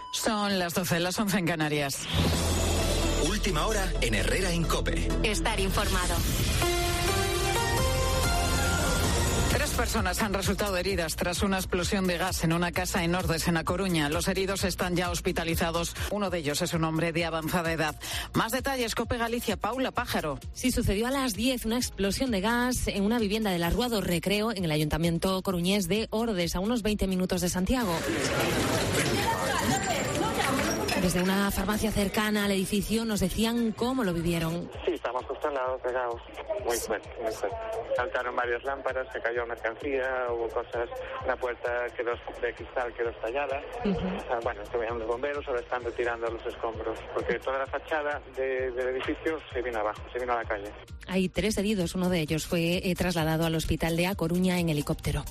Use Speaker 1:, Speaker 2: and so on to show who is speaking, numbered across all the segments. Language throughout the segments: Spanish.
Speaker 1: Son las 12, las 11 en Canarias.
Speaker 2: Última hora en Herrera Incope.
Speaker 3: Estar informado.
Speaker 1: 3 personas han resultado heridas tras una explosión de gas en una casa en Ordes, en A Coruña. Los heridos están ya hospitalizados. Uno de ellos es un hombre de avanzada edad. Más detalles, COPE Galicia, Paula Pájaro.
Speaker 4: Sí, sucedió a las 10 una explosión de gas en una vivienda de la Rúa do Recreo, en el ayuntamiento coruñés de Ordes, a unos 20 minutos de Santiago. Desde una farmacia cercana al edificio nos decían cómo lo vivieron.
Speaker 5: Sí, estamos justo al lado, pegados. Muy fuerte, muy fuerte. Saltaron varias lámparas, se cayó mercancía, hubo cosas, una puerta de cristal quedó estallada. Bueno, estuvieron los bomberos, ahora están retirando los escombros, porque toda la fachada del edificio se vino abajo, se vino a la calle.
Speaker 4: Hay 3 heridos, uno de ellos fue trasladado al hospital de A Coruña en helicóptero.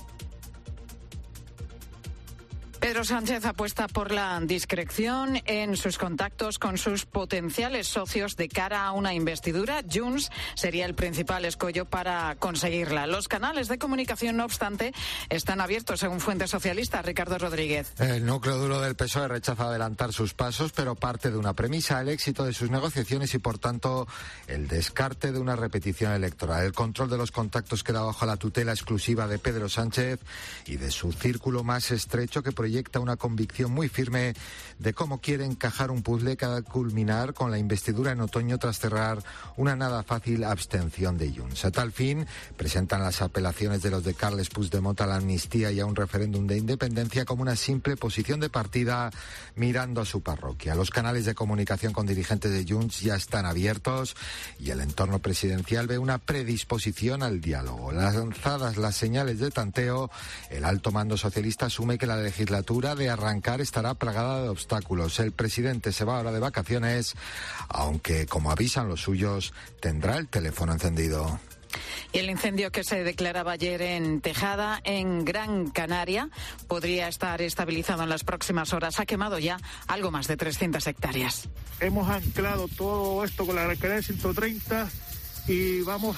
Speaker 1: Pedro Sánchez apuesta por la discreción en sus contactos con sus potenciales socios de cara a una investidura. Junts sería el principal escollo para conseguirla. Los canales de comunicación, no obstante, están abiertos, según fuentes socialistas. Ricardo Rodríguez.
Speaker 6: El núcleo duro del PSOE rechaza adelantar sus pasos, pero parte de una premisa: el éxito de sus negociaciones y, por tanto, el descarte de una repetición electoral. El control de los contactos queda bajo la tutela exclusiva de Pedro Sánchez y de su círculo más estrecho, que proyecta una convicción muy firme de cómo quiere encajar un puzzle que ha de culminar con la investidura en otoño tras cerrar una nada fácil abstención de Junts. A tal fin, presentan las apelaciones de los de Carles Puigdemont a la amnistía y a un referéndum de independencia como una simple posición de partida mirando a su parroquia. Los canales de comunicación con dirigentes de Junts ya están abiertos y el entorno presidencial ve una predisposición al diálogo. Lanzadas las señales de tanteo, el alto mando socialista asume que la legislatura de arrancar estará plagada de obstáculos. El presidente se va ahora de vacaciones, aunque, como avisan los suyos, tendrá el teléfono encendido.
Speaker 1: Y el incendio que se declaraba ayer en Tejada, en Gran Canaria, podría estar estabilizado en las próximas horas. Ha quemado ya algo más de 300 hectáreas.
Speaker 7: Hemos anclado todo esto con la Gran Canaria 130 y vamos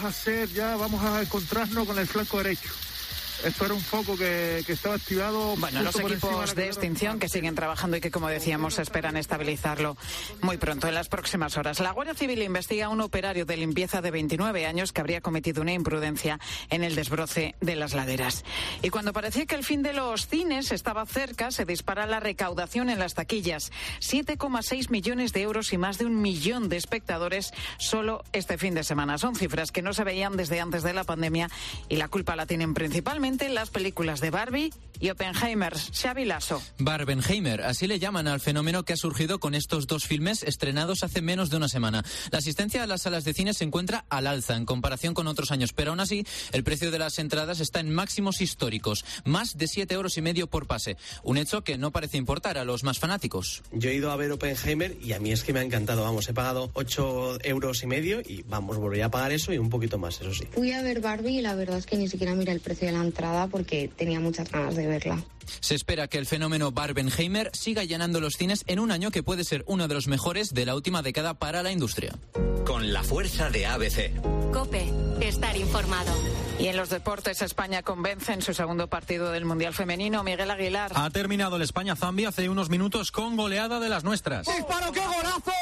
Speaker 7: a encontrarnos con el flanco derecho. Esto era un foco que estaba activado.
Speaker 1: Bueno, los equipos de extinción que siguen trabajando y que, como decíamos, esperan estabilizarlo muy pronto, en las próximas horas. La Guardia Civil investiga a un operario de limpieza de 29 años que habría cometido una imprudencia en el desbroce de las laderas. Y cuando parecía que el fin de los cines estaba cerca, se dispara la recaudación en las taquillas. 7,6 millones de euros y más de 1 millón de espectadores solo este fin de semana. Son cifras que no se veían desde antes de la pandemia y la culpa la tienen principalmente las películas de Barbie y Oppenheimer. Xavi Lasso.
Speaker 8: Barbenheimer, así le llaman al fenómeno que ha surgido con estos 2 filmes estrenados hace menos de una semana. La asistencia a las salas de cine se encuentra al alza en comparación con otros años, pero aún así el precio de las entradas está en máximos históricos, más de 7,5 euros por pase, un hecho que no parece importar a los más fanáticos.
Speaker 9: Yo he ido a ver Oppenheimer y a mí es que me ha encantado, he pagado 8,5 euros y volvería a pagar eso y un poquito más, eso sí.
Speaker 10: Fui a ver Barbie y la verdad es que ni siquiera miré el precio de la entrada porque tenía muchas ganas de verla.
Speaker 8: Se espera que el fenómeno Barbenheimer siga llenando los cines en un año que puede ser uno de los mejores de la última década para la industria.
Speaker 2: Con la fuerza de ABC.
Speaker 3: COPE, estar informado.
Speaker 1: Y en los deportes, España convence en su segundo partido del Mundial Femenino. Miguel Aguilar.
Speaker 11: Ha terminado el España-Zambia hace unos minutos con goleada de las nuestras.
Speaker 12: ¡Disparo, qué golazo!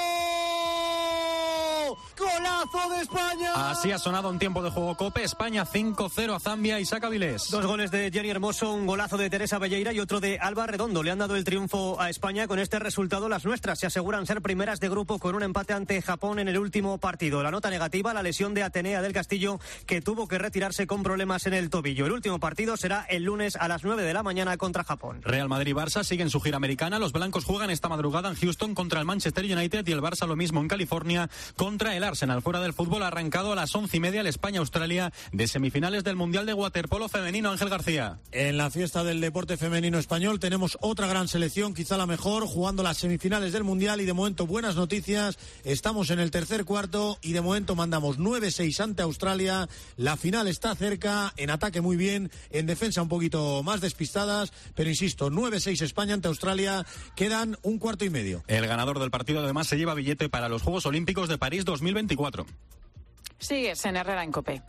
Speaker 12: ¡Golazo de España!
Speaker 11: Así ha sonado en tiempo de juego COPE. España 5-0 a Zambia. Isaac Avilés.
Speaker 13: 2 goles de Jenny Hermoso, un golazo de Teresa Belleira y otro de Alba Redondo. Le han dado el triunfo a España. Con este resultado, las nuestras se aseguran ser primeras de grupo con un empate ante Japón en el último partido. La nota negativa, la lesión de Atenea del Castillo, que tuvo que retirarse con problemas en el tobillo. El último partido será el lunes a las 9 de la mañana contra Japón.
Speaker 11: Real Madrid y Barça siguen su gira americana. Los blancos juegan esta madrugada en Houston contra el Manchester United y el Barça lo mismo en California contra el Arsenal. Fuera del fútbol, ha arrancado a las 11:30 el España-Australia de semifinales del Mundial de Waterpolo femenino. Ángel García.
Speaker 14: En la fiesta del deporte femenino español tenemos otra gran selección, quizá la mejor, jugando las semifinales del Mundial y de momento buenas noticias. Estamos en el tercer cuarto y de momento mandamos 9-6 ante Australia. La final está cerca, en ataque muy bien, en defensa un poquito más despistadas, pero insisto, 9-6 España ante Australia. Quedan un cuarto y medio.
Speaker 11: El ganador del partido además se lleva billete para los Juegos Olímpicos de París 2024.
Speaker 1: Sigues en Herrera en COPE.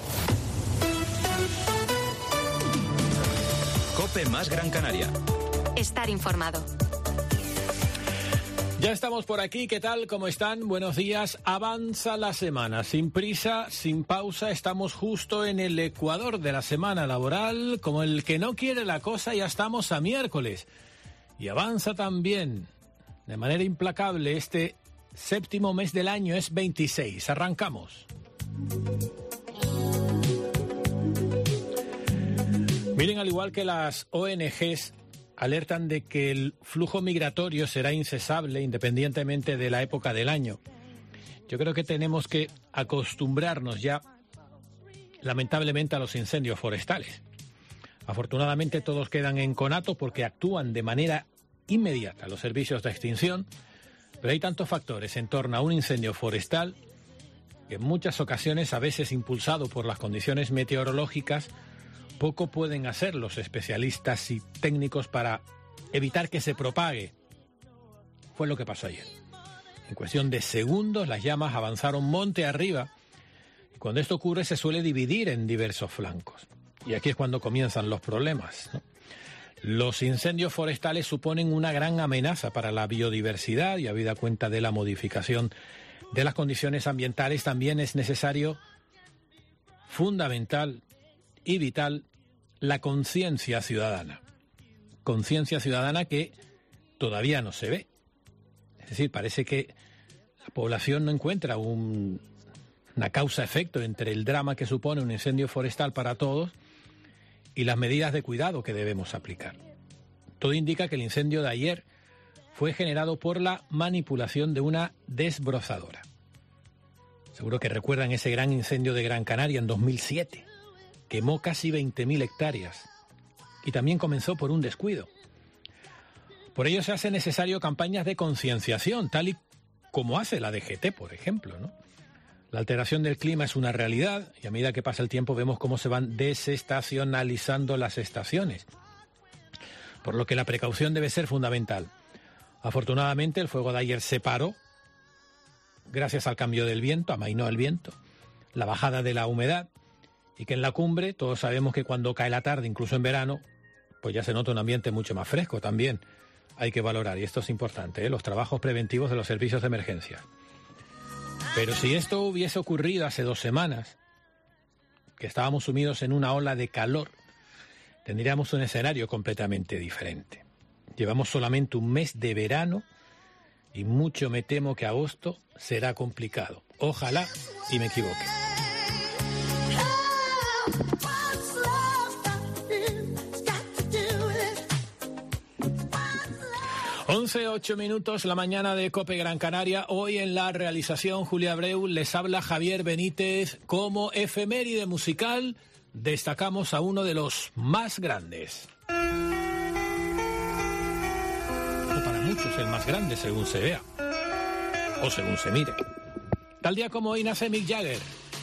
Speaker 2: COPE más Gran Canaria.
Speaker 3: Estar informado.
Speaker 15: Ya estamos por aquí, ¿qué tal? ¿Cómo están? Buenos días. Avanza la semana, sin prisa, sin pausa. Estamos justo en el ecuador de la semana laboral. Como el que no quiere la cosa, ya estamos a miércoles. Y avanza también, de manera implacable, este séptimo mes del año es 26. Arrancamos. Miren, al igual que las ONGs alertan de que el flujo migratorio será incesable independientemente de la época del año, yo creo que tenemos que acostumbrarnos ya, lamentablemente, a los incendios forestales. Afortunadamente todos quedan en conato porque actúan de manera inmediata los servicios de extinción, pero hay tantos factores en torno a un incendio forestal que en muchas ocasiones, a veces impulsado por las condiciones meteorológicas, poco pueden hacer los especialistas y técnicos para evitar que se propague. Fue lo que pasó ayer. En cuestión de segundos, las llamas avanzaron monte arriba. Y cuando esto ocurre, se suele dividir en diversos flancos. Y aquí es cuando comienzan los problemas, ¿no? Los incendios forestales suponen una gran amenaza para la biodiversidad y, habida cuenta de la modificación de las condiciones ambientales, también es necesario, fundamental y vital, la conciencia ciudadana. Conciencia ciudadana que todavía no se ve. Es decir, parece que la población no encuentra una causa-efecto entre el drama que supone un incendio forestal para todos y las medidas de cuidado que debemos aplicar. Todo indica que el incendio de ayer fue generado por la manipulación de una desbrozadora. Seguro que recuerdan ese gran incendio de Gran Canaria en 2007. Quemó casi 20.000 hectáreas y también comenzó por un descuido. Por ello se hace necesario campañas de concienciación, tal y como hace la DGT, por ejemplo, ¿no? La alteración del clima es una realidad y a medida que pasa el tiempo vemos cómo se van desestacionalizando las estaciones, por lo que la precaución debe ser fundamental. Afortunadamente el fuego de ayer se paró gracias al cambio del viento, amainó el viento, la bajada de la humedad, y que en la cumbre todos sabemos que cuando cae la tarde, incluso en verano, pues ya se nota un ambiente mucho más fresco también. Hay que valorar, y esto es importante, los trabajos preventivos de los servicios de emergencia. Pero si esto hubiese ocurrido hace 2 semanas, que estábamos sumidos en una ola de calor, tendríamos un escenario completamente diferente. Llevamos solamente un mes de verano y mucho me temo que agosto será complicado. Ojalá y me equivoque. 11:08 la mañana de COPE Gran Canaria. Hoy en la realización Julia Abreu, les habla Javier Benítez. Como efeméride musical destacamos a uno de los más grandes. O para muchos el más grande según se vea. O según se mire. Tal día como hoy nace Mick Jagger.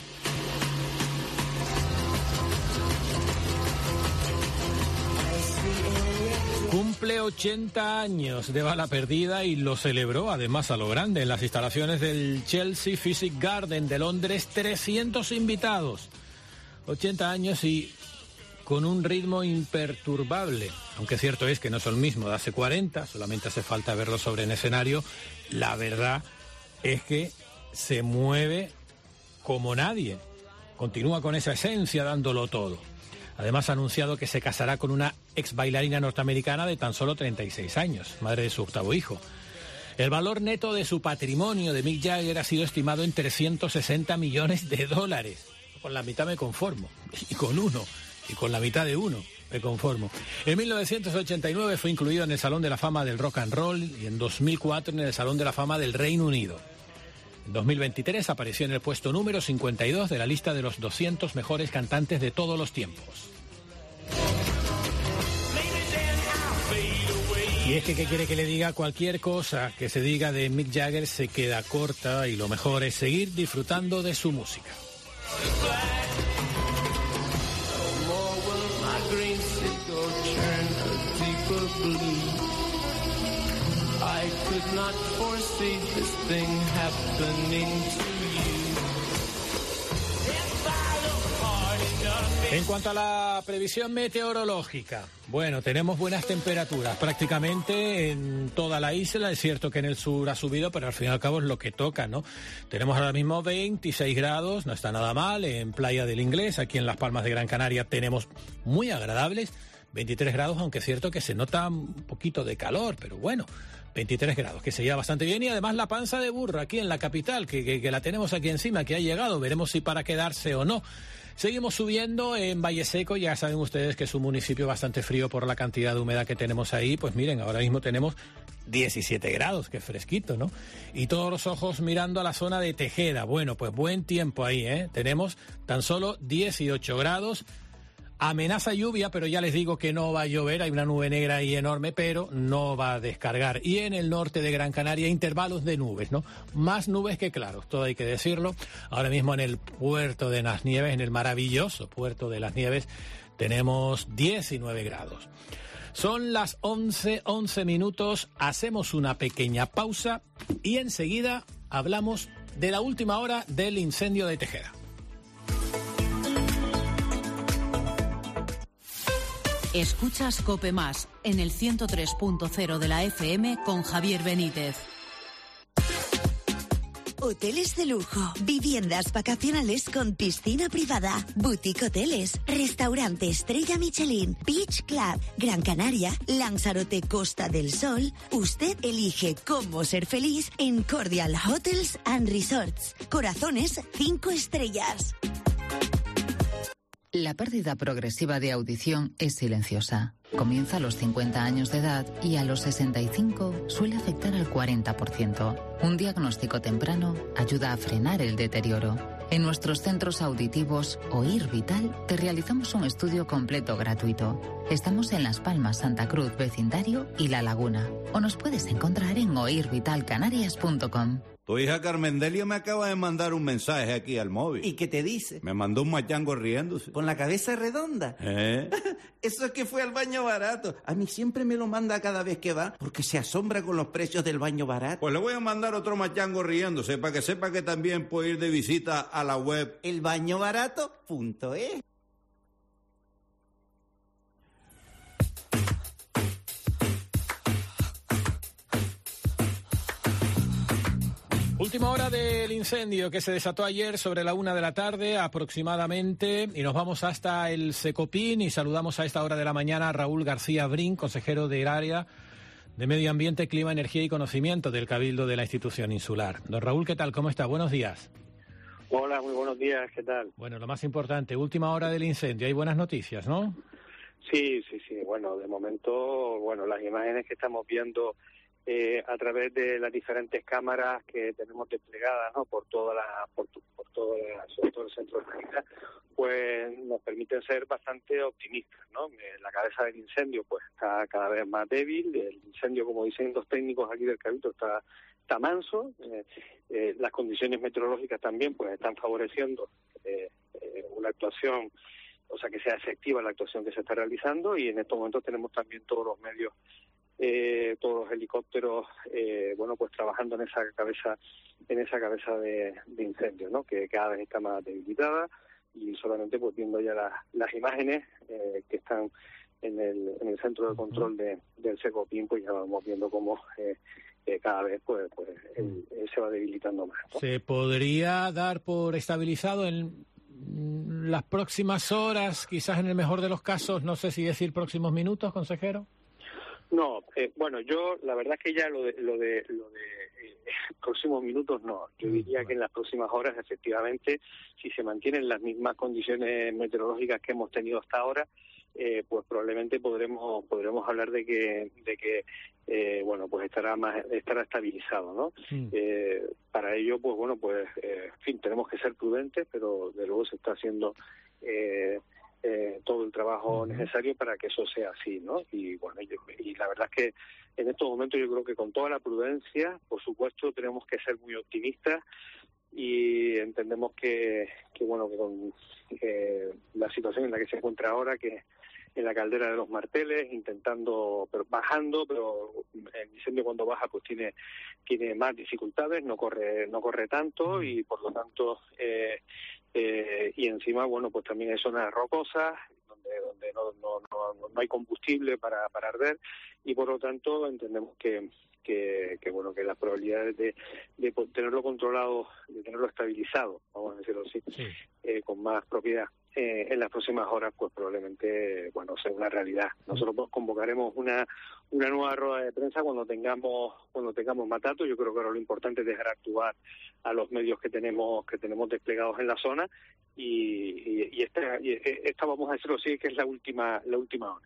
Speaker 15: Cumple 80 años de bala perdida y lo celebró además a lo grande en las instalaciones del Chelsea Physic Garden de Londres. 300 invitados. 80 años y con un ritmo imperturbable. Aunque cierto es que no es el mismo de hace 40, solamente hace falta verlo sobre el escenario. La verdad es que se mueve como nadie. Continúa con esa esencia dándolo todo. Además ha anunciado que se casará con una ex bailarina norteamericana de tan solo 36 años, madre de su 8º hijo. El valor neto de su patrimonio de Mick Jagger ha sido estimado en $360 millones. Con la mitad me conformo, y con la mitad de uno me conformo. En 1989 fue incluido en el Salón de la Fama del Rock and Roll y en 2004 en el Salón de la Fama del Reino Unido. En 2023 apareció en el puesto número 52 de la lista de los 200 mejores cantantes de todos los tiempos. Y es que, ¿qué quiere que le diga? Cualquier cosa que se diga de Mick Jagger se queda corta y lo mejor es seguir disfrutando de su música.
Speaker 16: I could not foresee this thing happening to you. If I look hard enough
Speaker 15: En cuanto a la previsión meteorológica, bueno, tenemos buenas temperaturas prácticamente en toda la isla. Es cierto que en el sur ha subido, pero al fin y al cabo es lo que toca, ¿no? Tenemos ahora mismo 26 grados, no está nada mal. En Playa del Inglés, aquí en Las Palmas de Gran Canaria, tenemos muy agradables 23 grados, aunque es cierto que se nota un poquito de calor, pero bueno, 23 grados, que se lleva bastante bien. Y además la panza de burro aquí en la capital, que la tenemos aquí encima, que ha llegado, veremos si para quedarse o no. Seguimos subiendo en Valle Seco, ya saben ustedes que es un municipio bastante frío por la cantidad de humedad que tenemos ahí. Pues miren, ahora mismo tenemos 17 grados, que fresquito, ¿no? Y todos los ojos mirando a la zona de Tejeda. Bueno, pues buen tiempo ahí, ¿eh? Tenemos tan solo 18 grados. Amenaza lluvia, pero ya les digo que no va a llover, hay una nube negra ahí enorme, pero no va a descargar. Y en el norte de Gran Canaria, intervalos de nubes, ¿no? Más nubes que claros, todo hay que decirlo. Ahora mismo en el puerto de Las Nieves, en el maravilloso puerto de Las Nieves, tenemos 19 grados. Son las 11 minutos, hacemos una pequeña pausa y enseguida hablamos de la última hora del incendio de Tejeda.
Speaker 17: Escuchas COPE Más en el 103.0 de la FM con Javier Benítez.
Speaker 18: Hoteles de lujo, viviendas vacacionales con piscina privada, boutique hoteles, restaurante Estrella Michelin, Beach Club, Gran Canaria, Lanzarote Costa del Sol. Usted elige cómo ser feliz en Cordial Hotels and Resorts. Corazones 5 estrellas.
Speaker 19: La pérdida progresiva de audición es silenciosa. Comienza a los 50 años de edad y a los 65 suele afectar al 40%. Un diagnóstico temprano ayuda a frenar el deterioro. En nuestros centros auditivos Oír Vital te realizamos un estudio completo gratuito. Estamos en Las Palmas, Santa Cruz, Vecindario y La Laguna. O nos puedes encontrar en oirvitalcanarias.com.
Speaker 20: Tu hija Carmendelia me acaba de mandar un mensaje aquí al móvil.
Speaker 21: ¿Y qué te dice?
Speaker 20: Me mandó un machango riéndose.
Speaker 21: ¿Con la cabeza redonda? Eso es que fue al baño barato. A mí siempre me lo manda cada vez que va, porque se asombra con los precios del baño barato.
Speaker 20: Pues le voy a mandar otro machango riéndose, para que sepa que también puede ir de visita a la web
Speaker 21: elbañobarato.es.
Speaker 15: Última hora del incendio que se desató ayer sobre la 1 de la tarde aproximadamente, y nos vamos hasta el Secopín y saludamos a esta hora de la mañana a Raúl García Brin, consejero del área de Medio Ambiente, Clima, Energía y Conocimiento del Cabildo de la institución insular. Don Raúl, ¿qué tal? ¿Cómo está? Buenos días.
Speaker 22: Hola, muy buenos días, ¿qué tal?
Speaker 15: Bueno, lo más importante, última hora del incendio, hay buenas noticias, ¿no?
Speaker 22: Sí, bueno, de momento, bueno, las imágenes que estamos viendo a través de las diferentes cámaras que tenemos desplegadas, ¿no? por todo el centro de la isla, pues nos permiten ser bastante optimistas, ¿no? La cabeza del incendio pues está cada vez más débil, el incendio, como dicen los técnicos aquí del Cabildo, está manso, las condiciones meteorológicas también pues están favoreciendo una actuación, o sea, que sea efectiva la actuación que se está realizando, y en estos momentos tenemos también todos los medios, todos los helicópteros, bueno, pues trabajando en esa cabeza de incendio, ¿no? Que cada vez está más debilitada, y solamente pues viendo ya las imágenes que están en el centro de control del Secopín, pues ya vamos viendo cómo cada vez pues se va debilitando más, ¿no?
Speaker 15: ¿Se podría dar por estabilizado en las próximas horas, quizás en el mejor de los casos, no sé si decir próximos minutos, consejero?
Speaker 22: No, bueno, yo la verdad es que ya lo de próximos minutos no. Yo diría que en las próximas horas, efectivamente, si se mantienen las mismas condiciones meteorológicas que hemos tenido hasta ahora, pues probablemente podremos hablar de que bueno, pues estará estabilizado, ¿no? Para ello, pues bueno, pues en fin, tenemos que ser prudentes, pero de luego se está haciendo todo el trabajo necesario para que eso sea así, ¿no? Y bueno, y la verdad es que en estos momentos yo creo que con toda la prudencia, por supuesto, tenemos que ser muy optimistas, y entendemos que bueno, que con la situación en la que se encuentra ahora, que en la caldera de los Marteles, bajando, pero el incendio cuando baja pues tiene más dificultades, no corre tanto, y por lo tanto y encima, bueno, pues también hay zonas rocosas donde no hay combustible para arder, y por lo tanto entendemos que bueno, que las probabilidades de tenerlo controlado, de tenerlo estabilizado, vamos a decirlo así, con más propiedad en las próximas horas, pues probablemente, bueno, sea una realidad. Nosotros pues convocaremos una nueva rueda de prensa cuando tengamos mandato. Yo creo que ahora lo importante es dejar actuar a los medios que tenemos desplegados en la zona, y esta vamos a decirlo así, que es la última hora.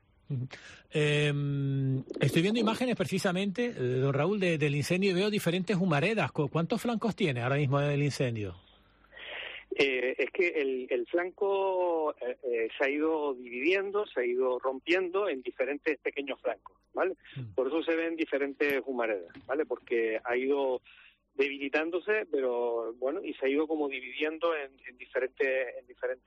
Speaker 15: Estoy viendo imágenes precisamente, don Raúl, del incendio, y veo diferentes humaredas. ¿Cuántos flancos tiene ahora mismo el incendio?
Speaker 22: Es que el flanco se ha ido dividiendo, se ha ido rompiendo en diferentes pequeños flancos, ¿vale? Por eso se ven diferentes humaredas, ¿vale? Porque ha ido debilitándose, pero bueno, y se ha ido como dividiendo en diferentes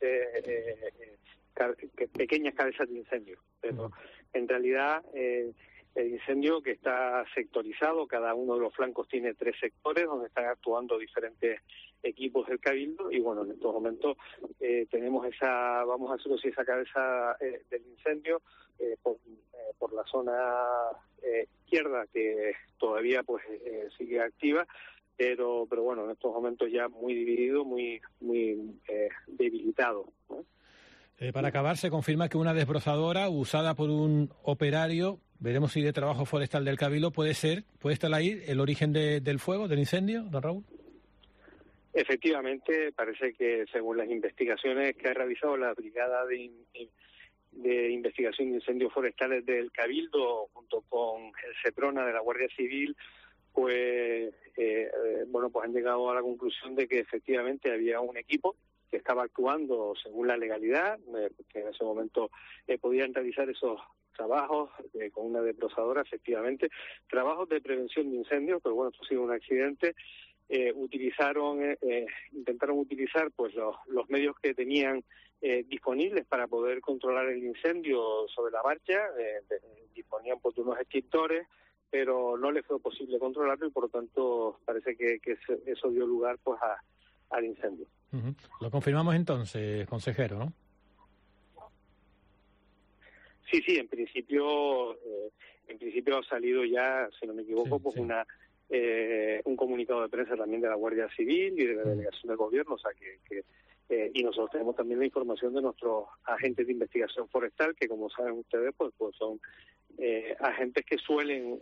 Speaker 22: pequeñas cabezas de incendio. Pero en realidad el incendio, que está sectorizado, cada uno de los flancos tiene 3 sectores donde están actuando diferentes equipos del Cabildo, y bueno, en estos momentos tenemos vamos a decirlo así, esa cabeza del incendio por la zona izquierda, que todavía pues sigue activa, pero bueno, en estos momentos ya muy dividido, muy debilitado, ¿no?
Speaker 15: Para acabar, se confirma que una desbrozadora usada por un operario, veremos si de trabajo forestal del Cabildo, puede estar ahí el origen del fuego, del incendio, don Raúl.
Speaker 22: Efectivamente, parece que según las investigaciones que ha realizado la Brigada de Investigación de Incendios Forestales del Cabildo, junto con el SEPRONA de la Guardia Civil, pues bueno, pues han llegado a la conclusión de que efectivamente había un equipo que estaba actuando según la legalidad, que en ese momento podían realizar esos trabajos con una desbrozadora, efectivamente, trabajos de prevención de incendios, pero bueno, esto ha sido un accidente. Intentaron utilizar pues los medios que tenían disponibles para poder controlar el incendio sobre la marcha, disponían pues de unos extintores, pero no les fue posible controlarlo, y por lo tanto parece que eso dio lugar pues al incendio.
Speaker 15: Uh-huh. Lo confirmamos entonces, consejero, ¿no?
Speaker 22: Sí, en principio ha salido ya, si no me equivoco, pues un comunicado de prensa también de la Guardia Civil y de la Delegación del Gobierno, o sea que y nosotros tenemos también la información de nuestros agentes de investigación forestal, que como saben ustedes, pues son agentes que suelen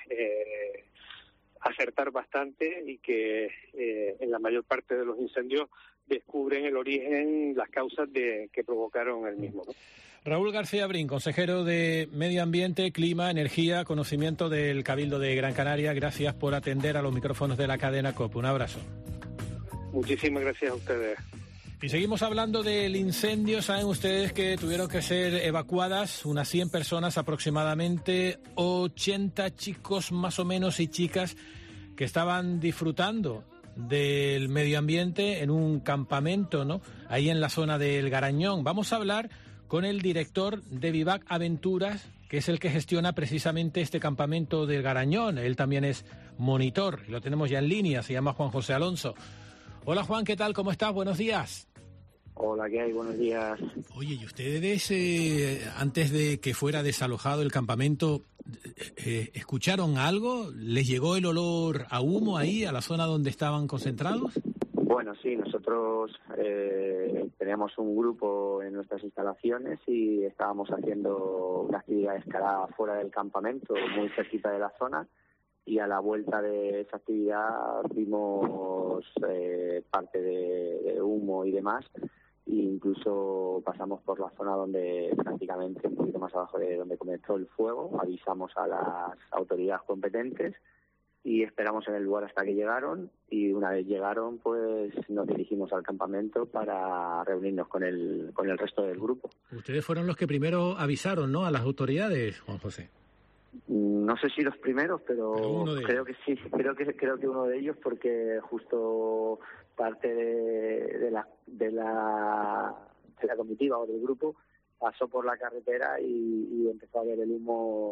Speaker 22: acertar bastante, y que en la mayor parte de los incendios descubren el origen, las causas que provocaron el mismo, ¿no?
Speaker 15: Raúl García Brin, consejero de Medio Ambiente, Clima, Energía, Conocimiento del Cabildo de Gran Canaria, gracias por atender a los micrófonos de la cadena COPE. Un abrazo.
Speaker 22: Muchísimas gracias a ustedes.
Speaker 15: Y seguimos hablando del incendio. Saben ustedes que tuvieron que ser evacuadas unas 100 personas aproximadamente, 80 chicos más o menos y chicas que estaban disfrutando del medio ambiente en un campamento, ¿no? Ahí en la zona del Garañón. Vamos a hablar con el director de Vivac Aventuras, que es el que gestiona precisamente este campamento del Garañón. Él también es monitor, y lo tenemos ya en línea, se llama Juan José Alonso. Hola Juan, ¿qué tal? ¿Cómo estás? Buenos días.
Speaker 4: Hola, ¿qué hay? Buenos días.
Speaker 15: Oye, ¿y ustedes antes de que fuera desalojado el campamento, escucharon algo? ¿Les llegó el olor a humo ahí, a la zona donde estaban concentrados?
Speaker 4: Bueno, sí, nosotros teníamos un grupo en nuestras instalaciones y estábamos haciendo una actividad de escalada fuera del campamento, muy cerquita de la zona, y a la vuelta de esa actividad vimos parte de humo y demás, e incluso pasamos por la zona donde prácticamente un poquito más abajo de donde comenzó el fuego, avisamos a las autoridades competentes y esperamos en el lugar hasta que llegaron, y una vez llegaron pues nos dirigimos al campamento para reunirnos con el resto del grupo.
Speaker 15: Ustedes fueron los que primero avisaron, ¿no?, a las autoridades, Juan José.
Speaker 4: No sé si los primeros, pero creo que sí, creo que uno de ellos, porque justo parte de la comitiva o del grupo pasó por la carretera y empezó a ver el humo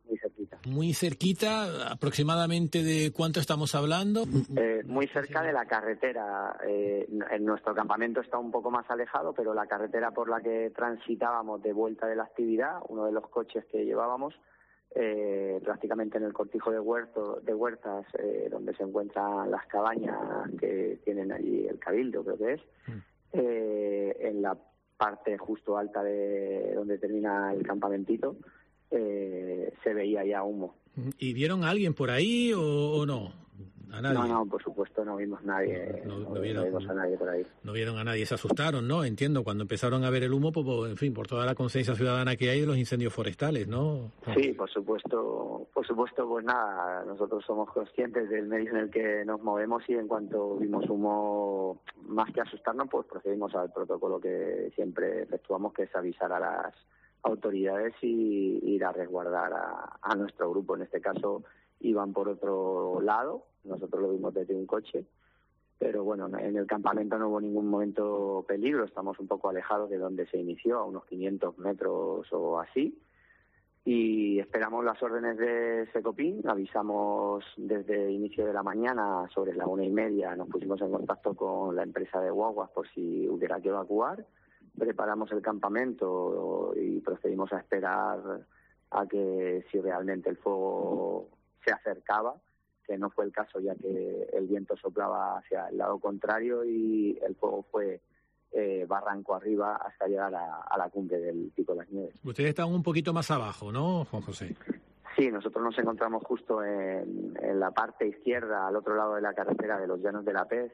Speaker 4: muy cerquita.
Speaker 15: Muy cerquita, aproximadamente ¿de cuánto estamos hablando?
Speaker 4: Muy cerca de la carretera. En nuestro campamento está un poco más alejado, pero la carretera por la que transitábamos de vuelta de la actividad, uno de los coches que llevábamos, prácticamente en el cortijo de huertas, donde se encuentran las cabañas que tienen allí el Cabildo, creo que es, en la parte justo alta de donde termina el campamentito, se veía ya humo.
Speaker 15: ¿Y vieron a alguien por ahí o no? ¿A nadie?
Speaker 4: No, por supuesto no vimos nadie. No vimos a nadie por ahí.
Speaker 15: No vieron a nadie, se asustaron, ¿no? Entiendo, cuando empezaron a ver el humo, en fin, por toda la conciencia ciudadana que hay de los incendios forestales, ¿no?
Speaker 4: Sí, por supuesto, pues nada, nosotros somos conscientes del medio en el que nos movemos y en cuanto vimos humo, más que asustarnos, pues procedimos al protocolo que siempre efectuamos, que es avisar a las autoridades y ir a resguardar a nuestro grupo. En este caso iban por otro lado, nosotros lo vimos desde un coche, pero bueno, en el campamento no hubo ningún momento peligro, estamos un poco alejados de donde se inició, a unos 500 metros o así, y esperamos las órdenes de Secopin. Avisamos desde inicio de la mañana, sobre la 1:30, nos pusimos en contacto con la empresa de guaguas por si hubiera que evacuar, preparamos el campamento y procedimos a esperar a que, si realmente el fuego se acercaba, que no fue el caso, ya que el viento soplaba hacia el lado contrario y el fuego fue barranco arriba hasta llegar a la cumbre del Pico de las Nieves.
Speaker 15: Ustedes estaban un poquito más abajo, ¿no, Juan José?
Speaker 4: Sí, nosotros nos encontramos justo en la parte izquierda, al otro lado de la carretera de los Llanos de la Pez,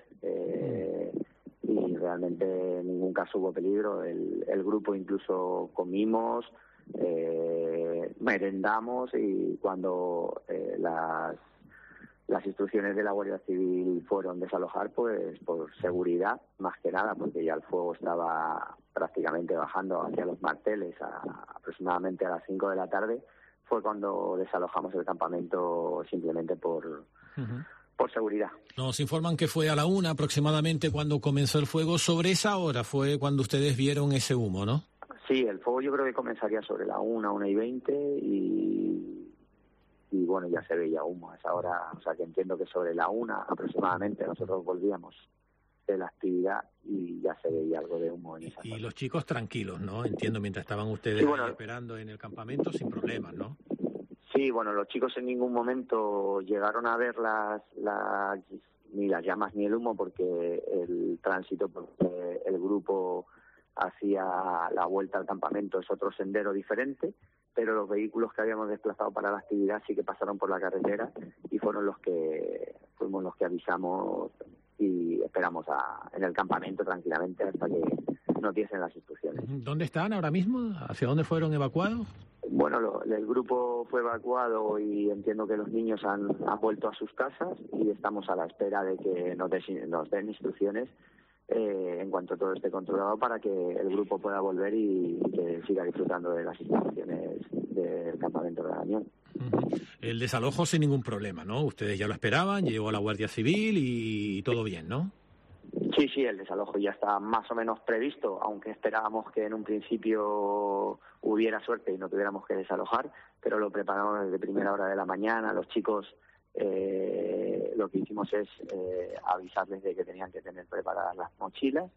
Speaker 4: y realmente en ningún caso hubo peligro. El grupo incluso comimos, merendamos, y cuando las instrucciones de la Guardia Civil fueron desalojar, pues por seguridad, más que nada, porque ya el fuego estaba prácticamente bajando hacia los Marteles aproximadamente a las 5 de la tarde, fue cuando desalojamos el campamento simplemente por seguridad.
Speaker 15: Nos informan que fue a la 1 aproximadamente cuando comenzó el fuego. Sobre esa hora fue cuando ustedes vieron ese humo, ¿no?
Speaker 4: Sí, el fuego yo creo que comenzaría sobre la 1:20 y bueno, ya se veía humo a esa hora, o sea que entiendo que sobre la 1 aproximadamente nosotros volvíamos de la actividad y ya se veía algo de humo en esa zona.
Speaker 15: Y los chicos tranquilos, ¿no? Entiendo, mientras estaban ustedes esperando en el campamento sin problemas, ¿no?
Speaker 4: Sí, bueno, los chicos en ningún momento llegaron a ver ni las llamas ni el humo, porque el tránsito, porque el grupo hacía la vuelta al campamento, es otro sendero diferente, pero los vehículos que habíamos desplazado para la actividad sí que pasaron por la carretera y fuimos los que avisamos y esperamos en el campamento tranquilamente hasta que nos diesen las instrucciones.
Speaker 15: ¿Dónde están ahora mismo? ¿Hacia dónde fueron evacuados?
Speaker 4: Bueno, el grupo fue evacuado y entiendo que los niños han vuelto a sus casas y estamos a la espera de que nos den instrucciones en cuanto todo esté controlado, para que el grupo pueda volver y que siga disfrutando de las instalaciones del campamento de la Unión.
Speaker 15: El desalojo sin ningún problema, ¿no? Ustedes ya lo esperaban, llegó la Guardia Civil y todo bien, ¿no?
Speaker 4: Sí, el desalojo ya está más o menos previsto, aunque esperábamos que en un principio hubiera suerte y no tuviéramos que desalojar, pero lo preparamos desde primera hora de la mañana. Los chicos lo que hicimos es avisarles de que tenían que tener preparadas las mochilas,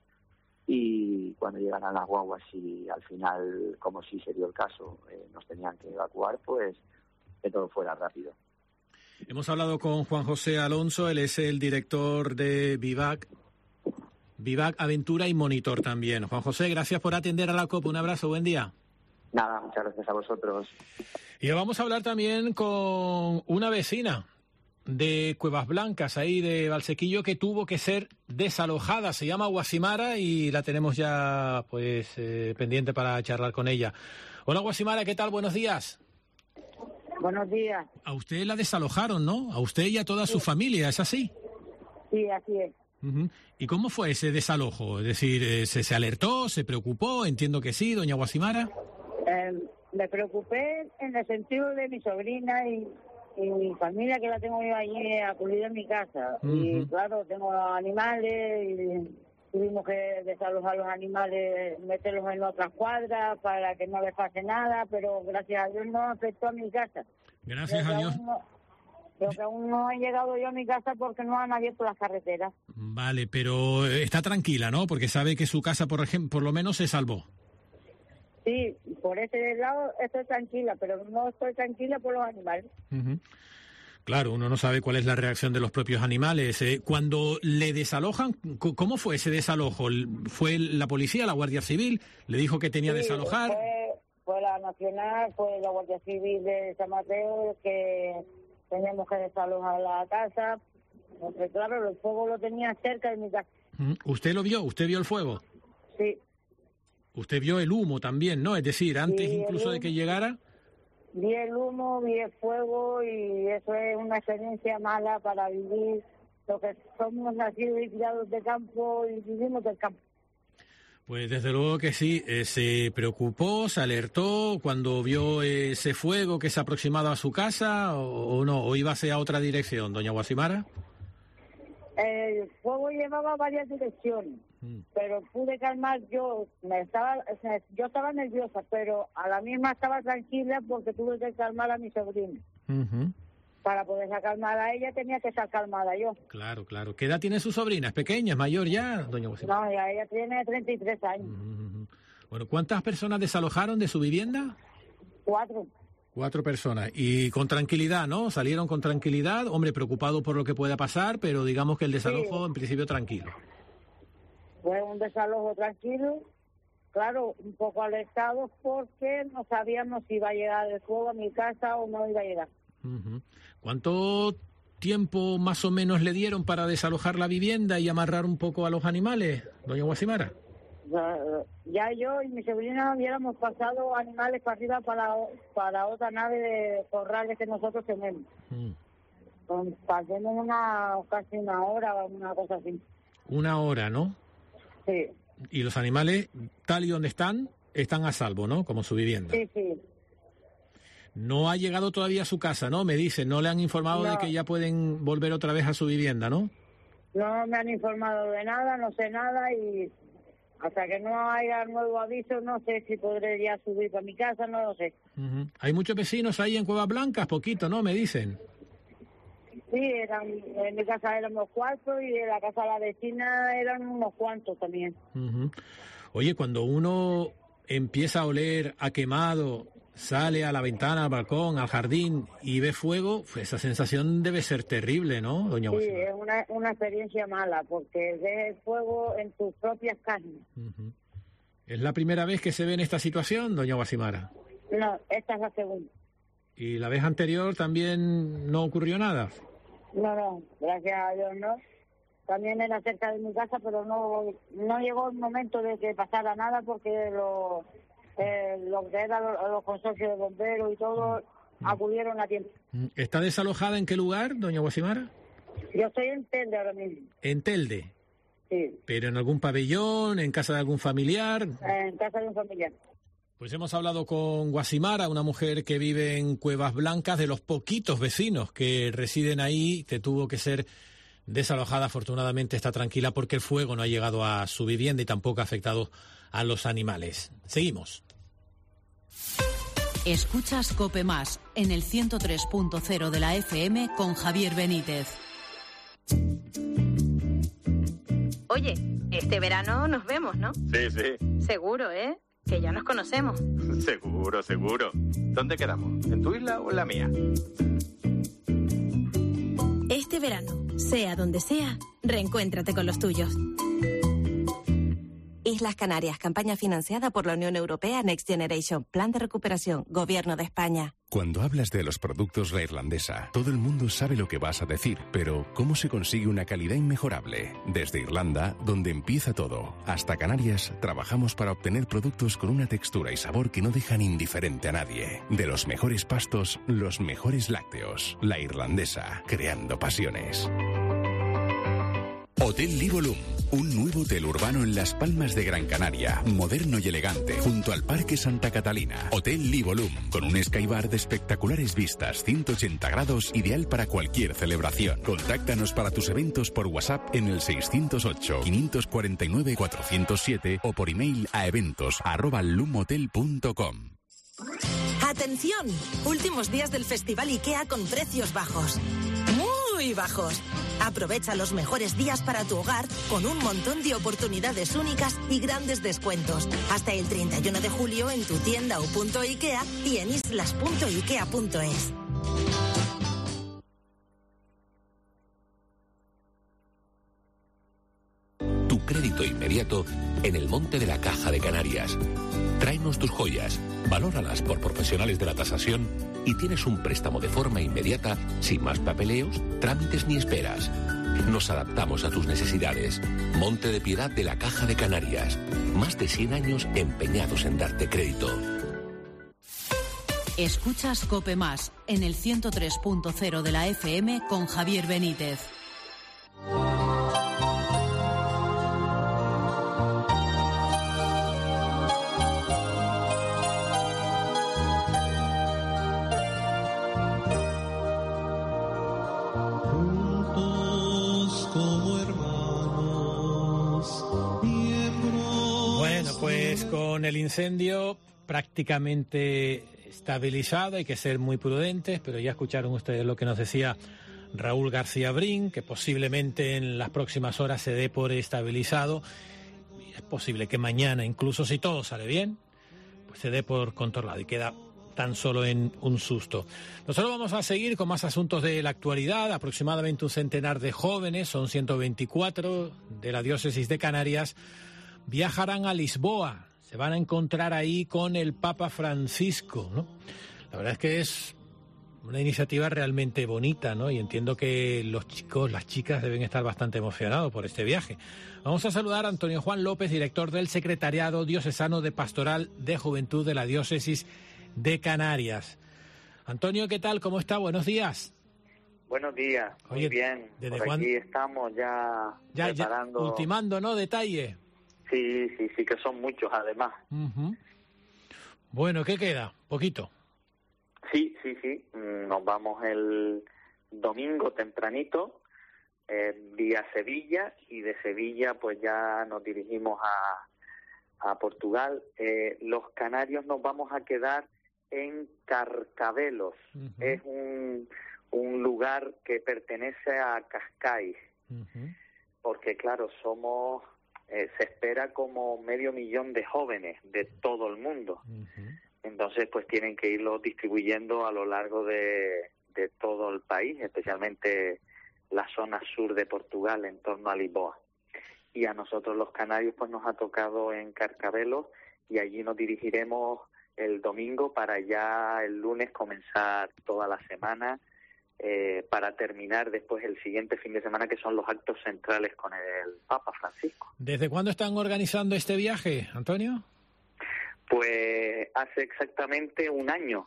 Speaker 4: y cuando llegaran las guaguas y al final, como sí se dio el caso, nos tenían que evacuar, pues que todo fuera rápido.
Speaker 15: Hemos hablado con Juan José Alonso, él es el director de Vivac Aventura y monitor también. Juan José, gracias por atender a la COPE, un abrazo, buen día.
Speaker 4: Nada, muchas gracias a vosotros.
Speaker 15: Y vamos a hablar también con una vecina de Cuevas Blancas, ahí de Valsequillo, que tuvo que ser desalojada. Se llama Guasimara y la tenemos ya pendiente para charlar con ella. Hola Guasimara, ¿qué tal? Buenos días.
Speaker 5: Buenos días.
Speaker 15: A usted la desalojaron, ¿no? A usted y a toda su familia, ¿es así?
Speaker 5: Sí, así es.
Speaker 15: ¿Y cómo fue ese desalojo? Es decir, ¿se alertó, se preocupó? Entiendo que sí, doña Guasimara.
Speaker 5: Me preocupé en el sentido de mi sobrina y mi familia, que la tengo yo allí acudida en mi casa. Y claro, tengo animales tuvimos que desalojar los animales, meterlos en otras cuadras para que no les pase nada, pero gracias a Dios no afectó a mi casa.
Speaker 15: Gracias a Dios.
Speaker 5: Pero que aún no he llegado yo a mi casa porque no han abierto las carreteras.
Speaker 15: Vale, pero está tranquila, ¿no? Porque sabe que su casa, por ejemplo, por lo menos se salvó.
Speaker 5: Sí, por ese lado estoy tranquila, pero no estoy tranquila por los animales.
Speaker 15: Uh-huh. Claro, uno no sabe cuál es la reacción de los propios animales. Cuando le desalojan, ¿cómo fue ese desalojo? ¿Fue la policía, la Guardia Civil? ¿Le dijo que tenía que desalojar?
Speaker 5: Fue la Nacional, fue la Guardia Civil de San Mateo, que teníamos que desalojar la casa. Porque claro, el fuego lo tenía cerca de mi casa.
Speaker 15: ¿Usted lo vio? ¿Usted vio el fuego?
Speaker 5: Sí.
Speaker 15: ¿Usted vio el humo también, no? Es decir, antes incluso de que llegara.
Speaker 5: Vi el humo, vi el fuego y eso es una experiencia mala para vivir. Lo que somos nacidos y criados de campo y vivimos del campo.
Speaker 15: Pues desde luego que sí, se preocupó, se alertó cuando vio ese fuego que se aproximaba a su casa o no, o iba hacia otra dirección, doña Guasimara.
Speaker 5: El fuego llevaba varias direcciones, pero pude calmar yo estaba nerviosa, pero a la misma estaba tranquila porque tuve que calmar a mi sobrina.
Speaker 15: Uh-huh.
Speaker 5: Para poderla calmar a ella tenía que estar calmada yo.
Speaker 15: Claro, claro. ¿Qué edad tiene su sobrina? ¿Es pequeña, es mayor ya, doña Guasimara?
Speaker 5: No, ya ella tiene 33 años.
Speaker 15: Uh-huh. Bueno, ¿cuántas personas desalojaron de su vivienda?
Speaker 5: 4.
Speaker 15: 4 personas. Y con tranquilidad, ¿no? Salieron con tranquilidad, hombre, preocupado por lo que pueda pasar, pero digamos que el desalojo en principio tranquilo.
Speaker 5: Fue un desalojo tranquilo, claro, un poco alertados porque no sabíamos si iba a llegar el fuego a mi casa o no iba a llegar.
Speaker 15: Uh-huh. ¿Cuánto tiempo más o menos le dieron para desalojar la vivienda y amarrar un poco a los animales, doña Guasimara?
Speaker 5: Ya yo y mi sobrina hubiéramos pasado animales para arriba para otra nave de corrales que nosotros tenemos. Pasemos casi una hora, una cosa así.
Speaker 15: 1 hora, ¿no?
Speaker 5: Sí.
Speaker 15: Y los animales, tal y donde están a salvo, ¿no? Como su vivienda.
Speaker 5: Sí, sí.
Speaker 15: No ha llegado todavía a su casa, ¿no? Me dicen, no le han informado de que ya pueden volver otra vez a su vivienda, ¿no?
Speaker 5: No me han informado de nada, no sé nada y hasta que no haya nuevo aviso no sé si podré ya subir para mi casa, no lo sé.
Speaker 15: Uh-huh. Hay muchos vecinos ahí en Cuevas Blancas, poquito, ¿no? Me dicen.
Speaker 5: Sí, en mi casa éramos 4 y en la casa de la vecina eran unos cuantos también.
Speaker 15: Uh-huh. Oye, cuando uno empieza a oler a quemado, sale a la ventana, al balcón, al jardín y ve fuego, pues esa sensación debe ser terrible, ¿no, doña Guasimara?
Speaker 5: Sí, es una experiencia mala porque ves el fuego en tus propias carnes.
Speaker 15: Uh-huh. ¿Es la primera vez que se ve en esta situación, doña Guasimara?
Speaker 5: No, esta es la segunda.
Speaker 15: ¿Y la vez anterior también no ocurrió nada?
Speaker 5: No, gracias a Dios no. También era cerca de mi casa, pero no llegó el momento de que pasara nada porque lo que eran los consorcios de bomberos y todo acudieron a tiempo.
Speaker 15: ¿Está desalojada en qué lugar, doña Guasimara?
Speaker 5: Yo estoy en Telde ahora mismo.
Speaker 15: ¿En Telde?
Speaker 5: Sí.
Speaker 15: ¿Pero en algún pabellón, en casa de algún familiar?
Speaker 5: En casa de un familiar.
Speaker 15: Pues hemos hablado con Guasimara, una mujer que vive en Cuevas Blancas, de los poquitos vecinos que residen ahí, que tuvo que ser desalojada. Afortunadamente está tranquila porque el fuego no ha llegado a su vivienda y tampoco ha afectado a los animales. Seguimos.
Speaker 17: Escuchas COPE Más en el 103.0 de la FM con Javier Benítez.
Speaker 6: Oye, este verano nos vemos, ¿no?
Speaker 7: Sí, sí.
Speaker 6: Seguro, ¿eh? Que ya nos conocemos.
Speaker 7: Seguro, seguro. ¿Dónde quedamos? ¿En tu isla o en la mía?
Speaker 6: Este verano, sea donde sea, reencuéntrate con los tuyos. Islas Canarias, campaña financiada por la Unión Europea Next Generation, Plan de Recuperación, Gobierno de España.
Speaker 23: Cuando hablas de los productos La Irlandesa, todo el mundo sabe lo que vas a decir, pero ¿cómo se consigue una calidad inmejorable? Desde Irlanda, donde empieza todo, hasta Canarias, trabajamos para obtener productos con una textura y sabor que no dejan indiferente a nadie. De los mejores pastos, los mejores lácteos. La Irlandesa, creando pasiones.
Speaker 2: Hotel Livolum,
Speaker 23: Un nuevo hotel urbano en Las Palmas de Gran Canaria, moderno y elegante, junto al Parque Santa Catalina. Hotel Livolum, con un skybar de espectaculares vistas, 180 grados, ideal para cualquier celebración. Contáctanos para tus eventos por WhatsApp en el 608-549-407 o por email a eventos@lumhotel.com.
Speaker 8: ¡Atención! Últimos días del Festival IKEA con precios bajos. ¡Muy bajos! Aprovecha los mejores días para tu hogar con un montón de oportunidades únicas y grandes descuentos. Hasta el 31 de julio en tu tienda o punto IKEA y en islas.ikea.es.
Speaker 9: Tu crédito inmediato en el Monte de la Caja de Canarias. Tráenos tus joyas, valóralas por profesionales de la tasación y tienes un préstamo de forma inmediata, sin más papeleos, trámites ni esperas. Nos adaptamos a tus necesidades. Monte de Piedad de la Caja de Canarias. Más de 100 años empeñados en darte crédito.
Speaker 17: Escuchas COPE Más en el 103.0 de la FM con Javier Benítez.
Speaker 15: Con el incendio prácticamente estabilizado, hay que ser muy prudentes, pero ya escucharon ustedes lo que nos decía Raúl García Brin, que posiblemente en las próximas horas se dé por estabilizado. Y es posible que mañana, incluso si todo sale bien, pues se dé por controlado y queda tan solo en un susto. Nosotros vamos a seguir con más asuntos de la actualidad. Aproximadamente un centenar de jóvenes, son 124 de la diócesis de Canarias, viajarán a Lisboa. Se van a encontrar ahí con el Papa Francisco, ¿no? La verdad es que es una iniciativa realmente bonita, ¿no? Y entiendo que los chicos, las chicas deben estar bastante emocionados por este viaje. Vamos a saludar a Antonio Juan López, director del Secretariado Diocesano de Pastoral de Juventud de la Diócesis de Canarias. Antonio, ¿qué tal? ¿Cómo está? Buenos días.
Speaker 10: Buenos días. Muy bien.
Speaker 15: ¿Desde
Speaker 10: por
Speaker 15: cuándo?
Speaker 10: Aquí estamos ya preparando...
Speaker 15: ultimando, ¿no? Detalle.
Speaker 10: Sí, que son muchos además.
Speaker 15: Uh-huh. Bueno, ¿qué queda? Poquito.
Speaker 10: Sí. Nos vamos el domingo tempranito vía Sevilla y de Sevilla pues ya nos dirigimos a Portugal. Los canarios nos vamos a quedar en Carcavelos. Uh-huh. Es un lugar que pertenece a Cascais. Uh-huh. Porque claro, somos... se espera como 500.000 de jóvenes de todo el mundo. Uh-huh. Entonces, pues tienen que irlo distribuyendo a lo largo de todo el país, especialmente la zona sur de Portugal, en torno a Lisboa. Y a nosotros los canarios, pues nos ha tocado en Carcavelos y allí nos dirigiremos el domingo para ya el lunes comenzar toda la semana, para terminar después el siguiente fin de semana, que son los actos centrales con el Papa Francisco.
Speaker 15: ¿Desde cuándo están organizando este viaje, Antonio?
Speaker 10: Pues hace exactamente un año,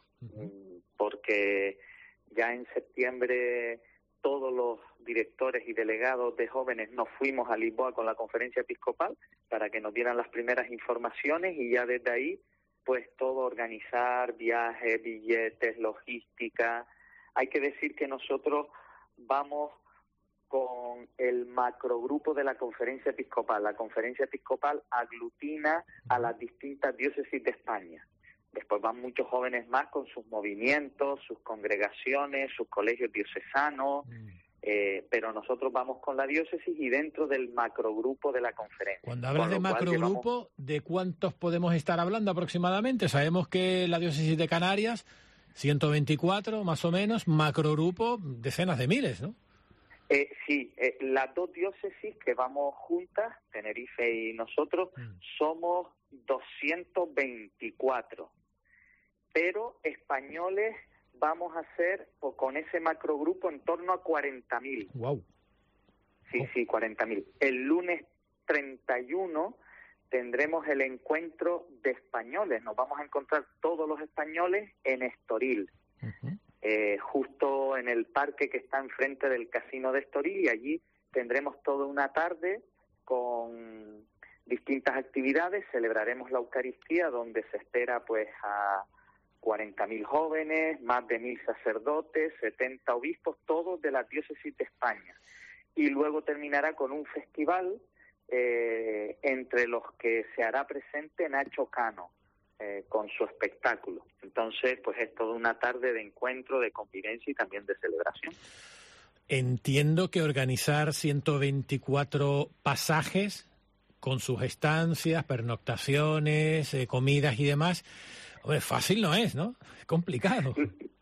Speaker 10: porque ya en septiembre todos los directores y delegados de jóvenes nos fuimos a Lisboa con la conferencia episcopal para que nos dieran las primeras informaciones y ya desde ahí, pues todo organizar, viajes, billetes, logística. Hay que decir que nosotros vamos con el macrogrupo de la Conferencia Episcopal. La Conferencia Episcopal aglutina a las distintas diócesis de España. Después van muchos jóvenes más con sus movimientos, sus congregaciones, sus colegios diocesanos, pero nosotros vamos con la diócesis y dentro del macrogrupo de la conferencia.
Speaker 15: Cuando hablas de macrogrupo, ¿de cuántos podemos estar hablando aproximadamente? Sabemos que la diócesis de Canarias... 124 más o menos, macrogrupo, decenas de miles, ¿no?
Speaker 10: Sí, las dos diócesis que vamos juntas, Tenerife y nosotros, somos 224, pero españoles vamos a ser, con ese macrogrupo, en torno a 40.000.
Speaker 15: Wow.
Speaker 10: Sí, 40.000. El lunes 31 tendremos el encuentro de españoles. Nos vamos a encontrar todos los españoles en Estoril, justo en el parque que está enfrente del casino de Estoril, y allí tendremos toda una tarde con distintas actividades. Celebraremos la Eucaristía, donde se espera pues a 40.000 jóvenes, más de 1.000 sacerdotes, 70 obispos, todos de la diócesis de España. Y luego terminará con un festival entre los que se hará presente Nacho Cano con su espectáculo. Entonces, pues es toda una tarde de encuentro, de convivencia y también de celebración.
Speaker 15: Entiendo que organizar 124 pasajes con sus estancias, pernoctaciones, comidas y demás, fácil no es, ¿no? Es complicado.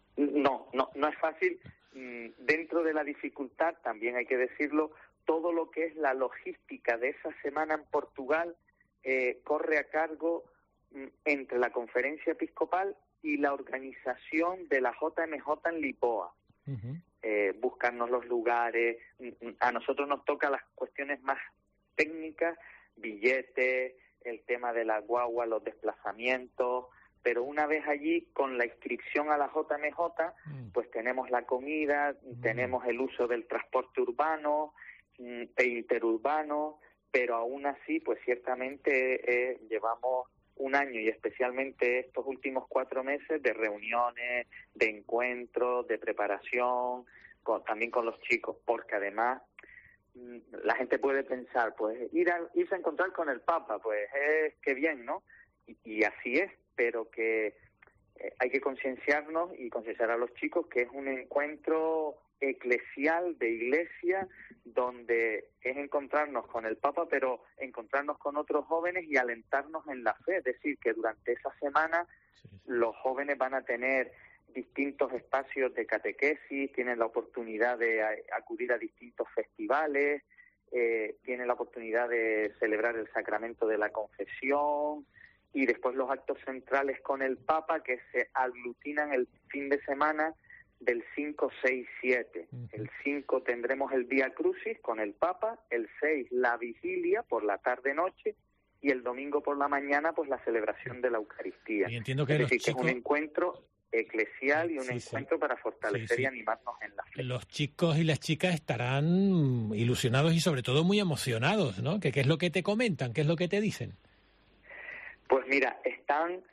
Speaker 10: No es fácil. Dentro de la dificultad, también hay que decirlo, todo lo que es la logística de esa semana en Portugal corre a cargo entre la Conferencia Episcopal y la organización de la JMJ en Lisboa. Buscarnos los lugares. A nosotros nos toca las cuestiones más técnicas, billetes, el tema de la guagua, los desplazamientos, pero una vez allí, con la inscripción a la JMJ, pues tenemos la comida, tenemos el uso del transporte urbano e interurbano, pero aún así, pues ciertamente llevamos un año, y especialmente estos últimos 4 meses, de reuniones, de encuentros, de preparación, también con los chicos, porque además la gente puede pensar, pues irse a encontrar con el Papa, pues qué bien, ¿no? Y así es, pero que hay que concienciarnos y concienciar a los chicos que es un encuentro eclesial de iglesia, donde es encontrarnos con el Papa, pero encontrarnos con otros jóvenes y alentarnos en la fe. Es decir, que durante esa semana los jóvenes van a tener distintos espacios de catequesis, tienen la oportunidad de acudir a distintos festivales, tienen la oportunidad de celebrar el sacramento de la confesión, y después los actos centrales con el Papa, que se aglutinan el fin de semana del 5, 6, 7. El 5 tendremos el Vía Crucis con el Papa, el 6 la vigilia por la tarde-noche, y el domingo por la mañana pues la celebración de la Eucaristía.
Speaker 15: Y entiendo que
Speaker 10: es decir,
Speaker 15: chicos...
Speaker 10: que es un encuentro eclesial y un encuentro para fortalecer y animarnos en la fe.
Speaker 15: Los chicos y las chicas estarán ilusionados y sobre todo muy emocionados, ¿no? ¿Qué es lo que te comentan? ¿Qué es lo que te dicen?
Speaker 10: Pues mira, están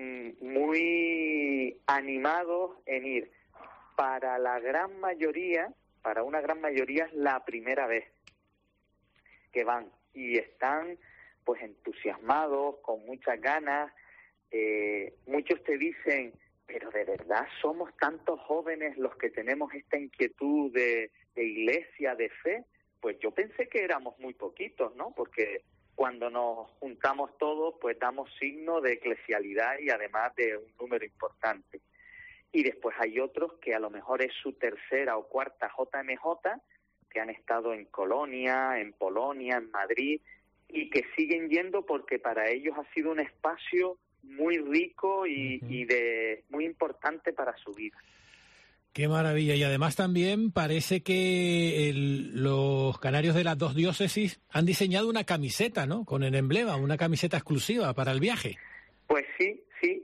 Speaker 10: muy animados en ir. Para una gran mayoría es la primera vez que van, y están pues entusiasmados, con muchas ganas. Muchos te dicen, pero de verdad somos tantos jóvenes los que tenemos esta inquietud de iglesia, de fe. Pues yo pensé que éramos muy poquitos, ¿no? Porque cuando nos juntamos todos, pues damos signo de eclesialidad y además de un número importante. Y después hay otros que a lo mejor es su tercera o cuarta JMJ, que han estado en Colonia, en Polonia, en Madrid, y que siguen yendo porque para ellos ha sido un espacio muy rico y muy importante para su vida.
Speaker 15: Qué maravilla. Y además también parece que los canarios de las 2 diócesis han diseñado una camiseta, ¿no? Con el emblema, una camiseta exclusiva para el viaje.
Speaker 10: Pues sí.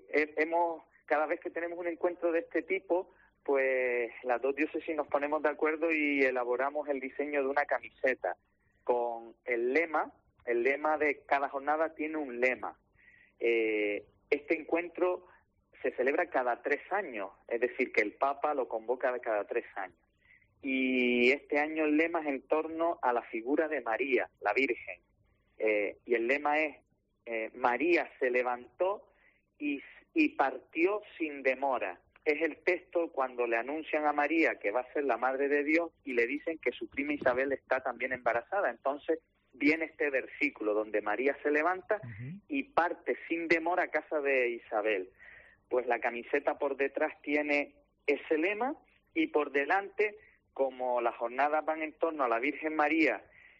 Speaker 10: Cada vez que tenemos un encuentro de este tipo, pues las 2 diócesis nos ponemos de acuerdo y elaboramos el diseño de una camiseta con el lema de cada jornada. Tiene un lema. Este encuentro se celebra cada 3 años, es decir, que el Papa lo convoca cada 3 años. Y este año el lema es en torno a la figura de María, la Virgen. Y el lema es, María se levantó y partió sin demora. Es el texto cuando le anuncian a María que va a ser la Madre de Dios y le dicen que su prima Isabel está también embarazada. Entonces viene este versículo donde María se levanta y parte sin demora a casa de Isabel. Pues la camiseta por detrás tiene ese lema, y por delante, como las jornadas van en torno a la Virgen María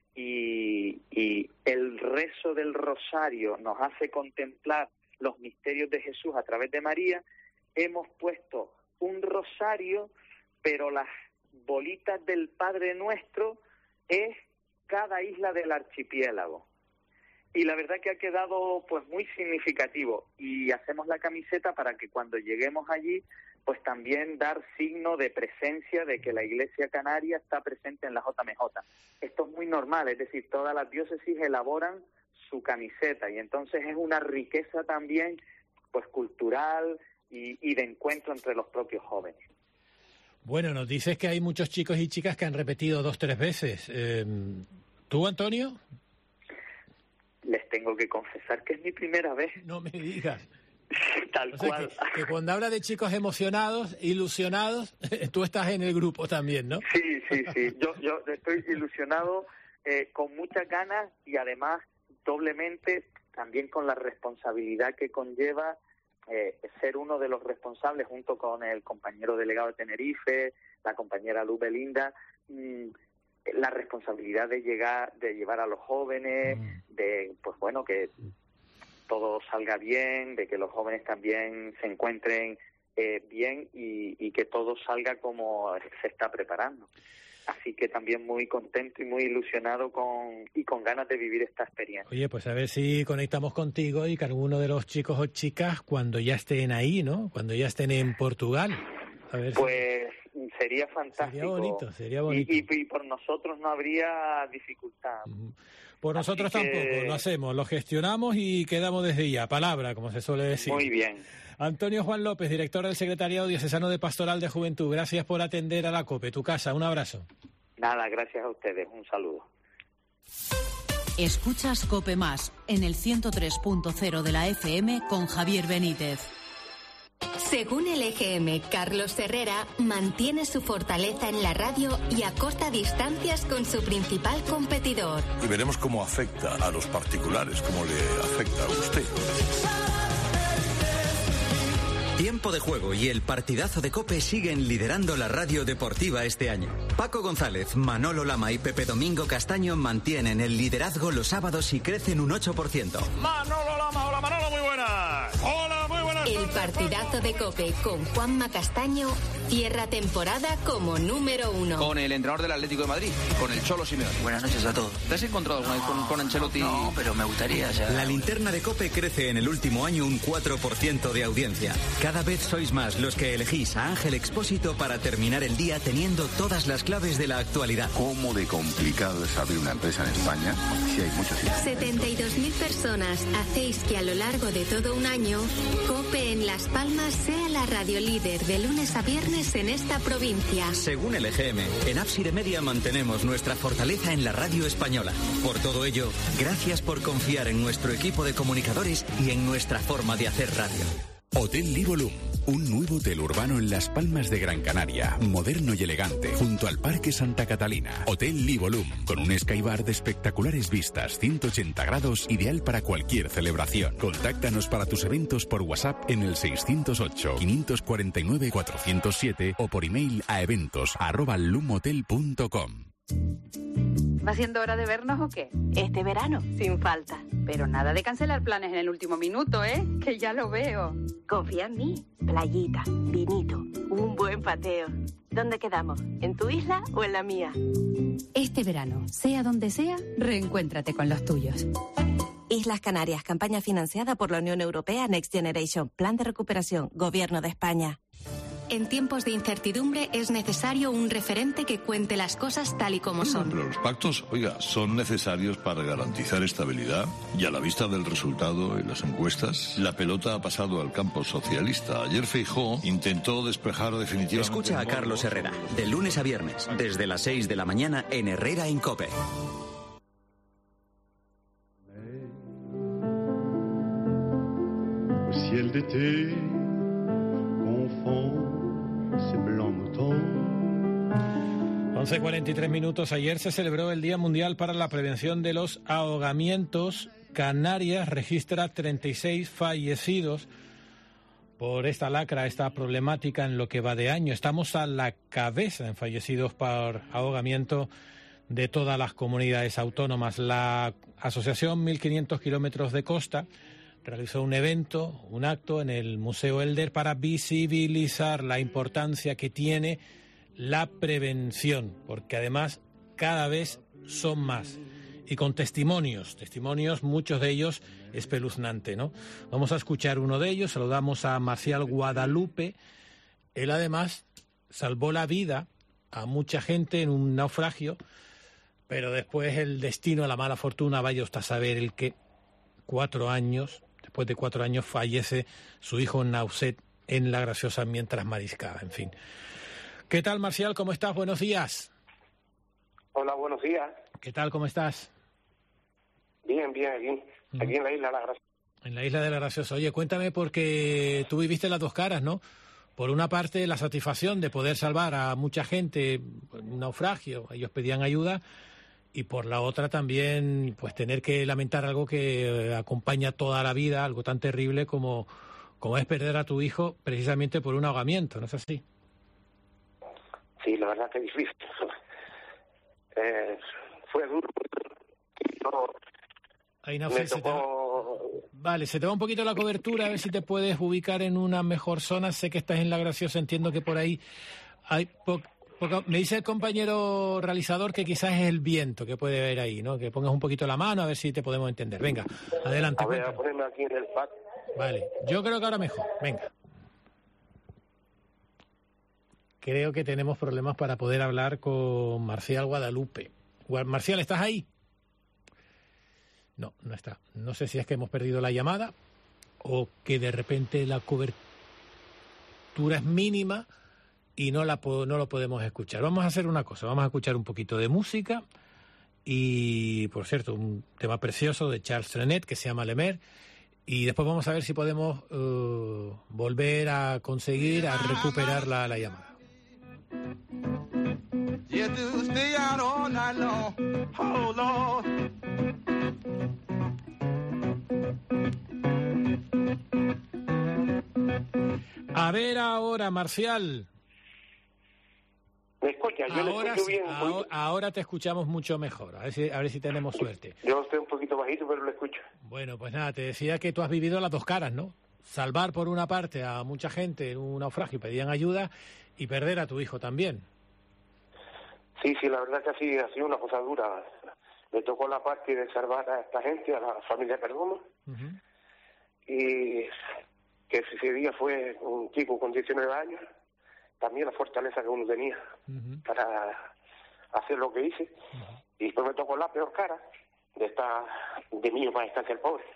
Speaker 10: y el rezo del rosario nos hace contemplar los misterios de Jesús a través de María, hemos puesto un rosario, pero las bolitas del Padre Nuestro es cada isla del archipiélago. y la verdad que ha quedado pues muy significativo, y hacemos la camiseta para que cuando lleguemos allí pues también dar signo de presencia de que la Iglesia Canaria está presente en la JMJ. Esto es muy normal, es decir, todas las diócesis elaboran su camiseta, y entonces es una riqueza también pues cultural y de encuentro entre los propios jóvenes.
Speaker 15: Bueno, nos dices que hay muchos chicos y chicas que han repetido 2-3 veces. ¿Tú, Antonio?
Speaker 10: Les tengo que confesar que es mi primera vez.
Speaker 15: No me digas.
Speaker 10: Tal cual.
Speaker 15: Que cuando habla de chicos emocionados, ilusionados, tú estás en el grupo también, ¿no?
Speaker 10: Sí. Yo estoy ilusionado, con muchas ganas, y además doblemente también con la responsabilidad que conlleva ser uno de los responsables, junto con el compañero delegado de Tenerife, la compañera Luz Belinda, la responsabilidad de llevar a los jóvenes, de pues bueno, que todo salga bien, de que los jóvenes también se encuentren bien y que todo salga como se está preparando. Así que también muy contento y muy ilusionado y con ganas de vivir esta experiencia.
Speaker 15: Oye, pues a ver si conectamos contigo y que alguno de los chicos o chicas, cuando ya estén ahí, ¿no? Cuando ya estén en Portugal. A ver
Speaker 10: pues sería fantástico.
Speaker 15: Sería bonito.
Speaker 10: Y por nosotros no habría dificultad.
Speaker 15: Por nosotros tampoco, lo hacemos, lo gestionamos y quedamos desde ya. Palabra, como se suele decir.
Speaker 10: Muy bien.
Speaker 15: Antonio Juan López, director del Secretariado Diocesano de Pastoral de Juventud, gracias por atender a la COPE, tu casa, un abrazo.
Speaker 10: Nada, gracias a ustedes, un saludo.
Speaker 17: Escuchas COPE Más en el 103.0 de la FM con Javier Benítez.
Speaker 3: Según el EGM, Carlos Herrera mantiene su fortaleza en la radio y acorta distancias con su principal competidor.
Speaker 12: Y veremos cómo afecta a los particulares, cómo le afecta a usted.
Speaker 2: Tiempo de juego y el partidazo de COPE siguen liderando la radio deportiva este año. Paco González, Manolo Lama y Pepe Domingo Castaño mantienen el liderazgo los sábados y crecen un 8%.
Speaker 12: Manolo Lama, hola Manolo, muy buenas. Hola, muy buenas.
Speaker 3: El partidazo de COPE con Juanma Castaño cierra temporada como número 1.
Speaker 13: Con el entrenador del Atlético de Madrid, con el Cholo Simeone. Buenas noches a todos. ¿Te has encontrado alguna vez con Ancelotti? No, pero me gustaría ya.
Speaker 2: La linterna de COPE crece en el último año un 4% de audiencia. Cada vez sois más los que elegís a Ángel Expósito para terminar el día teniendo todas las claves de la actualidad.
Speaker 12: ¿Cómo de complicado es abrir una empresa en España? Si hay muchos.
Speaker 3: 72.000 personas hacéis que a lo largo de todo un año COPE en Las Palmas sea la radio líder de lunes a viernes en esta provincia.
Speaker 2: Según el EGM, en Ábside Media mantenemos nuestra fortaleza en la radio española. Por todo ello, gracias por confiar en nuestro equipo de comunicadores y en nuestra forma de hacer radio.
Speaker 23: Hotel Livolum, un nuevo hotel urbano en Las Palmas de Gran Canaria, moderno y elegante, junto al Parque Santa Catalina. Hotel Livolum, con un skybar de espectaculares vistas, 180 grados, ideal para cualquier celebración. Contáctanos para tus eventos por WhatsApp en el 608-549-407 o por email a eventos@lumhotel.com.
Speaker 14: ¿Va siendo hora de vernos o qué? Este verano, sin falta. Pero nada de cancelar planes en el último minuto, ¿eh? Que ya lo veo. Confía en mí. Playita, vinito, un buen pateo. ¿Dónde quedamos? ¿En tu isla o en la mía?
Speaker 17: Este verano, sea donde sea, reencuéntrate con los tuyos.
Speaker 6: Islas Canarias, campaña financiada por la Unión Europea Next Generation, Plan de Recuperación, Gobierno de España.
Speaker 3: En tiempos de incertidumbre es necesario un referente que cuente las cosas tal y como son.
Speaker 12: Pero los pactos, oiga, son necesarios para garantizar estabilidad y a la vista del resultado en las encuestas, la pelota ha pasado al campo socialista. Ayer Feijóo intentó despejar definitivamente...
Speaker 2: Escucha a Carlos Herrera, de lunes a viernes, desde las 6 de la mañana en Herrera en COPE.
Speaker 16: Ciel d'été confond ces blancs moutons.
Speaker 15: 11:43 minutos. Ayer se celebró el Día Mundial para la Prevención de los Ahogamientos. Canarias registra 36 fallecidos por esta lacra, esta problemática en lo que va de año. Estamos a la cabeza en fallecidos por ahogamiento de todas las comunidades autónomas. La Asociación 1500 Kilómetros de Costa realizó un evento, un acto en el Museo Elder para visibilizar la importancia que tiene la prevención, porque además cada vez son más. y con testimonios, muchos de ellos espeluznantes, ¿no? Vamos a escuchar uno de ellos. Saludamos a Marcial Guadalupe. Él además salvó la vida a mucha gente en un naufragio, pero después el destino, la mala fortuna, vaya usted a saber el que después de 4 años fallece su hijo Nauset en La Graciosa mientras mariscaba, en fin. ¿Qué tal, Marcial? ¿Cómo estás? Buenos días.
Speaker 1: Hola, buenos días.
Speaker 15: ¿Qué tal? ¿Cómo estás?
Speaker 1: Bien, aquí en la isla de La Graciosa.
Speaker 15: En la isla de La Graciosa. Oye, cuéntame, porque tú viviste las dos caras, ¿no? Por una parte, la satisfacción de poder salvar a mucha gente en un naufragio, ellos pedían ayuda, y por la otra también, pues tener que lamentar algo que acompaña toda la vida, algo tan terrible como es perder a tu hijo precisamente por un ahogamiento, ¿no es así?
Speaker 1: Sí, la verdad que es difícil. Fue duro.
Speaker 15: Vale, se te va un poquito la cobertura, a ver si te puedes ubicar en una mejor zona. Sé que estás en La Graciosa, entiendo que por ahí hay me dice el compañero realizador que quizás es el viento que puede haber ahí, ¿no? Que pongas un poquito la mano a ver si te podemos entender. Venga, adelante.
Speaker 1: Voy a ponerme aquí en el patio.
Speaker 15: Vale, yo creo que ahora mejor. Venga. Creo que tenemos problemas para poder hablar con Marcial Guadalupe. Marcial, ¿estás ahí? No está. No sé si es que hemos perdido la llamada o que de repente la cobertura es mínima y no lo podemos escuchar. Vamos a hacer una cosa, vamos a escuchar un poquito de música y, por cierto, un tema precioso de Charles Trenet que se llama Le Mer, y después vamos a ver si podemos volver a conseguir a recuperar la llamada. A ver ahora, Marcial.
Speaker 1: ¿Me escuchas? Yo
Speaker 15: ahora,
Speaker 1: le escucho bien.
Speaker 15: Ahora te escuchamos mucho mejor. A ver si tenemos suerte.
Speaker 1: Yo estoy un poquito bajito, pero lo escucho.
Speaker 15: Bueno, pues nada, te decía que tú has vivido las dos caras, ¿no? Salvar por una parte a mucha gente en un naufragio, pedían ayuda, y perder a tu hijo también.
Speaker 1: Sí, la verdad que ha sido una cosa dura. Me tocó la parte de salvar a esta gente, a la familia Perdomo. Y que ese día fue un chico con 19 años. También la fortaleza que uno tenía para hacer lo que hice. Y después me tocó la peor cara de mí para estancia el pobre.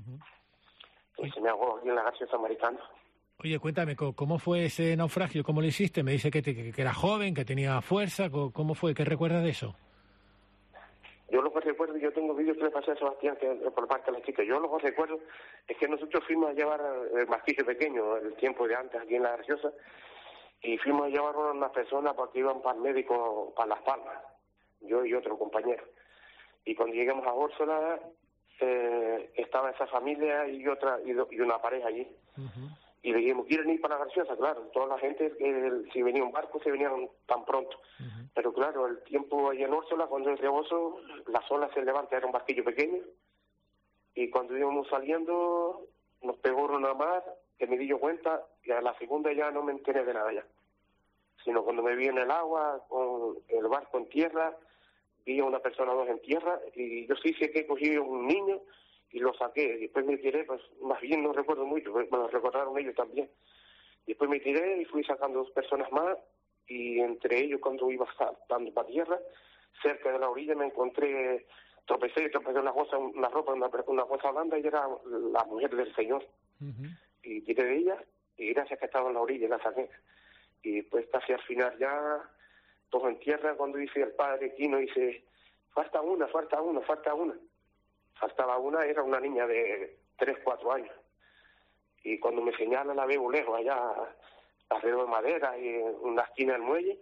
Speaker 1: Y se me ahogó aquí en La Graciosa maricando.
Speaker 15: Oye, cuéntame, ¿cómo fue ese naufragio? ¿Cómo lo hiciste? Me dice que era joven, que tenía fuerza. ¿Cómo fue? ¿Qué recuerdas de eso?
Speaker 1: Yo lo que recuerdo, yo tengo vídeos que le pasé a Sebastián por parte de la chica. Yo lo que recuerdo es que nosotros fuimos a llevar el mastillo pequeño, el tiempo de antes aquí en La Graciosa, y fuimos a llevar a unas personas porque iban para el médico, para Las Palmas, yo y otro compañero. Y cuando llegamos a Órsola, estaba esa familia y una pareja allí. Y le dijimos, ¿quieren ir para La Graciosa? Claro, toda la gente, si venía un barco, se venían tan pronto. Pero claro, el tiempo allí en Órsola, cuando es rebozo, las olas se levantan, era un barquillo pequeño. Y cuando íbamos saliendo, nos pegó una mar, que me di yo cuenta, y a la segunda ya no me enteré de nada ya. Sino cuando me vi en el agua, con el barco en tierra, vi a una persona o dos en tierra, y yo sí sé que cogí un niño y lo saqué. Después me tiré, pues más bien no recuerdo mucho, me lo recordaron ellos también. Después me tiré y fui sacando 2 personas más, y entre ellos, cuando iba saltando para tierra, cerca de la orilla me encontré, tropecé una ropa, una cosa blanda, y era la mujer del Señor. Y tiré de ella, y gracias que estaba en la orilla la saqué. Y después casi al final ya, todo en tierra, cuando dice el padre Quino, dice, falta una. Faltaba una, era una niña de 3, 4 años. Y cuando me señala la veo lejos, allá alrededor de madera, y en una esquina del muelle.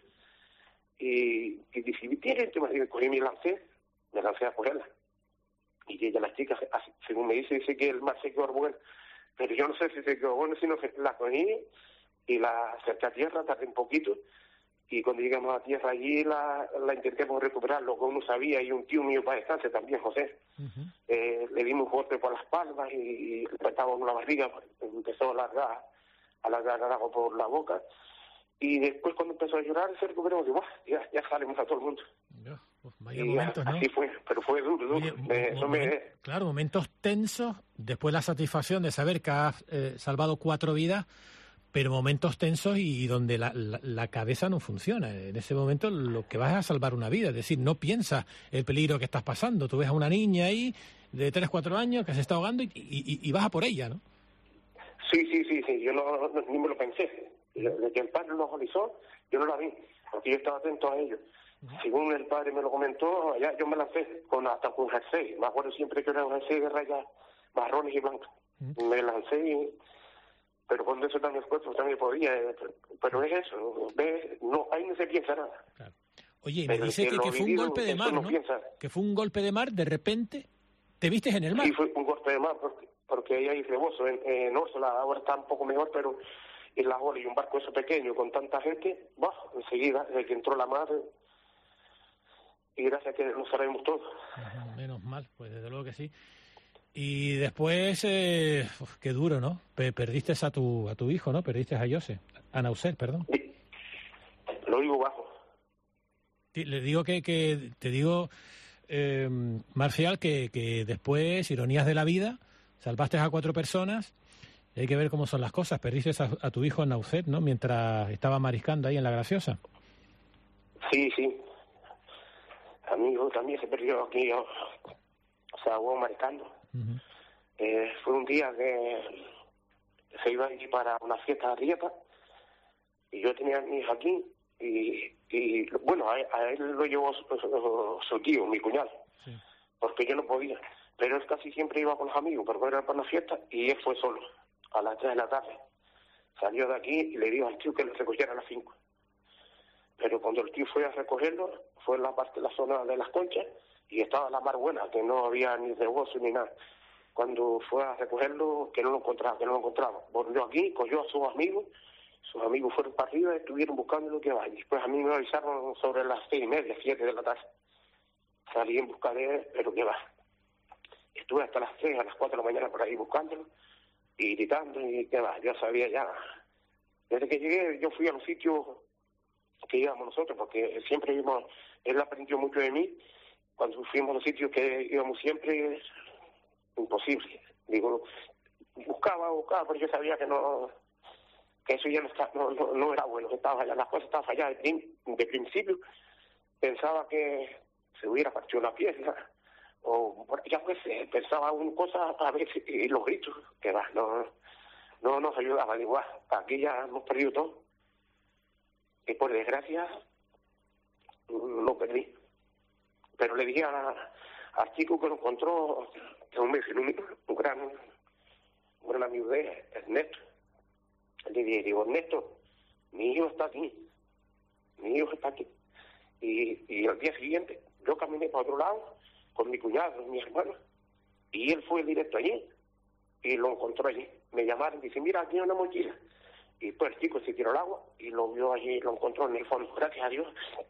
Speaker 1: Y dice, ¿tienes? Y cogí y me lancé a cogerla. Y ella, la chica, según me dice que el mar se quedó bueno. Pero yo no sé si se quedó bueno, sino que la cogí y la acerqué a tierra, tardé un poquito. Y cuando llegamos a tierra allí, la intentemos recuperar, lo que uno sabía, y un tío mío para descansar también, José. Le dimos un golpe por las palmas y le apretábamos la barriga, empezó a alargar el agua por la boca. Y después, cuando empezó a llorar, se recuperó y ya salimos a todo el mundo.
Speaker 15: Vaya momentos, ¿no?
Speaker 1: Así fue, pero fue duro.
Speaker 15: Oye, claro, momentos tensos, después la satisfacción de saber que has salvado 4 vidas, pero momentos tensos y donde la cabeza no funciona. En ese momento lo que vas es a salvar una vida, es decir, no piensas el peligro que estás pasando. Tú ves a una niña ahí de 3-4 años que se está ahogando y vas a por ella, ¿no?
Speaker 1: Sí, yo ni me lo pensé. De que el padre lo localizó, yo no la vi, porque yo estaba atento a ello. Según el padre me lo comentó, allá yo me lancé hasta con jersey. Me acuerdo siempre que era un jersey de rayas marrones y blancas. Me lancé, pero cuando eso también fue, pues también podía. Pero es eso, no, ahí no se piensa nada.
Speaker 15: Claro. Oye, me dice que fue un golpe de mar, ¿no? Que fue un golpe de mar, de repente te vistes en el mar.
Speaker 1: Sí, fue un golpe de mar, porque ahí hay rebozo. En Órsola ahora está un poco mejor, pero en la ola y un barco eso pequeño con tanta gente, enseguida, desde que entró la mar, y gracias a que lo sabemos todo.
Speaker 15: Menos mal, pues desde luego que sí. Y después, qué duro, ¿no? Perdiste a tu hijo, ¿no? Perdiste a Jose, a Nauset, perdón.
Speaker 1: Sí. Lo digo bajo.
Speaker 15: Sí, le digo te digo, Marcial, que después, ironías de la vida, salvaste a 4 personas. Hay que ver cómo son las cosas. Perdiste a tu hijo en Nauset, ¿no? Mientras estaba mariscando ahí en La Graciosa.
Speaker 1: Sí. A mi hijo también se perdió aquí, se ahogó mariscando. Fue un día que se iba a ir para una fiesta de Rieta y yo tenía a mi hijo aquí y bueno, a él lo llevó su tío, mi cuñado, porque yo no podía. Pero él casi siempre iba con los amigos, pero era para una fiesta y él fue solo. A las 3 de la tarde. Salió de aquí y le dijo al tío que lo recogiera a las 5. Pero cuando el tío fue a recogerlo, fue en la zona de las Conchas, y estaba la mar buena, que no había ni rebozo ni nada. Cuando fue a recogerlo, que no lo encontraba. Volvió aquí, cogió a sus amigos fueron para arriba y estuvieron buscando lo que va. Y después a mí me avisaron sobre las 6:30, 7 de la tarde. Salí en busca de él, pero que va. Estuve hasta las 3, a las 4 de la mañana por ahí buscándolo y gritando y qué va, yo sabía ya. Desde que llegué yo fui a los sitios que íbamos nosotros, porque siempre íbamos, él aprendió mucho de mí. Cuando fuimos a los sitios que íbamos siempre, es imposible. Digo, buscaba, pero yo sabía que eso ya no era bueno, que estaba fallando, las cosas estaban falladas. De principio pensaba que se hubiera partido la pieza, o ya pues pensaba una cosa a ver y los gritos, que va, no nos ayudaban igual. Aquí ya hemos perdido todo. Y por desgracia lo perdí. Pero le dije al chico que lo encontró, que es un vecino, un gran amigo de él, Ernesto. Le digo, Ernesto, mi hijo está aquí. Y al día siguiente yo caminé para otro lado con mi cuñado, mi hermano, y él fue directo allí y lo encontró allí. Me llamaron y dice, mira, aquí hay una mochila. Y pues el chico se tiró al agua y lo vio allí, lo encontró en el fondo, gracias a Dios.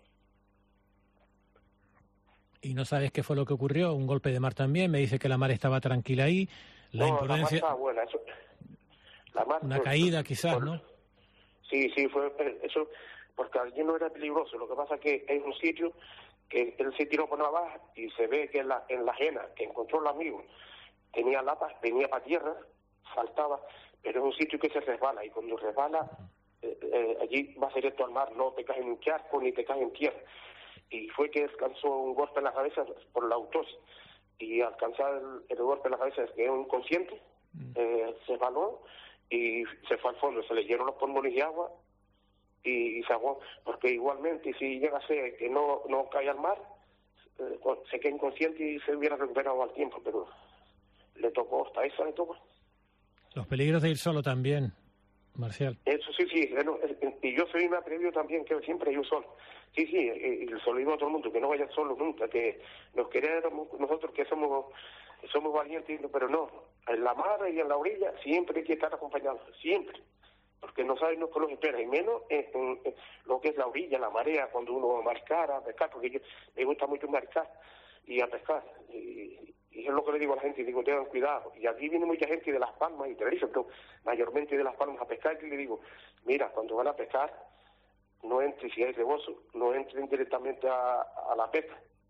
Speaker 15: ¿Y no sabes qué fue lo que ocurrió? Un golpe de mar también, me dice que la mar estaba tranquila ahí, la imprudencia...
Speaker 1: La mar estaba buena, eso... La mar,
Speaker 15: una caída quizás, ¿no?
Speaker 1: Sí, fue eso, porque allí no era peligroso. Lo que pasa es que hay un sitio que él se tiró por una baja y se ve que en la ajena que encontró el amigo tenía lapas, venía para tierra, saltaba, pero es un sitio que se resbala, y cuando resbala allí vas directo al mar, no te caes en un charco ni te caes en tierra. Y fue que alcanzó un golpe en la cabeza por la autopsia, y alcanzar el golpe en la cabeza es que es un inconsciente, se resbaló y se fue al fondo, se le llenaron los pulmones de agua y se ahogó, porque igualmente si llega a ser que no cae al mar, se queda inconsciente y se hubiera recuperado al tiempo, pero le tocó, hasta eso le tocó.
Speaker 15: Los peligros de ir solo también, Marcial.
Speaker 1: Eso sí, y yo soy un atrevido también, que siempre yo solo. Sí, y se lo digo a todo el mundo, que no vayan solos nunca, que nos queremos nosotros, que somos valientes, pero no, en la mar y en la orilla siempre hay que estar acompañados, siempre, porque no saben lo que los espera, y menos en lo que es la orilla, la marea, cuando uno va a mariscar, a pescar, porque me gusta mucho mariscar y a pescar, y es lo que le digo a la gente, digo, tengan cuidado. Y aquí viene mucha gente de Las Palmas y Tenerife, pero mayormente de Las Palmas a pescar, y le digo, mira, cuando van a pescar, no entren, si hay rebozo, no entren directamente a la pesca,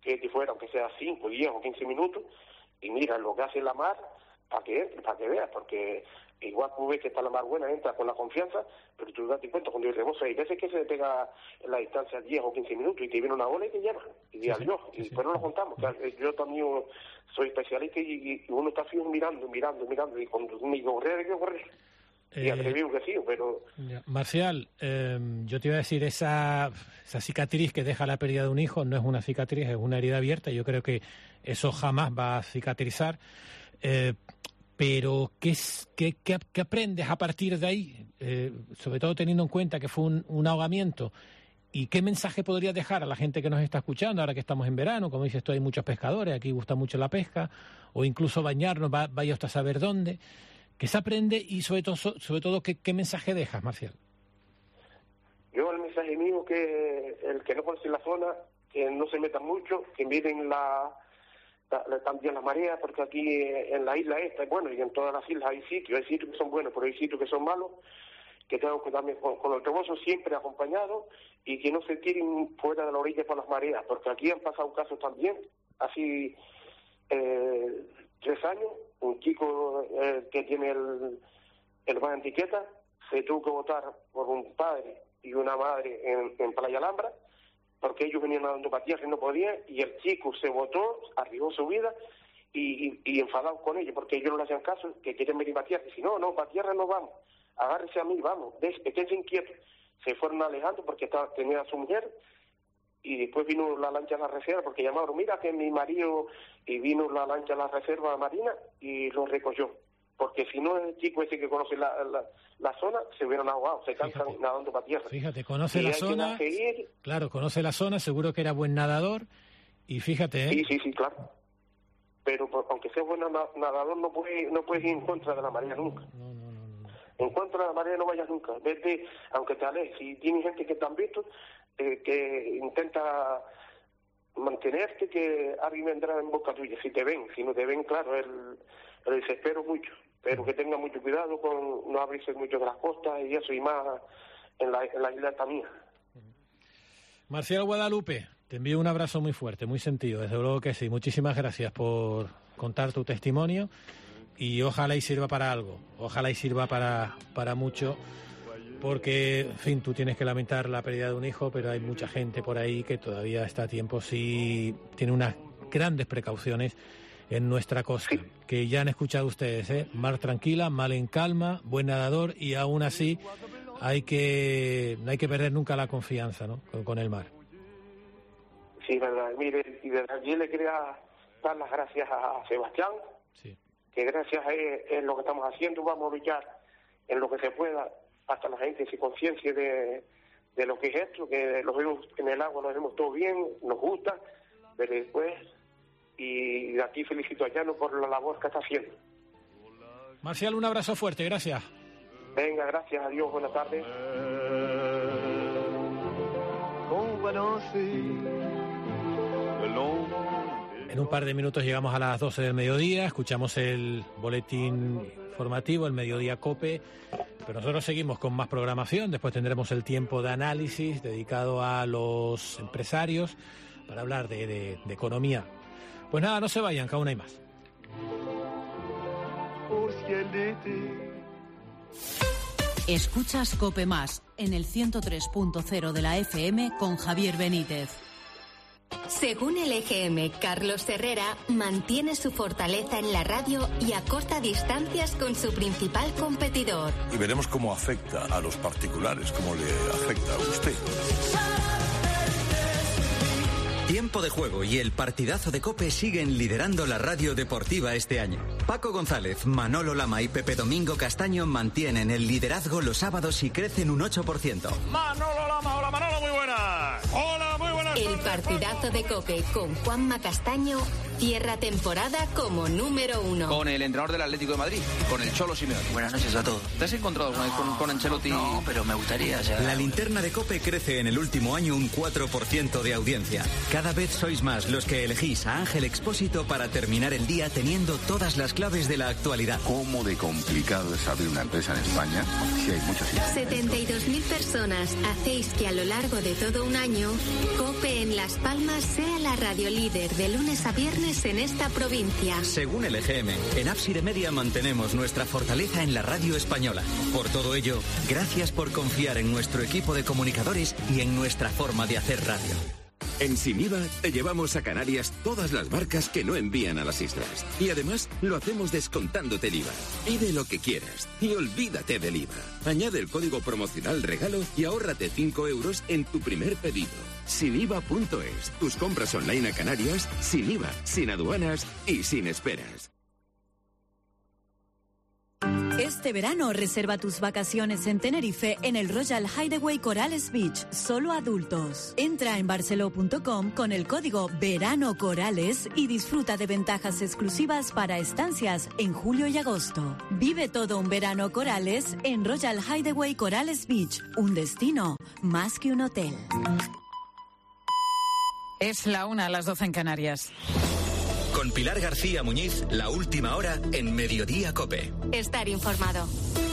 Speaker 1: que fuera, aunque sea 5, 10 o 15 minutos, y mira lo que hace la mar, para que veas, porque igual tú ves que está la mar buena, entra con la confianza, pero tú date cuenta, cuando hay rebozo, hay veces que se te pega en la distancia 10 o 15 minutos y te viene una ola y te lleva, y di adiós, y después no lo contamos. Yo también soy especialista y uno está fijo mirando, y cuando me digo correr, hay que correr. Y atrevido que sí, pero...
Speaker 15: Marcial, yo te iba a decir, esa cicatriz que deja la pérdida de un hijo no es una cicatriz, es una herida abierta. Yo creo que eso jamás va a cicatrizar. Pero, ¿qué aprendes a partir de ahí? Sobre todo teniendo en cuenta que fue un ahogamiento. ¿Y qué mensaje podrías dejar a la gente que nos está escuchando ahora que estamos en verano? Como dices tú, hay muchos pescadores, aquí gusta mucho la pesca, o incluso bañarnos, vaya hasta saber dónde. ¿Qué se aprende y sobre todo ¿qué mensaje dejas, Marcial?
Speaker 1: Yo el mensaje mío que el que no conoce la zona, que no se meta mucho, que miren también las mareas, porque aquí en la isla esta, bueno, y en todas las islas hay sitios que son buenos, pero hay sitios que son malos, que tengo que también con los rebosos siempre acompañados y que no se tiren fuera de la orilla por las mareas, porque aquí han pasado casos también, así 3 años, un chico que tiene el van etiqueta se tuvo que votar por un padre y una madre en Playa Alhambra, porque ellos venían nadando para tierra y no podían, y el chico se botó, arribó su vida y enfadado con ellos, porque ellos no le hacían caso, que quieren venir para tierra, y si no, para tierra no vamos, agárrese a mí, vamos, esténse inquietos. Se fueron alejando porque tenía a su mujer, y después vino la lancha a la reserva, porque llamaron, mira que mi marido, y vino la lancha a la reserva marina y lo recogió. Porque si no, el chico ese que conoce la zona, se hubieran ahogado, se cansan nadando para tierra.
Speaker 15: Fíjate, conoce la zona, claro, conoce la zona, seguro que era buen nadador, y fíjate,
Speaker 1: Sí, claro. Pero aunque sea buen nadador, no puedes ir en contra de la marea nunca. No. En contra de la marea no vayas nunca. Vete, aunque te alejes. Si tienes gente que te han visto, que intenta mantenerte, que alguien vendrá en busca tuya. Si te ven, si no te ven, claro, el desespero mucho. Pero que tenga mucho cuidado con no abrirse mucho de las costas y eso, y más en la isla también.
Speaker 15: Marcial Guadalupe, te envío un abrazo muy fuerte, muy sentido, desde luego que sí. Muchísimas gracias por contar tu testimonio y ojalá y sirva para algo, ojalá y sirva para mucho, porque, en fin, tú tienes que lamentar la pérdida de un hijo, pero hay mucha gente por ahí que todavía está a tiempo, sí tiene unas grandes precauciones en nuestra costa, que ya han escuchado ustedes, mar tranquila, mal en calma, buen nadador, y aún así no hay que perder nunca la confianza, ¿no?, con el mar.
Speaker 1: Sí, verdad. Mire, y desde allí le quería dar las gracias a Sebastián, que gracias a él, en lo que estamos haciendo vamos a luchar en lo que se pueda hasta la gente se conciencie de lo que es esto, que los vemos en el agua, nos vemos todo bien, nos gusta, pero después, y de aquí felicito a Llano por la labor que está haciendo.
Speaker 15: Marcial, un abrazo fuerte, gracias.
Speaker 1: Venga, gracias, adiós, buenas tardes.
Speaker 15: En un par de minutos llegamos a las 12 del mediodía, escuchamos el boletín informativo, el Mediodía COPE, pero nosotros seguimos con más programación, después tendremos el tiempo de análisis dedicado a los empresarios para hablar de economía. Pues nada, no se vayan, que aún hay más.
Speaker 17: Escuchas COPE Más en el 103.0 de la FM con Javier Benítez.
Speaker 3: Según el EGM, Carlos Herrera mantiene su fortaleza en la radio y acorta distancias con su principal competidor.
Speaker 12: Y veremos cómo afecta a los particulares, cómo le afecta a usted.
Speaker 2: Tiempo de juego y el partidazo de COPE siguen liderando la radio deportiva este año. Paco González, Manolo Lama y Pepe Domingo Castaño mantienen el liderazgo los sábados y crecen un 8%.
Speaker 11: Manolo Lama, hola Manolo, muy buenas. Hola, muy buenas.
Speaker 3: El partidazo de COPE con Juanma Castaño cierra temporada como número 1.
Speaker 13: Con el entrenador del Atlético de Madrid, con el Cholo Simeone. Buenas noches a todos. ¿Te has encontrado alguna vez con Ancelotti?
Speaker 2: No, pero me gustaría ya. La linterna de COPE crece en el último año un 4% de audiencia. Cada vez sois más los que elegís a Ángel Expósito para terminar el día teniendo todas las claves de la actualidad.
Speaker 18: ¿Cómo de complicado es abrir una empresa en España? Sí, hay muchos.
Speaker 3: 72.000 personas hacéis que a lo largo de todo un año COPE en en Las Palmas sea la radio líder de lunes a viernes en esta provincia.
Speaker 2: Según el EGM, en Ábside Media mantenemos nuestra fortaleza en la radio española. Por todo ello, gracias por confiar en nuestro equipo de comunicadores y en nuestra forma de hacer radio.
Speaker 19: En Siniva te llevamos a Canarias todas las marcas que no envían a las islas. Y además lo hacemos descontándote el IVA. Pide lo que quieras y olvídate del IVA. Añade el código promocional regalo y ahórrate 5 euros en tu primer pedido. Siniva.es. Tus compras online a Canarias sin IVA, sin aduanas y sin esperas.
Speaker 20: Este verano reserva tus vacaciones en Tenerife en el Royal Hideaway Corales Beach, solo adultos. Entra en barceló.com con el código Verano Corales y disfruta de ventajas exclusivas para estancias en julio y agosto. Vive todo un verano Corales en Royal Hideaway Corales Beach, un destino más que un hotel.
Speaker 21: Es la 1, a las 12 en Canarias.
Speaker 2: Con Pilar García Muñiz, la última hora en Mediodía COPE.
Speaker 3: Estar informado.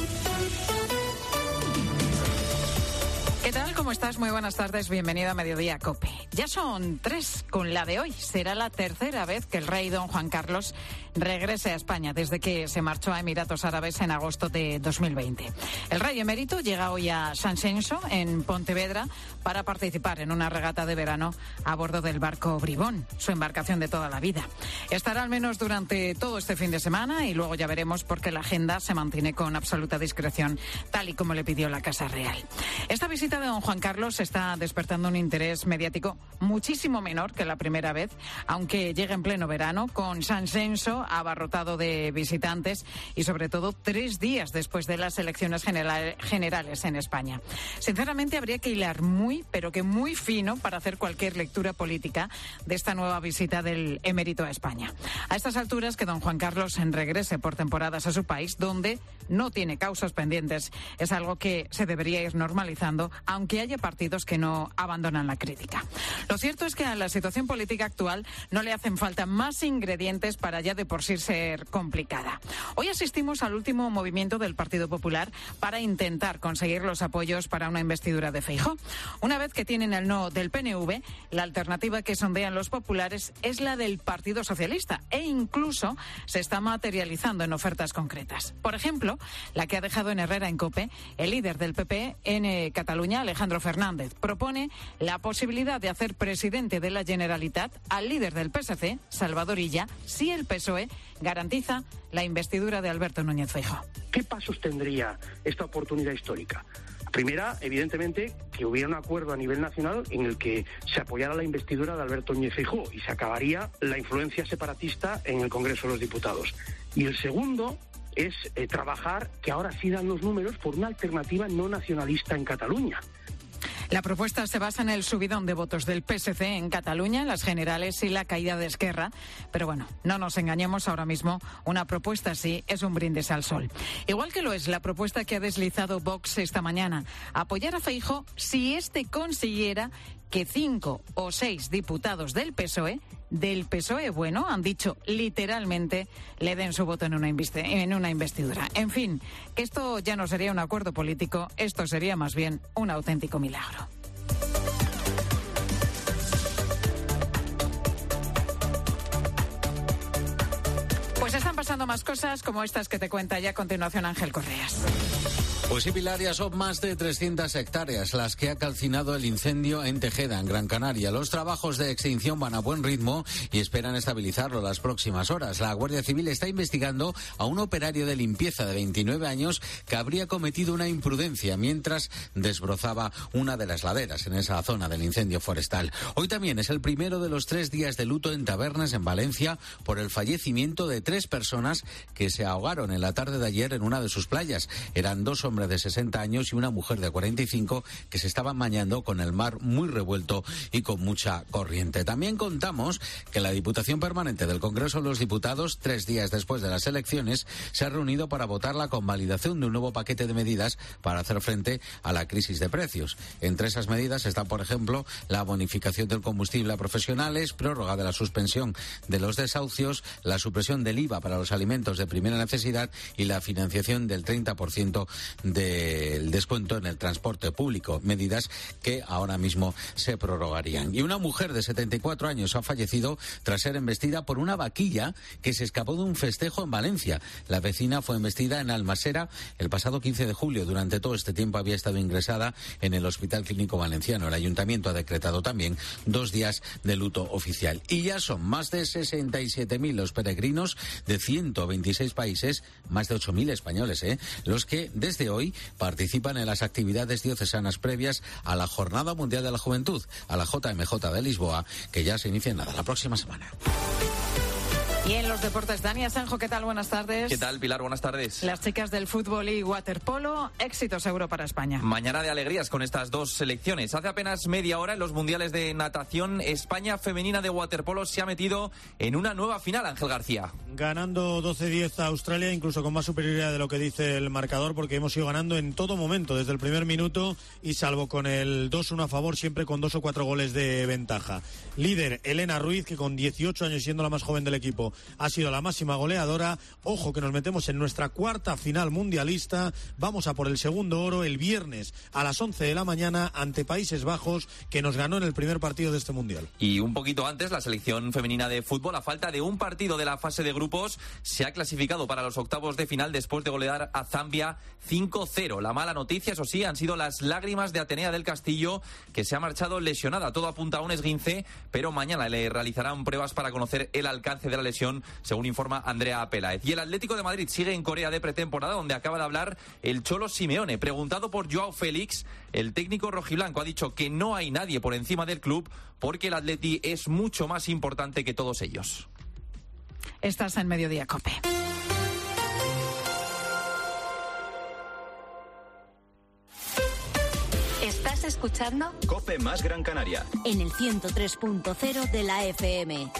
Speaker 21: ¿Qué tal? ¿Cómo estás? Muy buenas tardes. Bienvenido a Mediodía COPE. Ya son 3 con la de hoy. Será la tercera vez que el rey don Juan Carlos regrese a España desde que se marchó a Emiratos Árabes en agosto de 2020. El rey emérito llega hoy a San Xenxo, en Pontevedra, para participar en una regata de verano a bordo del barco Bribón, su embarcación de toda la vida. Estará al menos durante todo este fin de semana y luego ya veremos porque la agenda se mantiene con absoluta discreción, tal y como le pidió la Casa Real. Esta visita de don Juan Carlos está despertando un interés mediático muchísimo menor que la primera vez, aunque llega en pleno verano, con San Xenxo abarrotado de visitantes y sobre todo 3 días después de las elecciones generales en España. Sinceramente habría que hilar muy, pero que muy fino para hacer cualquier lectura política de esta nueva visita del emérito a España. A estas alturas que don Juan Carlos regrese por temporadas a su país, donde no tiene causas pendientes, es algo que se debería ir normalizando, aunque haya partidos que no abandonan la crítica. Lo cierto es que a la situación política actual no le hacen falta más ingredientes para ya de por sí ser complicada. Hoy asistimos al último movimiento del Partido Popular para intentar conseguir los apoyos para una investidura de Feijóo. Una vez que tienen el no del PNV, la alternativa que sondean los populares es la del Partido Socialista e incluso se está materializando en ofertas concretas. Por ejemplo, la que ha dejado en Herrera en COPE el líder del PP en Cataluña, Alejandro Fernández, propone la posibilidad de hacer presidente de la Generalitat al líder del PSC, Salvador Illa, si el PSOE garantiza la investidura de Alberto Núñez Feijóo.
Speaker 24: ¿Qué pasos tendría esta oportunidad histórica? Primera, evidentemente, que hubiera un acuerdo a nivel nacional en el que se apoyara la investidura de Alberto Núñez Feijóo y se acabaría la influencia separatista en el Congreso de los Diputados. Y el segundo es trabajar, que ahora sí dan los números, por una alternativa no nacionalista en Cataluña.
Speaker 21: La propuesta se basa en el subidón de votos del PSC en Cataluña, las generales y la caída de Esquerra. Pero bueno, no nos engañemos, ahora mismo una propuesta así es un brindis al sol. Igual que lo es la propuesta que ha deslizado Vox esta mañana, apoyar a Feijóo si éste consiguiera que 5 o 6 diputados del PSOE bueno, han dicho literalmente, le den su voto en una investidura. En fin, que esto ya no sería un acuerdo político, esto sería más bien un auténtico milagro. Pues están pasando más cosas como estas que te cuenta ya a continuación Ángel Correas.
Speaker 25: Pues sí, Pilar, ya son más de 300 hectáreas las que ha calcinado el incendio en Tejeda, en Gran Canaria. Los trabajos de extinción van a buen ritmo y esperan estabilizarlo las próximas horas. La Guardia Civil está investigando a un operario de limpieza de 29 años que habría cometido una imprudencia mientras desbrozaba una de las laderas en esa zona del incendio forestal. Hoy también es el primero de los 3 días de luto en Tabernas, en Valencia, por el fallecimiento de 3 personas que se ahogaron en la tarde de ayer en una de sus playas. Eran 2 hombres de 60 años y una mujer de 45 que se estaban bañando con el mar muy revuelto y con mucha corriente. También contamos que la Diputación Permanente del Congreso de los Diputados, 3 días después de las elecciones, se ha reunido para votar la convalidación de un nuevo paquete de medidas para hacer frente a la crisis de precios. Entre esas medidas están, por ejemplo, la bonificación del combustible a profesionales, prórroga de la suspensión de los desahucios, la supresión del IVA para los alimentos de primera necesidad y la financiación del 30% del descuento en el transporte público, medidas que ahora mismo se prorrogarían. Y una mujer de 74 años ha fallecido tras ser embestida por una vaquilla que se escapó de un festejo en Valencia. La vecina fue embestida en Almasera el pasado 15 de julio. Durante todo este tiempo había estado ingresada en el Hospital Clínico Valenciano. El Ayuntamiento ha decretado también 2 días de luto oficial. Y ya son más de 67.000 los peregrinos de 126 países, más de 8.000 españoles, los que desde hoy participan en las actividades diocesanas previas a la Jornada Mundial de la Juventud, a la JMJ de Lisboa, que ya se inicia la próxima semana.
Speaker 21: Y en los deportes, Dani Asenjo, ¿qué tal? Buenas tardes.
Speaker 13: ¿Qué tal, Pilar? Buenas tardes.
Speaker 21: Las chicas del fútbol y waterpolo, éxito seguro para España.
Speaker 13: Mañana de alegrías con estas dos selecciones. Hace apenas media hora en los mundiales de natación, España femenina de waterpolo se ha metido en una nueva final, Ángel García.
Speaker 4: Ganando 12-10 a Australia, incluso con más superioridad de lo que dice el marcador, porque hemos ido ganando en todo momento, desde el primer minuto, y salvo con el 2-1 a favor, siempre con 2 o 4 goles de ventaja. Líder, Elena Ruiz, que con 18 años, siendo la más joven del equipo, ha sido la máxima goleadora. Ojo que nos metemos en nuestra cuarta final mundialista. Vamos a por el segundo oro el viernes a las 11 de la mañana ante Países Bajos, que nos ganó en el primer partido de este mundial.
Speaker 13: Y un poquito antes, la selección femenina de fútbol, a falta de un partido de la fase de grupos, se ha clasificado para los octavos de final después de golear a Zambia 5-0. La mala noticia, eso sí, han sido las lágrimas de Atenea del Castillo, que se ha marchado lesionada. Todo apunta a un esguince, pero mañana le realizarán pruebas para conocer el alcance de la lesión, según informa Andrea Peláez. Y el Atlético de Madrid sigue en Corea de pretemporada, donde acaba de hablar el Cholo Simeone. Preguntado por Joao Félix, el técnico rojiblanco ha dicho que no hay nadie por encima del club, porque el Atleti es mucho más importante que todos ellos.
Speaker 21: Estás en Mediodía COPE.
Speaker 3: ¿Estás escuchando?
Speaker 2: COPE más Gran Canaria.
Speaker 20: En el 103.0 de la FM.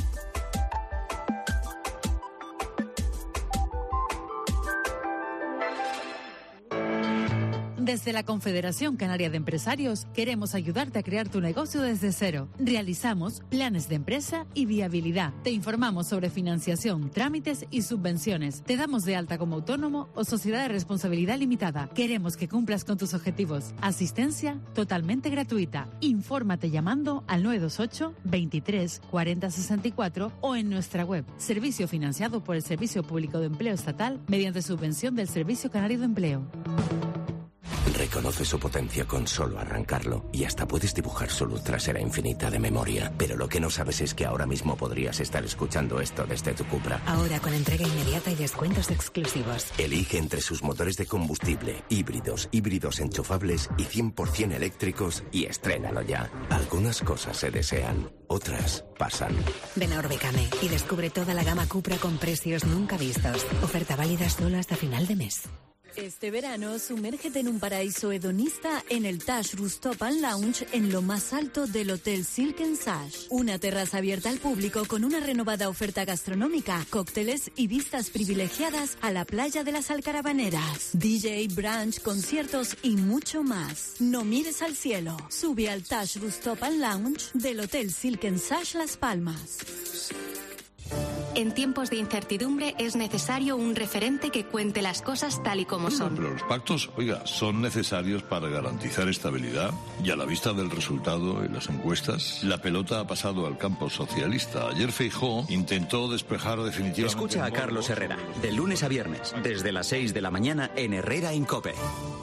Speaker 20: Desde la Confederación Canaria de Empresarios queremos ayudarte a crear tu negocio desde cero. Realizamos planes de empresa y viabilidad. Te informamos sobre financiación, trámites y subvenciones. Te damos de alta como autónomo o sociedad de responsabilidad limitada. Queremos que cumplas con tus objetivos. Asistencia totalmente gratuita. Infórmate llamando al 928 23 40 64 o en nuestra web. Servicio financiado por el Servicio Público de Empleo Estatal mediante subvención del Servicio Canario de Empleo.
Speaker 5: Reconoce su potencia con solo arrancarlo y hasta puedes dibujar su luz trasera infinita de memoria. Pero lo que no sabes es que ahora mismo podrías estar escuchando esto desde tu Cupra.
Speaker 7: Ahora con entrega inmediata y descuentos exclusivos.
Speaker 5: Elige entre sus motores de combustible, híbridos enchufables y 100% eléctricos y estrénalo ya. Algunas cosas se desean, otras pasan.
Speaker 7: Ven a Orbecame y descubre toda la gama Cupra con precios nunca vistos. Oferta válida solo hasta final de mes.
Speaker 20: Este verano, sumérgete en un paraíso hedonista en el Tash Rooftop and Lounge en lo más alto del Hotel Silk & Sash. Una terraza abierta al público con una renovada oferta gastronómica, cócteles y vistas privilegiadas a la playa de las Alcarabaneras. DJ, brunch, conciertos y mucho más. No mires al cielo. Sube al Tash Rooftop and Lounge del Hotel Silk & Sash Las Palmas.
Speaker 3: En tiempos de incertidumbre es necesario un referente que cuente las cosas tal y como son.
Speaker 12: Pero los pactos, son necesarios para garantizar estabilidad y a la vista del resultado en las encuestas, la pelota ha pasado al campo socialista. Ayer Feijóo intentó despejar definitivamente...
Speaker 2: Escucha a Carlos Herrera, de lunes a viernes, desde las 6 de la mañana en Herrera en COPE.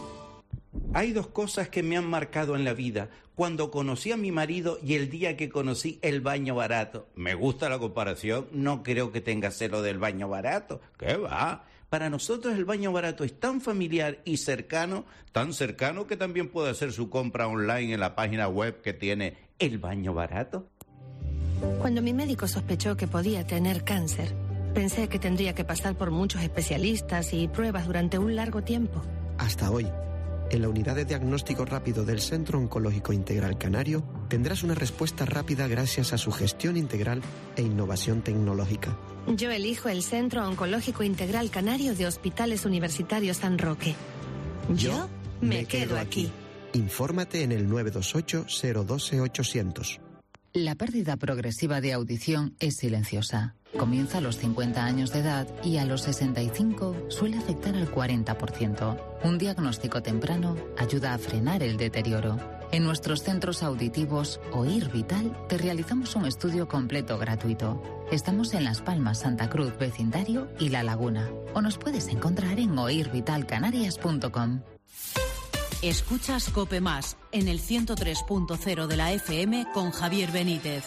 Speaker 8: Hay dos cosas que me han marcado en la vida. Cuando conocí a mi marido y el día que conocí el baño barato. Me gusta la comparación, no creo que tenga celo del baño barato. ¿Qué va? Para nosotros el baño barato es tan familiar y cercano, tan cercano que también puede hacer su compra online en la página web que tiene el baño barato.
Speaker 22: Cuando mi médico sospechó que podía tener cáncer, pensé que tendría que pasar por muchos especialistas y pruebas durante un largo tiempo.
Speaker 26: Hasta hoy. En la unidad de diagnóstico rápido del Centro Oncológico Integral Canario tendrás una respuesta rápida gracias a su gestión integral e innovación tecnológica.
Speaker 22: Yo elijo el Centro Oncológico Integral Canario de Hospitales Universitarios San Roque. Yo me quedo aquí.
Speaker 26: Infórmate en el 928 012 800.
Speaker 27: La pérdida progresiva de audición es silenciosa.
Speaker 6: Comienza a los 50 años de edad y a los 65 suele afectar al 40%. Un diagnóstico temprano ayuda a frenar el deterioro. En nuestros centros auditivos Oír Vital te realizamos un estudio completo gratuito. Estamos en Las Palmas, Santa Cruz, Vecindario y La Laguna. O nos puedes encontrar en oirvitalcanarias.com.
Speaker 17: Escuchas COPE Más en el 103.0 de la FM con Javier Benítez.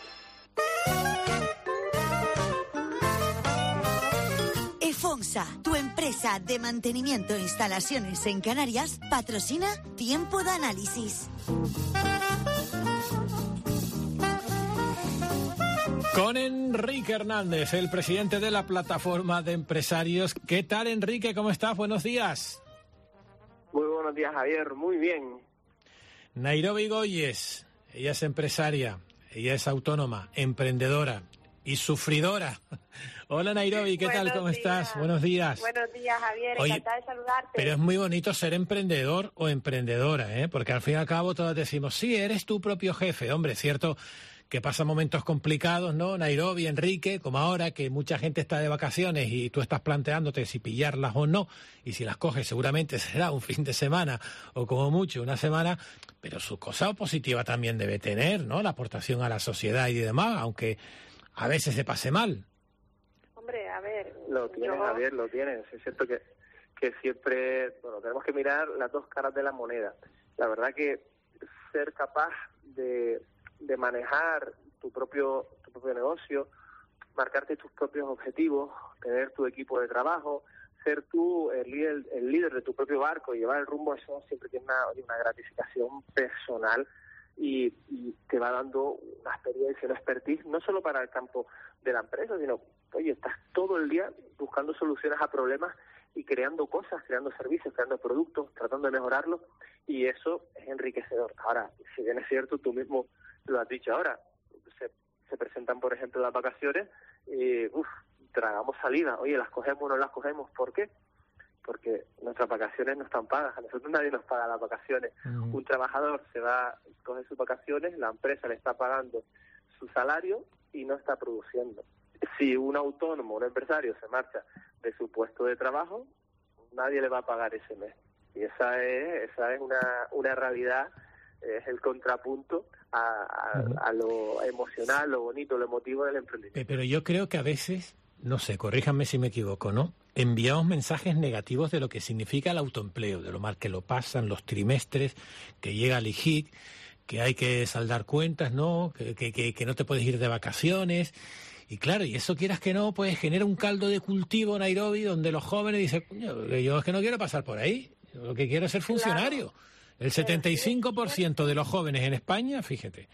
Speaker 9: EFONSA, tu empresa de mantenimiento e instalaciones en Canarias, patrocina Tiempo de Análisis.
Speaker 15: Con Enrique Hernández, el presidente de la plataforma de empresarios. ¿Qué tal, Enrique? ¿Cómo estás? Buenos días.
Speaker 10: Muy buenos días, Javier. Muy bien.
Speaker 15: Nairobi Goyes, ella es empresaria, ella es autónoma, emprendedora y sufridora. Hola, Nairobi, ¿qué tal? ¿Cómo estás? Buenos días.
Speaker 14: Buenos días, Javier.
Speaker 15: Oye,
Speaker 14: encantada de saludarte.
Speaker 15: Pero es muy bonito ser emprendedor o emprendedora, ¿eh? Porque al fin y al cabo todos decimos, sí, eres tu propio jefe. Hombre, es cierto que pasan momentos complicados, ¿no? Nairobi, Enrique, como ahora que mucha gente está de vacaciones y tú estás planteándote si pillarlas o no, y si las coges seguramente será un fin de semana o como mucho una semana, pero su cosa positiva también debe tener, ¿no? La aportación a la sociedad y demás, aunque a veces se pase mal.
Speaker 14: Hombre, a ver...
Speaker 10: Lo tienes, Javier, lo tienes. Es cierto que siempre, bueno, tenemos que mirar las dos caras de la moneda. La verdad que ser capaz de manejar tu propio negocio, marcarte tus propios objetivos, tener tu equipo de trabajo, ser tú el líder de tu propio barco y llevar el rumbo, eso siempre tiene una gratificación personal y te va dando una experiencia, una expertise, no solo para el campo de la empresa, sino, oye, estás todo el día buscando soluciones a problemas y creando cosas, creando servicios, creando productos, tratando de mejorarlos, y eso es enriquecedor. Ahora, si bien es cierto, tú mismo lo has dicho ahora, se presentan, por ejemplo, las vacaciones y, tragamos salida. Oye, ¿las cogemos o no las cogemos? ¿Por qué? Porque nuestras vacaciones no están pagas. A nosotros nadie nos paga las vacaciones. Un trabajador se va, coge sus vacaciones, la empresa le está pagando su salario y no está produciendo. Si un autónomo, un empresario se marcha de su puesto de trabajo, nadie le va a pagar ese mes. Y esa es una realidad, es el contrapunto a lo emocional, lo bonito, lo emotivo del emprendimiento.
Speaker 15: Pero yo creo que a veces, no sé, corríjanme si me equivoco, ¿no? Enviamos mensajes negativos de lo que significa el autoempleo, de lo mal que lo pasan, los trimestres, que llega el IGIC, que hay que saldar cuentas, ¿no? Que no te puedes ir de vacaciones. Y claro, y eso quieras que no, pues genera un caldo de cultivo, Nairobi, donde los jóvenes dicen, yo es que no quiero pasar por ahí, yo lo que quiero es ser funcionario. Claro. El 75% de los jóvenes en España, fíjate,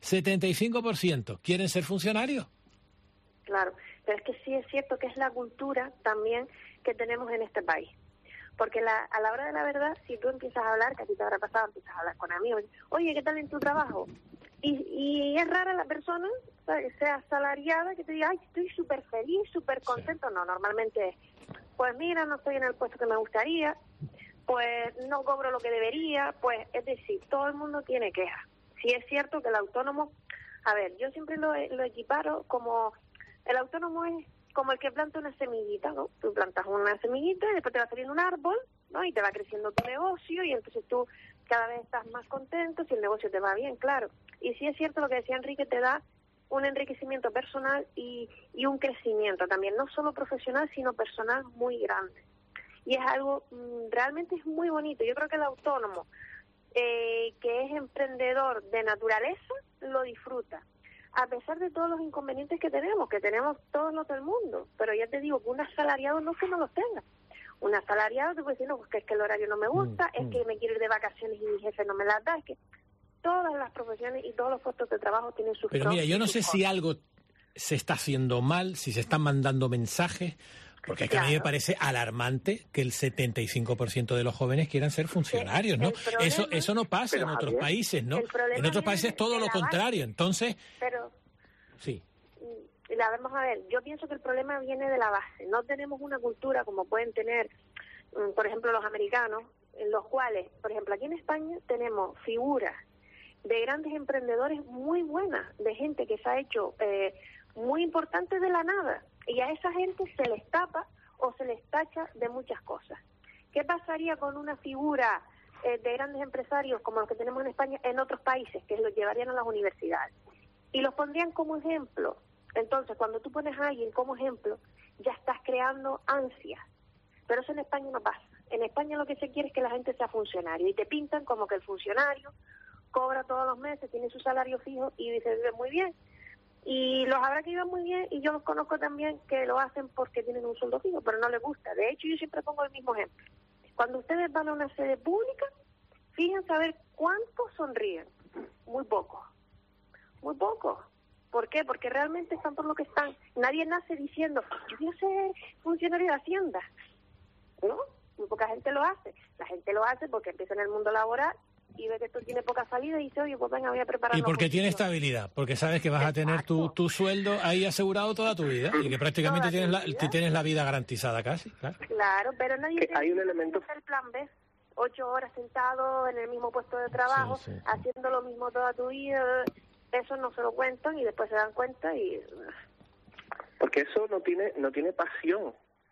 Speaker 15: 75% quieren ser funcionarios.
Speaker 14: Claro, pero es que sí es cierto que es la cultura también que tenemos en este país. Porque a la hora de la verdad, si tú empiezas a hablar, que a ti te habrá pasado, empiezas a hablar con amigos, oye, ¿qué tal en tu trabajo? Y es rara la persona, ¿sabes? Que sea asalariada, que te diga, ay, estoy súper feliz, súper contento. Sí. No, normalmente es, pues mira, no estoy en el puesto que me gustaría, pues no cobro lo que debería, pues es decir, todo el mundo tiene quejas. Sí es cierto que el autónomo, a ver, yo siempre lo equiparo como, el autónomo es como el que planta una semillita, ¿no? Tú plantas una semillita y después te va saliendo un árbol, ¿no? Y te va creciendo tu negocio y entonces tú cada vez estás más contento si el negocio te va bien, claro. Y sí es cierto lo que decía Enrique, te da un enriquecimiento personal y un crecimiento también, no solo profesional, sino personal muy grande. Y es algo, realmente es muy bonito. Yo creo que el autónomo, que es emprendedor de naturaleza, lo disfruta. A pesar de todos los inconvenientes que tenemos todos los del mundo. Pero ya te digo que un asalariado no que no los tenga. Un asalariado te puede decir, no, pues que es que el horario no me gusta, es que me quiero ir de vacaciones y mi jefe no me las da, es que todas las profesiones y todos los puestos de trabajo tienen sus...
Speaker 15: Pero mira, yo no sé si algo se está haciendo mal, si se están mandando mensajes, porque claro, a mí me parece alarmante que el 75% de los jóvenes quieran ser funcionarios, ¿no? Eso no pasa en otros países, ¿no? En otros países es todo lo contrario, entonces...
Speaker 14: Pero...
Speaker 15: Sí.
Speaker 14: Vamos a ver, yo pienso que el problema viene de la base. No tenemos una cultura como pueden tener, por ejemplo, los americanos, en los cuales, por ejemplo, aquí en España tenemos figuras de grandes emprendedores muy buenas, de gente que se ha hecho muy importante de la nada, y a esa gente se les tapa o se les tacha de muchas cosas. ¿Qué pasaría con una figura de grandes empresarios como los que tenemos en España en otros países, que los llevarían a las universidades y los pondrían como ejemplo? Entonces, cuando tú pones a alguien como ejemplo, ya estás creando ansias, pero eso en España no pasa. En España lo que se quiere es que la gente sea funcionario, y te pintan como que el funcionario cobra todos los meses, tiene su salario fijo y dice, vive muy bien. Y los habrá que viven muy bien, y yo los conozco también que lo hacen porque tienen un sueldo fijo, pero no les gusta. De hecho, yo siempre pongo el mismo ejemplo. Cuando ustedes van a una sede pública, fíjense a ver cuántos sonríen. Muy pocos. Muy pocos. ¿Por qué? Porque realmente están por lo que están. Nadie nace diciendo, yo voy a ser funcionario de Hacienda. ¿No? Muy poca gente lo hace. La gente lo hace porque empieza en el mundo laboral y ve que esto tiene poca salida y dice, oye, pues venga, voy a preparar.
Speaker 15: Y porque tiene estabilidad, porque sabes que vas a tener tu sueldo ahí asegurado toda tu vida y que prácticamente tienes la vida garantizada casi.
Speaker 14: Claro, pero nadie
Speaker 10: hay un elemento,
Speaker 14: el plan B. 8 horas sentado en el mismo puesto de trabajo, haciendo lo mismo toda tu vida. Eso no se lo cuentan y después se dan cuenta y...
Speaker 10: Porque eso no tiene pasión.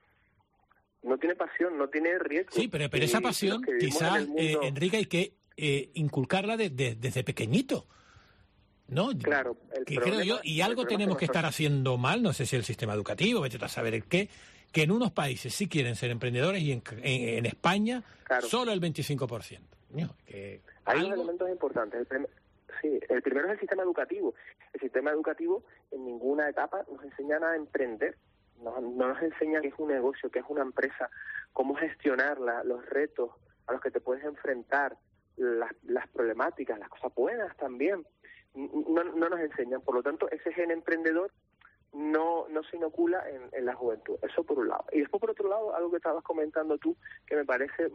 Speaker 10: No tiene pasión, no tiene riesgo.
Speaker 15: Sí, pero esa pasión quizás, Enrique, hay que inculcarla desde pequeñito, ¿no? Claro. Creo yo, y algo tenemos que estar haciendo mal, no sé si el sistema educativo, vete a saber el qué, que en unos países sí quieren ser emprendedores y en España solo el 25%.
Speaker 10: Hay unos elementos importantes. El primero es el sistema educativo. El sistema educativo en ninguna etapa nos enseñan a emprender. No nos enseñan qué es un negocio, qué es una empresa, cómo gestionar los retos a los que te puedes enfrentar, las problemáticas, las cosas buenas también. No nos enseñan. Por lo tanto, ese gen emprendedor no se inocula en la juventud. Eso por un lado. Y después, por otro lado, algo que estabas comentando tú, que me parece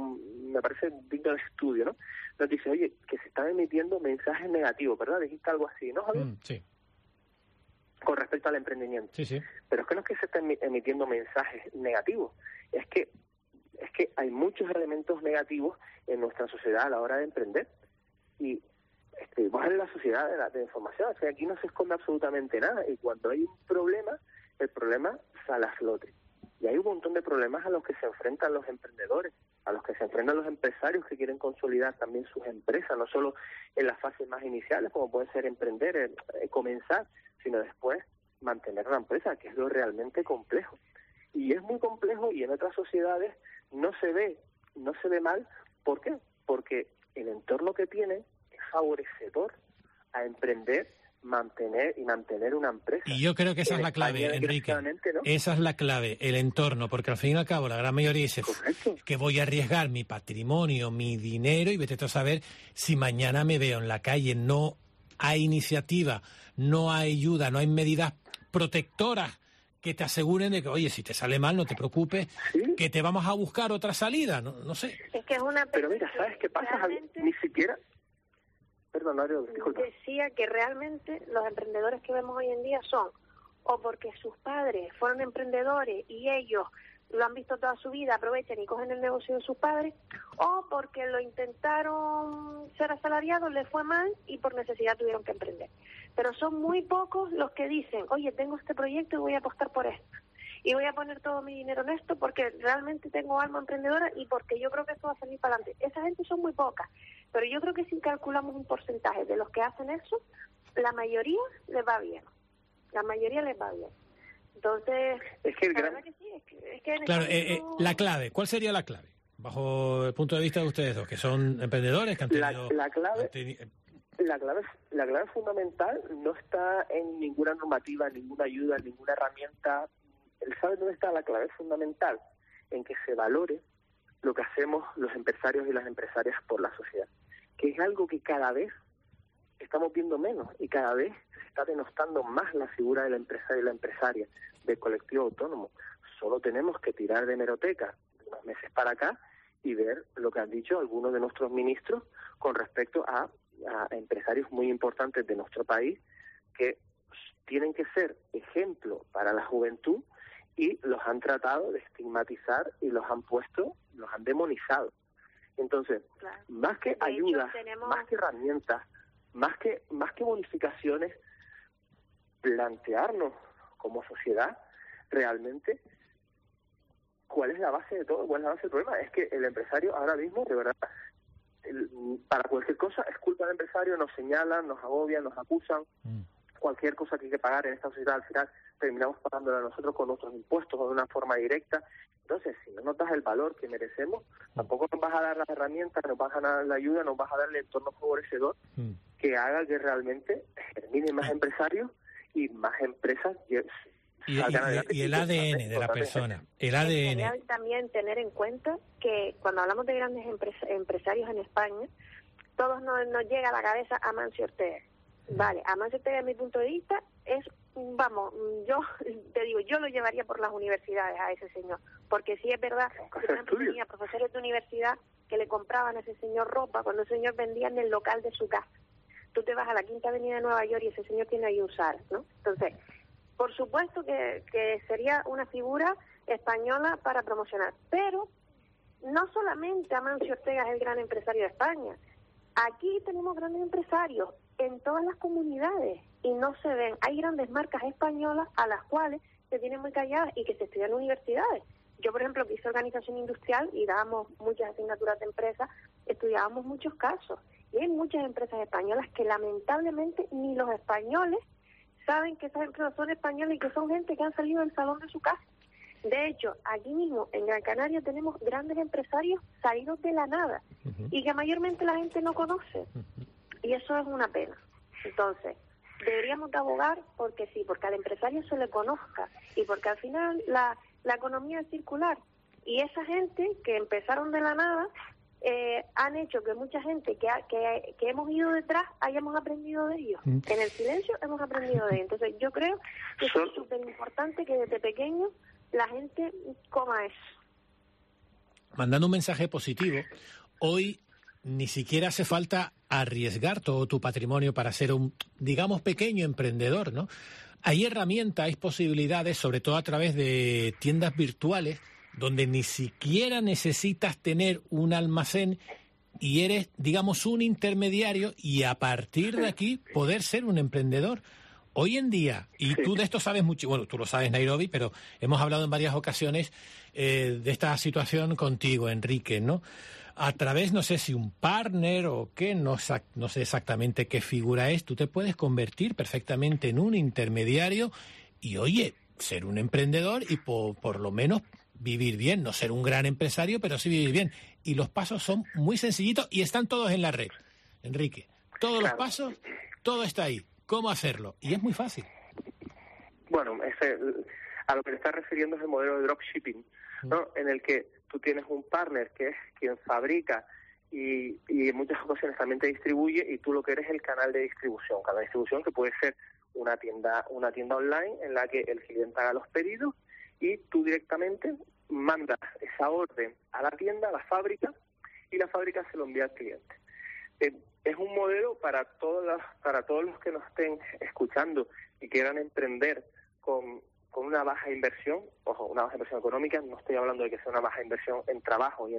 Speaker 10: digno de estudio, ¿no? Nos dice, oye, que se están emitiendo mensajes negativos, ¿verdad? Dijiste algo así, ¿no, Javier?
Speaker 15: Sí.
Speaker 10: Con respecto al emprendimiento.
Speaker 15: Sí.
Speaker 10: Pero es que no es que se estén emitiendo mensajes negativos, es que hay muchos elementos negativos en nuestra sociedad a la hora de emprender. Y vos en la sociedad de información, o sea, aquí no se esconde absolutamente nada, y cuando hay un problema, el problema sale a flote. Y hay un montón de problemas a los que se enfrentan los emprendedores, a los que se enfrentan los empresarios que quieren consolidar también sus empresas, no solo en las fases más iniciales, como puede ser emprender, comenzar, sino después mantener una empresa, que es lo realmente complejo. Y es muy complejo, y en otras sociedades no se ve mal. ¿Por qué? Porque el entorno que tiene es favorecedor a emprender, mantener una empresa.
Speaker 15: Y yo creo que esa es la clave, Enrique. ¿No? Esa es la clave, el entorno, porque al fin y al cabo la gran mayoría dice que voy a arriesgar mi patrimonio, mi dinero, y vete a saber si mañana me veo en la calle. No hay iniciativa, no hay ayuda, no hay medidas protectoras que te aseguren de que, oye, si te sale mal, no te preocupes, que te vamos a buscar otra salida, no sé.
Speaker 14: Es que es una...
Speaker 10: Pero mira, ¿sabes qué pasa, Javier? Ni siquiera... Perdón, disculpa.
Speaker 14: Decía que realmente los emprendedores que vemos hoy en día son o porque sus padres fueron emprendedores y ellos lo han visto toda su vida, aprovechan y cogen el negocio de sus padres, o porque lo intentaron ser asalariados, les fue mal y por necesidad tuvieron que emprender. Pero son muy pocos los que dicen, oye, tengo este proyecto y voy a apostar por esto. Y voy a poner todo mi dinero en esto porque realmente tengo alma emprendedora y porque yo creo que esto va a salir para adelante. Esa gente son muy pocas, pero yo creo que si calculamos un porcentaje de los que hacen eso, la mayoría les va bien. La mayoría les va bien. Entonces,
Speaker 10: es que
Speaker 14: la verdad que sí, es que
Speaker 15: claro, la clave, ¿cuál sería la clave? Bajo el punto de vista de ustedes dos, que son emprendedores, que han tenido...
Speaker 10: La clave fundamental no está en ninguna normativa, ninguna ayuda, ninguna herramienta. ¿Sabe dónde está la clave fundamental? En que se valore lo que hacemos los empresarios y las empresarias por la sociedad, que es algo que cada vez estamos viendo menos y cada vez se está denostando más la figura del empresario y la empresaria, del colectivo autónomo. Solo tenemos que tirar de hemeroteca unos meses para acá y ver lo que han dicho algunos de nuestros ministros con respecto a empresarios muy importantes de nuestro país que tienen que ser ejemplo para la juventud y los han tratado de estigmatizar y los han demonizado. Entonces, claro, más que ayudas, más que herramientas, más que bonificaciones, plantearnos como sociedad realmente cuál es la base de todo, cuál es la base del problema. Es que el empresario ahora mismo, de verdad, para cualquier cosa es culpa del empresario, nos señalan, nos agobian, nos acusan. Cualquier cosa que hay que pagar en esta sociedad, al final terminamos pagándola nosotros con nuestros impuestos o de una forma directa. Entonces, si no nos das el valor que merecemos, tampoco nos vas a dar las herramientas, nos vas a dar la ayuda, nos vas a dar el entorno favorecedor que haga que realmente terminen más empresarios y más empresas salgan adelante.
Speaker 15: Y el ADN de la persona, el ADN.
Speaker 14: Hay también tener en cuenta que cuando hablamos de grandes empresarios en España, todos nos llega a la cabeza Amancio Ortega. Vale, Amancio Ortega, desde mi punto de vista, es, vamos, yo te digo, yo lo llevaría por las universidades a ese señor, porque sí es verdad que, por ejemplo, tenía profesores de universidad que le compraban a ese señor ropa cuando el señor vendía en el local de su casa. Tú te vas a la Quinta Avenida de Nueva York y ese señor tiene ahí un Zara, ¿no? Entonces, por supuesto que sería una figura española para promocionar, pero no solamente Amancio Ortega es el gran empresario de España. Aquí tenemos grandes empresarios en todas las comunidades y no se ven. Hay grandes marcas españolas a las cuales se tienen muy calladas y que se estudian en universidades. Yo, por ejemplo, que hice organización industrial y dábamos muchas asignaturas de empresas, estudiábamos muchos casos. Y hay muchas empresas españolas que lamentablemente ni los españoles saben que esas empresas son españolas y que son gente que han salido del salón de su casa. De hecho, aquí mismo en Gran Canaria tenemos grandes empresarios salidos de la nada y que mayormente la gente no conoce. Y eso es una pena. Entonces, deberíamos de abogar porque sí, porque al empresario se le conozca y porque al final la economía es circular. Y esa gente que empezaron de la nada han hecho que mucha gente que hemos ido detrás hayamos aprendido de ellos. En el silencio hemos aprendido de ellos. Entonces, yo creo que es súper importante que desde pequeño la gente coma eso.
Speaker 15: Mandando un mensaje positivo, hoy ni siquiera hace falta arriesgar todo tu patrimonio para ser un, digamos, pequeño emprendedor, ¿no? Hay herramientas, hay posibilidades, sobre todo a través de tiendas virtuales, donde ni siquiera necesitas tener un almacén y eres, digamos, un intermediario y a partir de aquí poder ser un emprendedor. Hoy en día, y tú de esto sabes mucho, bueno, tú lo sabes, Nairobi, pero hemos hablado en varias ocasiones de esta situación contigo, Enrique, ¿no? A través, no sé si un partner o qué, no sé exactamente qué figura es, tú te puedes convertir perfectamente en un intermediario y, oye, ser un emprendedor y por lo menos vivir bien, no ser un gran empresario, pero sí vivir bien. Y los pasos son muy sencillitos y están todos en la red, Enrique. Todos los pasos, todo está ahí. ¿Cómo hacerlo? Y es muy fácil.
Speaker 10: Bueno, a lo que te estás refiriendo es el modelo de dropshipping, ¿no? En el que tú tienes un partner que es quien fabrica y en muchas ocasiones también te distribuye y tú lo que eres es el canal de distribución. Canal de distribución que puede ser una tienda online en la que el cliente haga los pedidos y tú directamente mandas esa orden a la tienda, a la fábrica, y la fábrica se lo envía al cliente. Es un modelo para todos los que nos estén escuchando y quieran emprender con una baja inversión, ojo, una baja inversión económica, no estoy hablando de que sea una baja inversión en trabajo y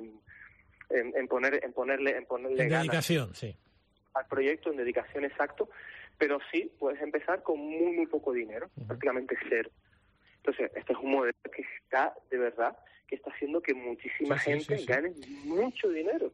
Speaker 10: en ponerle
Speaker 15: dedicación, sí,
Speaker 10: al proyecto, en dedicación, exacto, pero sí puedes empezar con muy, muy poco dinero, prácticamente cero. Entonces, este es un modelo que está, de verdad, que está haciendo que muchísima gente gane mucho dinero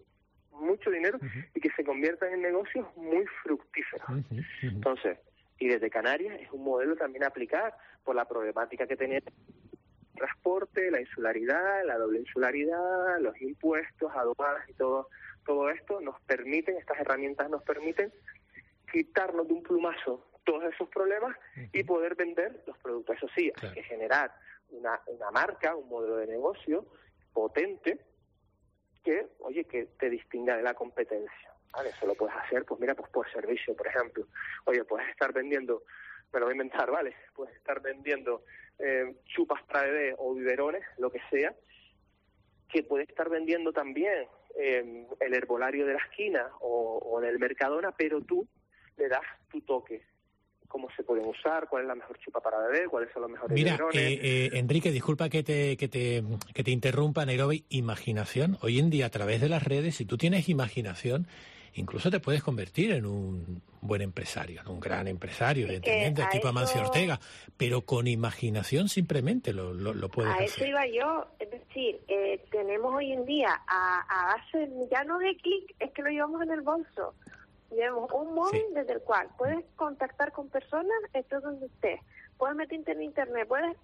Speaker 10: y que se conviertan en negocios muy fructíferos. Entonces, y desde Canarias es un modelo también a aplicar por la problemática que tenía el transporte, la insularidad, la doble insularidad, los impuestos, aduanas y todo esto estas herramientas nos permiten quitarnos de un plumazo todos esos problemas y poder vender los productos. Eso sí, hay que generar una marca, un modelo de negocio potente que te distinga de la competencia. ¿Vale? Eso lo puedes hacer, pues por servicio, por ejemplo. Oye, puedes estar vendiendo, me lo voy a inventar, ¿vale? Puedes estar vendiendo chupas para bebé o biberones, lo que sea, que puedes estar vendiendo también el herbolario de la esquina o en el Mercadona, pero tú le das tu toque. Cómo se pueden usar, cuál es la mejor chupa para beber, cuáles son los mejores biberones.
Speaker 15: Enrique, disculpa que te interrumpa, Nairobi. Imaginación. Hoy en día, a través de las redes, si tú tienes imaginación, incluso te puedes convertir en un buen empresario, un gran empresario, evidentemente, tipo Amancio Ortega, pero con imaginación simplemente lo puedes hacer.
Speaker 14: A eso iba yo, es decir, tenemos hoy en día a base ya no de clic, es que lo llevamos en el bolso. Llevamos un móvil desde el cual puedes contactar con personas, esto es donde estés, puedes meterte en internet, puedes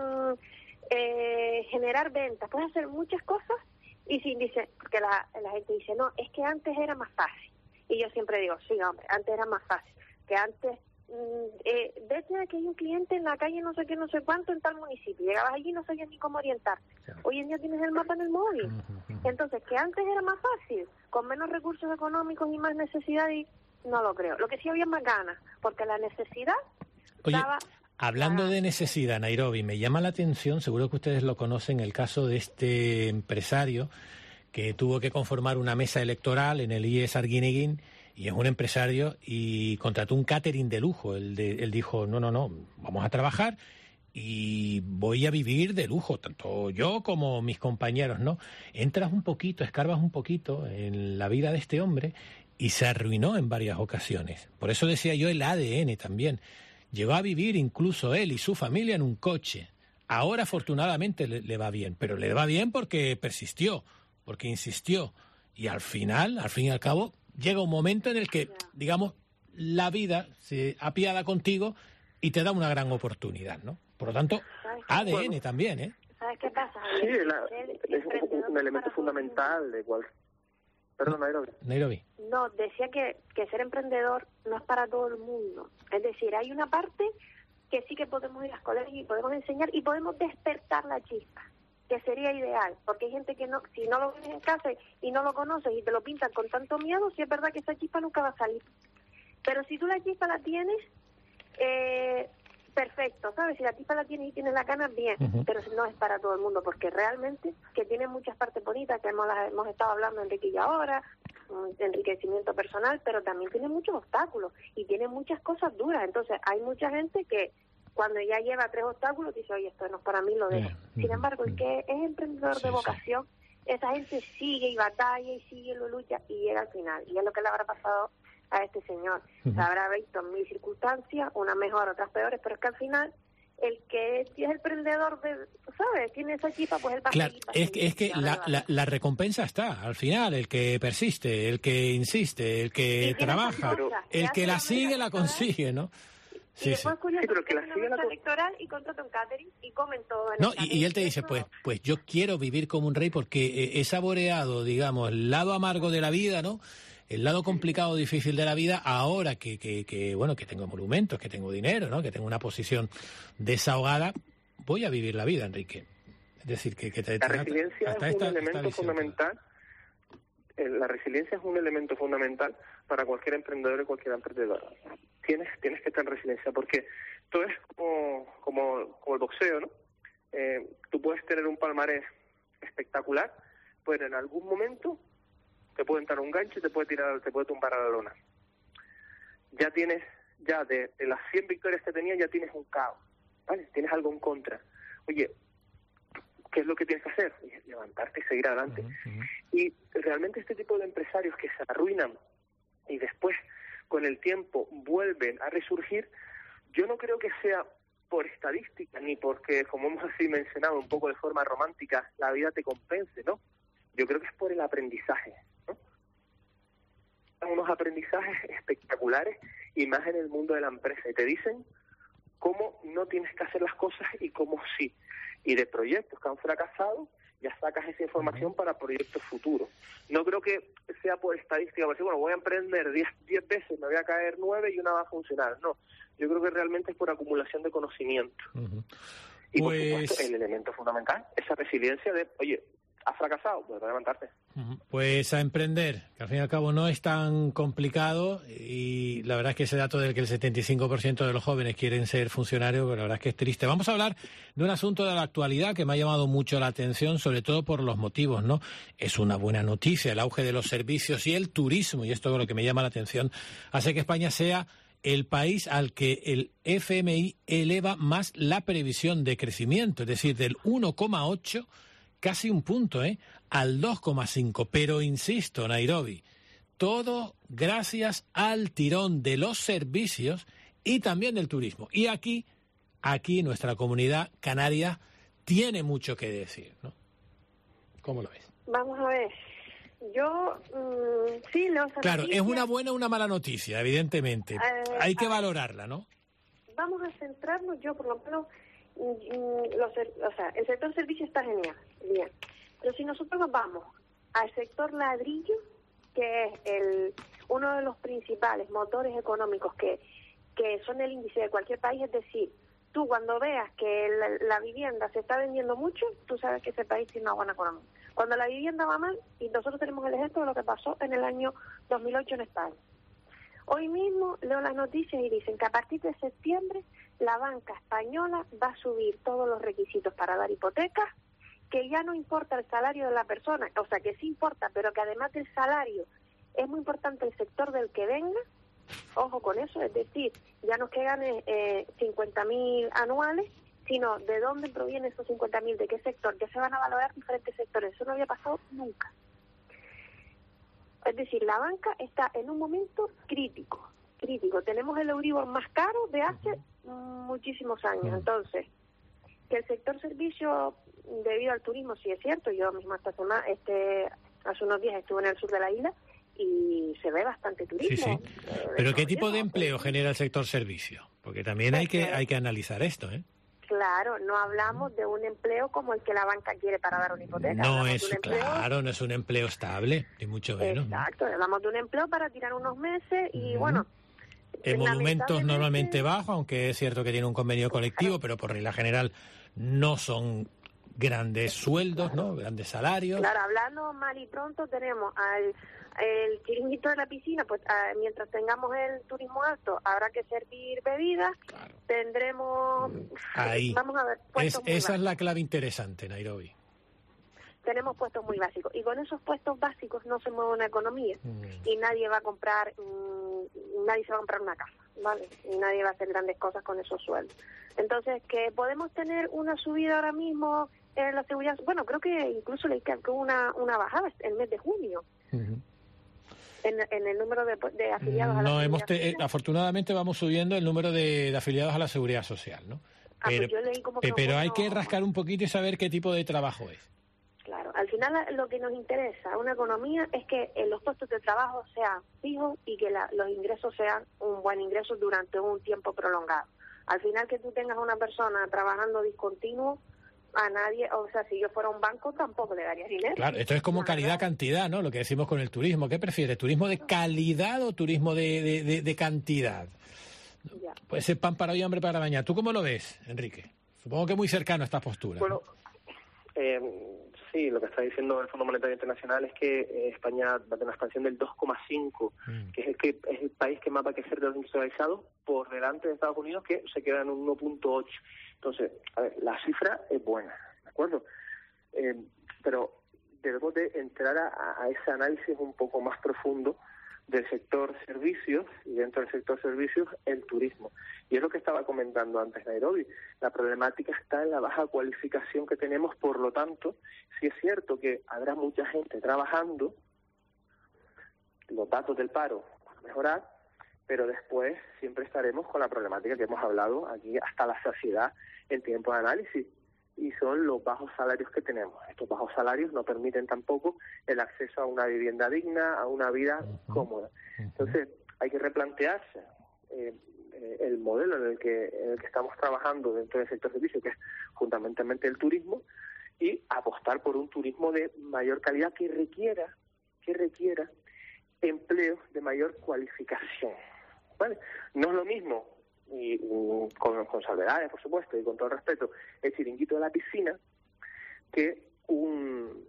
Speaker 14: generar ventas, puedes hacer muchas cosas y sin dice, porque la gente dice, no, es que antes era más fácil. Y yo siempre digo, sí, hombre, antes era más fácil, que antes, vete que hay un cliente en la calle no sé qué, no sé cuánto en tal municipio, llegabas allí y no sabías ni cómo orientarte. Hoy en día tienes el mapa en el móvil. Entonces, que antes era más fácil, con menos recursos económicos y más necesidad, y no lo creo. Lo que sí había más ganas, porque la necesidad estaba...
Speaker 15: Hablando de necesidad, Nairobi, me llama la atención, seguro que ustedes lo conocen, el caso de este empresario que tuvo que conformar una mesa electoral en el IES Arguineguín, y es un empresario y contrató un catering de lujo. Él dijo, no, vamos a trabajar y voy a vivir de lujo, tanto yo como mis compañeros, ¿no? Entras un poquito, escarbas un poquito en la vida de este hombre y se arruinó en varias ocasiones. Por eso decía yo el ADN también. Llegó a vivir incluso él y su familia en un coche. Ahora afortunadamente le va bien, pero le va bien porque persistió, porque insistió. Y al final, al fin y al cabo, llega un momento en el que, digamos, la vida se apiada contigo y te da una gran oportunidad, ¿no? Por lo tanto, ADN también, ¿eh?
Speaker 14: ¿Sabes qué pasa?
Speaker 10: Sí, es un elemento fundamental de cual... Perdón,
Speaker 15: Nairobi.
Speaker 14: No, decía que ser emprendedor no es para todo el mundo. Es decir, hay una parte que sí que podemos ir a las colegios y podemos enseñar y podemos despertar la chispa, que sería ideal, porque hay gente que no, si no lo ves en casa y no lo conoces y te lo pintan con tanto miedo, sí es verdad que esa chispa nunca va a salir. Pero si tú la chispa la tienes, perfecto, ¿sabes? Si la chispa la tienes y tienes la gana, bien, pero no es para todo el mundo, porque realmente que tiene muchas partes bonitas, que hemos estado hablando Enrique y ahora, de enriquecimiento personal, pero también tiene muchos obstáculos y tiene muchas cosas duras. Entonces hay mucha gente que cuando ya lleva 3 obstáculos dice, oye, esto no es para mí, lo dejo. Sin embargo, el que es emprendedor de vocación, esa gente sigue y batalla y sigue, lo lucha y llega al final. Y es lo que le habrá pasado a este señor. Se habrá visto en 1000 circunstancias, unas mejores, otras peores, pero es que al final el que es el emprendedor, ¿sabes? Tiene esa chispa, pues él va
Speaker 15: claro,
Speaker 14: a seguir.
Speaker 15: Es que la recompensa está, al final, el que persiste, el que insiste, el que trabaja, el que la sigue, la consigue, ¿no?
Speaker 14: Y después curioso, que tiene una mesa electoral y contrata un catering y comen todo.
Speaker 15: No, y él te dice, pues yo quiero vivir como un rey porque he saboreado, digamos, el lado amargo de la vida, ¿no? El lado complicado, difícil de la vida, ahora que tengo monumentos, que tengo dinero, ¿no? Que tengo una posición desahogada, voy a vivir la vida, Enrique. Es decir,
Speaker 10: la resiliencia es un elemento fundamental. La resiliencia es un elemento fundamental para cualquier emprendedor y cualquier emprendedora. Tienes que tener resiliencia, porque todo es como el boxeo, ¿no? Tú puedes tener un palmarés espectacular, pero en algún momento te puede entrar un gancho y te puede tumbar a la lona. Ya de las 100 victorias que tenías, ya tienes un caos, ¿vale? Tienes algo en contra. Oye, ¿qué es lo que tienes que hacer? Levantarte y seguir adelante. Y realmente este tipo de empresarios que se arruinan y después, con el tiempo, vuelven a resurgir, yo no creo que sea por estadística, ni porque, como hemos así mencionado un poco de forma romántica, la vida te compense, ¿no? Yo creo que es por el aprendizaje, ¿no? Unos aprendizajes espectaculares, y más en el mundo de la empresa, y te dicen cómo no tienes que hacer las cosas y cómo sí. Y de proyectos que han fracasado, ya sacas esa información para proyectos futuros. No creo que sea por estadística, por decir, bueno, voy a emprender 10 veces, me voy a caer 9 y una va a funcionar. No, yo creo que realmente es por acumulación de conocimiento. Y por supuesto, el elemento fundamental, esa resiliencia de, oye, has fracasado, pues a levantarte.
Speaker 15: Pues a emprender, que al fin y al cabo no es tan complicado, y la verdad es que ese dato del que el 75% de los jóvenes quieren ser funcionarios, pues la verdad es que es triste. Vamos a hablar de un asunto de la actualidad que me ha llamado mucho la atención, sobre todo por los motivos, ¿no? Es una buena noticia el auge de los servicios y el turismo, y esto es lo que me llama la atención, hace que España sea el país al que el FMI eleva más la previsión de crecimiento, es decir, del 1,8, casi un punto, al 2,5. Pero insisto, Nairobi, todo gracias al tirón de los servicios y también del turismo. Y aquí nuestra comunidad canaria tiene mucho que decir, ¿no? ¿Cómo lo ves?
Speaker 14: Vamos a ver. Yo, sí,
Speaker 15: claro, es una buena o una mala noticia, evidentemente. Hay que valorarla, ¿no?
Speaker 14: Vamos a centrarnos, yo por lo menos, el sector servicio está genial, bien. Pero si nosotros nos vamos al sector ladrillo, que es uno de los principales motores económicos que son el índice de cualquier país, es decir, tú cuando veas que la vivienda se está vendiendo mucho, tú sabes que ese país tiene una buena economía. Cuando la vivienda va mal, y nosotros tenemos el ejemplo de lo que pasó en el año 2008 en España. Hoy mismo leo las noticias y dicen que a partir de septiembre la banca española va a subir todos los requisitos para dar hipotecas, que ya no importa el salario de la persona, o sea que sí importa, pero que además del salario es muy importante el sector del que venga. Ojo con eso, es decir, ya no es que gane 50.000 anuales, sino de dónde provienen esos 50.000, de qué sector, que se van a valorar diferentes sectores. Eso no había pasado nunca. Es decir, la banca está en un momento crítico. Tenemos el Euribor más caro de hace muchísimos años. Entonces, que el sector servicio, debido al turismo, sí es cierto. Yo misma hace unos días estuve en el sur de la isla y se ve bastante turismo.
Speaker 15: Sí. Pero ¿qué tipo de empleo genera el sector servicio? Porque también hay que analizar esto, ¿eh?
Speaker 14: Claro, no hablamos de un empleo como el que la banca quiere para dar una hipoteca.
Speaker 15: No es un empleo estable, ni mucho menos.
Speaker 14: Exacto, hablamos de un empleo para tirar unos meses y bueno...
Speaker 15: Emolumentos normalmente bajos, aunque es cierto que tiene un convenio colectivo, pero por regla general no son grandes sueldos, ¿no? Grandes salarios.
Speaker 14: Claro, hablando mal y pronto, tenemos el chiringuito de la piscina, pues mientras tengamos el turismo alto, habrá que servir bebidas, tendremos...
Speaker 15: Ahí.
Speaker 14: Vamos a ver,
Speaker 15: esa es la clave interesante, Nairobi.
Speaker 14: Tenemos puestos muy básicos, y con esos puestos básicos no se mueve una economía, y nadie va a comprar, nadie se va a comprar una casa, ¿vale? Y nadie va a hacer grandes cosas con esos sueldos. Entonces, que podemos tener una subida ahora mismo en la seguridad, bueno, creo que incluso le que hubo una bajada el mes de junio. En el número de afiliados a la Seguridad Social.
Speaker 15: Afortunadamente vamos subiendo el número de afiliados a la Seguridad Social, ¿no?
Speaker 14: Pues yo leí como
Speaker 15: pero hay que rascar un poquito y saber qué tipo de trabajo es.
Speaker 14: Claro, al final lo que nos interesa a una economía es que los puestos de trabajo sean fijos y que los ingresos sean un buen ingreso durante un tiempo prolongado. Al final que tú tengas una persona trabajando discontinuo, a nadie, o sea, si yo fuera un banco tampoco le daría dinero.
Speaker 15: Claro, esto es como calidad-cantidad, ¿no? Lo que decimos con el turismo. ¿Qué prefieres? ¿Turismo de calidad o turismo de cantidad? Ya. Puede ser pan para hoy, hambre para mañana. ¿Tú cómo lo ves, Enrique? Supongo que muy cercano a esta postura.
Speaker 10: Bueno, sí, lo que está diciendo el Fondo Monetario Internacional es que España va a tener una expansión del 2,5, que es el país que más va a crecer de los industrializados, por delante de Estados Unidos, que se queda en un 1,8. Entonces, a ver, la cifra es buena, ¿de acuerdo? Pero debemos de entrar a ese análisis un poco más profundo del sector servicios, y dentro del sector servicios el turismo. Y es lo que estaba comentando antes Nairobi. La problemática está en la baja cualificación que tenemos, por lo tanto, sí es cierto que habrá mucha gente trabajando, los datos del paro van a mejorar, pero después siempre estaremos con la problemática que hemos hablado aquí hasta la saciedad en tiempo de análisis, y son los bajos salarios que tenemos. Estos bajos salarios no permiten tampoco el acceso a una vivienda digna, a una vida cómoda. Entonces, hay que replantearse el modelo en el que estamos trabajando dentro del sector servicio, que es fundamentalmente el turismo, y apostar por un turismo de mayor calidad que requiera empleos de mayor cualificación. ¿Vale? No es lo mismo, y con salvedades, por supuesto, y con todo el respeto, el chiringuito de la piscina que un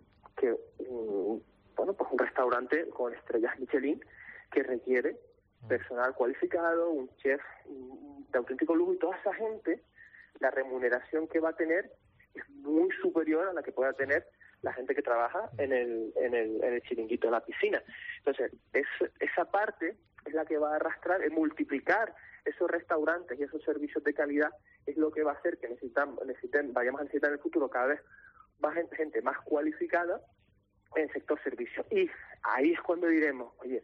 Speaker 10: restaurante con estrellas Michelin, que requiere personal cualificado, un chef de auténtico lujo, y toda esa gente, la remuneración que va a tener es muy superior a la que pueda tener la gente que trabaja en el chiringuito de la piscina. Entonces, esa parte es la que va a arrastrar, multiplicar esos restaurantes y esos servicios de calidad, es lo que va a hacer que vayamos a necesitar en el futuro cada vez más gente más cualificada en el sector servicio. Y ahí es cuando diremos, oye,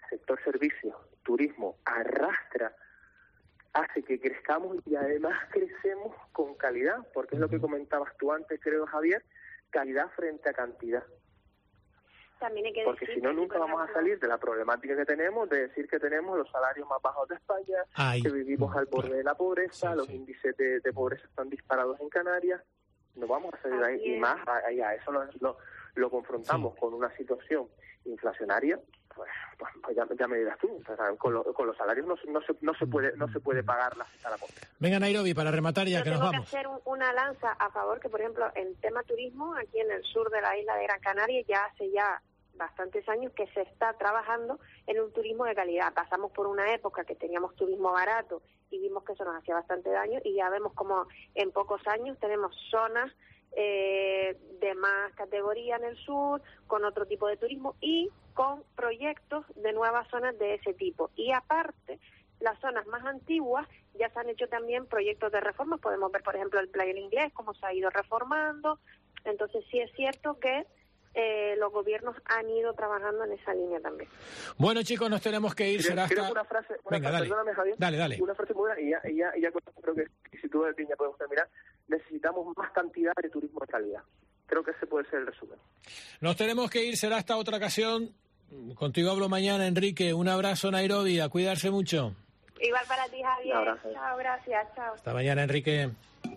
Speaker 10: sector servicios, turismo, arrastra, hace que crezcamos y además crecemos con calidad, porque es lo que comentabas tú antes, creo, Javier, calidad frente a cantidad.
Speaker 14: También hay que
Speaker 10: porque si no, nunca vamos a salir de la problemática que tenemos, de decir que tenemos los salarios más bajos de España, que vivimos al borde de la pobreza, los índices de pobreza están disparados en Canarias. No vamos a salir de ahí, y más allá, eso lo confrontamos con una situación inflacionaria, pues ya me dirás tú, con los salarios no se puede pagar la cesta a la compra.
Speaker 15: Venga, Nairobi, para rematar ya, que nos vamos.
Speaker 14: Tengo que hacer una lanza a favor, que por ejemplo, en tema turismo, aquí en el sur de la isla de Gran Canaria, ya hace bastantes años que se está trabajando en un turismo de calidad. Pasamos por una época que teníamos turismo barato y vimos que eso nos hacía bastante daño, y ya vemos como en pocos años tenemos zonas de más categoría en el sur, con otro tipo de turismo y con proyectos de nuevas zonas de ese tipo. Y aparte, las zonas más antiguas ya se han hecho también proyectos de reforma. Podemos ver, por ejemplo, el Playa del Inglés, cómo se ha ido reformando. Entonces sí es cierto que los gobiernos han ido trabajando en esa línea también.
Speaker 15: Bueno, chicos, nos tenemos que ir. Será hasta...
Speaker 10: una frase,
Speaker 15: venga, dale.
Speaker 10: Perdóname, Javier.
Speaker 15: Dale.
Speaker 10: Una frase muy buena, y ya creo que si tú de ya podemos terminar. Necesitamos más cantidad de turismo de calidad. Creo que ese puede ser el resumen.
Speaker 15: Nos tenemos que ir, será hasta otra ocasión. Contigo hablo mañana, Enrique. Un abrazo, Nairobi, a cuidarse mucho.
Speaker 14: Igual para ti, Javier. Chao, gracias, chao.
Speaker 15: Hasta mañana, Enrique.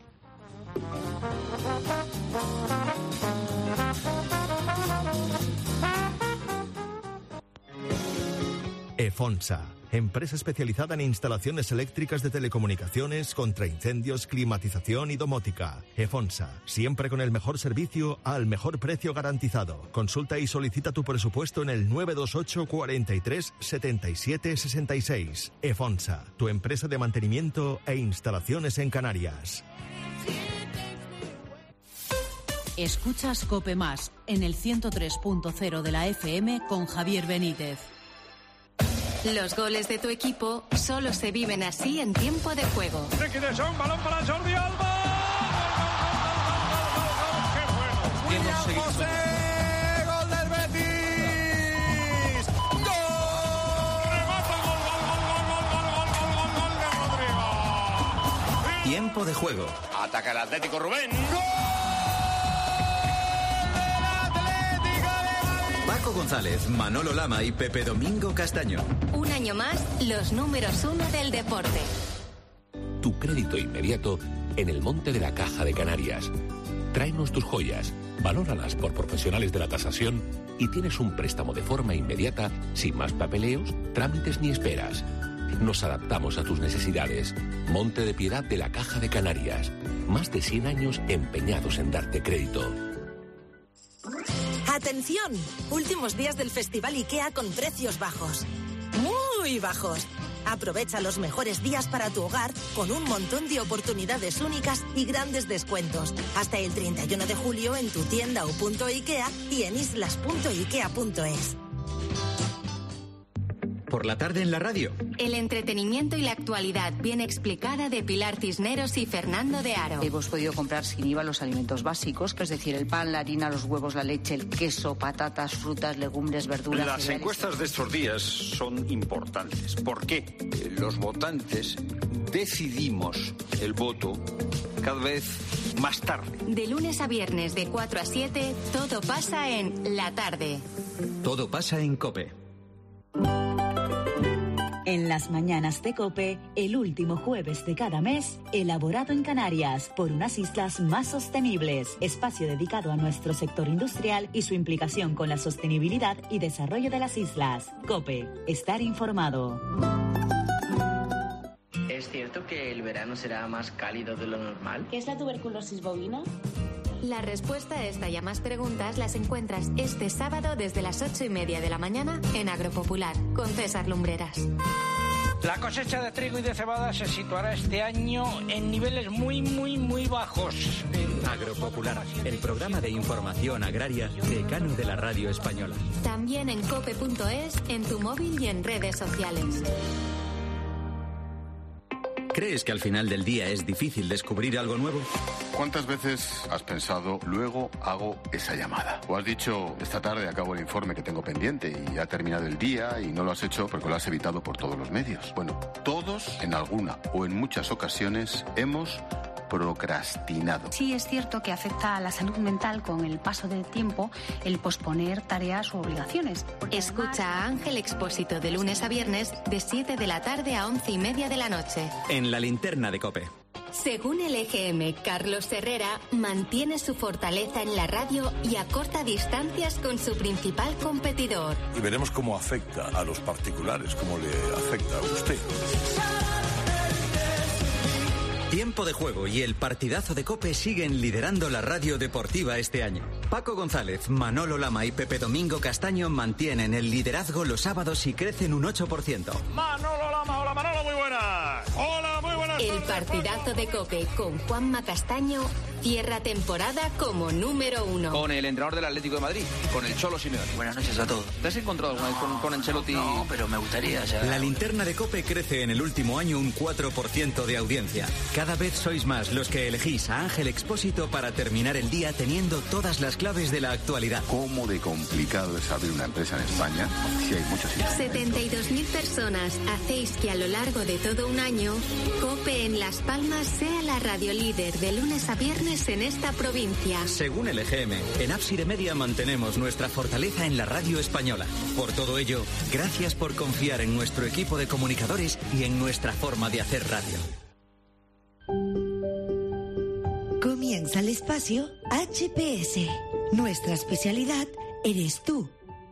Speaker 1: EFONSA, empresa especializada en instalaciones eléctricas de telecomunicaciones, contra incendios, climatización y domótica. EFONSA, siempre con el mejor servicio al mejor precio garantizado. Consulta y solicita tu presupuesto en el 928 43 77 66. EFONSA, tu empresa de mantenimiento e instalaciones en Canarias.
Speaker 17: Escuchas COPE Más en el 103.0 de la FM con Javier Benítez.
Speaker 3: Los goles de tu equipo solo se viven así en tiempo de juego.
Speaker 11: Liquidación, balón para Jordi Alba. ¡Qué bueno! William José, gol del Betis. ¡Gol! Remata, gol de Rodrigo.
Speaker 2: Tiempo de juego.
Speaker 11: Ataca el Atlético, Rubén. ¡Gol!
Speaker 2: Paco González, Manolo Lama y Pepe Domingo Castaño.
Speaker 3: Un año más, los números 1 del deporte.
Speaker 5: Tu crédito inmediato en el Monte de la Caja de Canarias. Tráenos tus joyas, valóralas por profesionales de la tasación y tienes un préstamo de forma inmediata, sin más papeleos, trámites ni esperas. Nos adaptamos a tus necesidades. Monte de Piedad de la Caja de Canarias. Más de 100 años empeñados en darte crédito.
Speaker 16: ¡Atención! Últimos días del Festival IKEA con precios bajos. ¡Muy bajos! Aprovecha los mejores días para tu hogar con un montón de oportunidades únicas y grandes descuentos. Hasta el 31 de julio en tu tienda o punto IKEA y en islas.ikea.es.
Speaker 2: Por la tarde en la radio.
Speaker 3: El entretenimiento y la actualidad bien explicada de Pilar Cisneros y Fernando de Aro.
Speaker 18: Hemos podido comprar sin IVA los alimentos básicos, que es decir, el pan, la harina, los huevos, la leche, el queso, patatas, frutas, legumbres, verduras.
Speaker 19: Las encuestas de estos días son importantes. ¿Por qué? Los votantes decidimos el voto cada vez más tarde.
Speaker 3: De lunes a viernes de 4 a 7, todo pasa en La Tarde.
Speaker 2: Todo pasa en COPE.
Speaker 23: En las mañanas de COPE, el último jueves de cada mes, elaborado en Canarias por unas islas más sostenibles. Espacio dedicado a nuestro sector industrial y su implicación con la sostenibilidad y desarrollo de las islas. COPE, estar informado.
Speaker 27: ¿Es cierto que el verano será más cálido de lo normal?
Speaker 28: ¿Qué es la tuberculosis bovina?
Speaker 3: La respuesta a esta y a más preguntas las encuentras este sábado desde las 8:30 de la mañana en Agropopular, con César Lumbreras.
Speaker 29: La cosecha de trigo y de cebada se situará este año en niveles muy bajos.
Speaker 2: Agropopular, el programa de información agraria decano de la radio española.
Speaker 3: También en cope.es, en tu móvil y en redes sociales.
Speaker 2: ¿Crees que al final del día es difícil descubrir algo nuevo?
Speaker 4: ¿Cuántas veces has pensado, luego hago esa llamada? ¿O has dicho, esta tarde acabo el informe que tengo pendiente y ha terminado el día y no lo has hecho porque lo has evitado por todos los medios? Bueno, todos, en alguna o en muchas ocasiones, hemos procrastinado.
Speaker 7: Sí, es cierto que afecta a la salud mental con el paso del tiempo el posponer tareas u obligaciones.
Speaker 3: Escucha a Ángel Expósito de lunes a viernes de 7 de la tarde a 11:30 de la noche.
Speaker 2: En la linterna de COPE.
Speaker 3: Según el EGM, Carlos Herrera mantiene su fortaleza en la radio y acorta distancias con su principal competidor.
Speaker 12: Y veremos cómo afecta a los particulares, cómo le afecta a usted.
Speaker 2: Tiempo de juego y el partidazo de COPE siguen liderando la radio deportiva este año. Paco González, Manolo Lama y Pepe Domingo Castaño mantienen el liderazgo los sábados y crecen un 8%.
Speaker 11: Manolo Lama, hola Manolo, muy buenas. Hola, muy buenas.
Speaker 3: El partidazo de COPE con Juanma Castaño cierra temporada como número 1.
Speaker 13: Con el entrenador del Atlético de Madrid, con el Cholo Simeone.
Speaker 20: Buenas noches a todos.
Speaker 13: ¿Te has encontrado alguna vez con Ancelotti?
Speaker 20: No, pero me gustaría ya.
Speaker 2: La linterna de COPE crece en el último año un 4% de audiencia. Cada vez sois más los que elegís a Ángel Expósito para terminar el día teniendo todas las claves de la actualidad.
Speaker 4: ¿Cómo de complicado es abrir una empresa en España si hay muchos impedimentos?
Speaker 3: 72.000 personas hacéis que a lo largo de todo un año COPE en Las Palmas sea la radio líder de lunes a viernes en esta provincia.
Speaker 2: Según el EGM, en Ábside Media mantenemos nuestra fortaleza en la radio española. Por todo ello, gracias por confiar en nuestro equipo de comunicadores y en nuestra forma de hacer radio.
Speaker 9: Comienza el espacio HPS. Nuestra especialidad eres tú.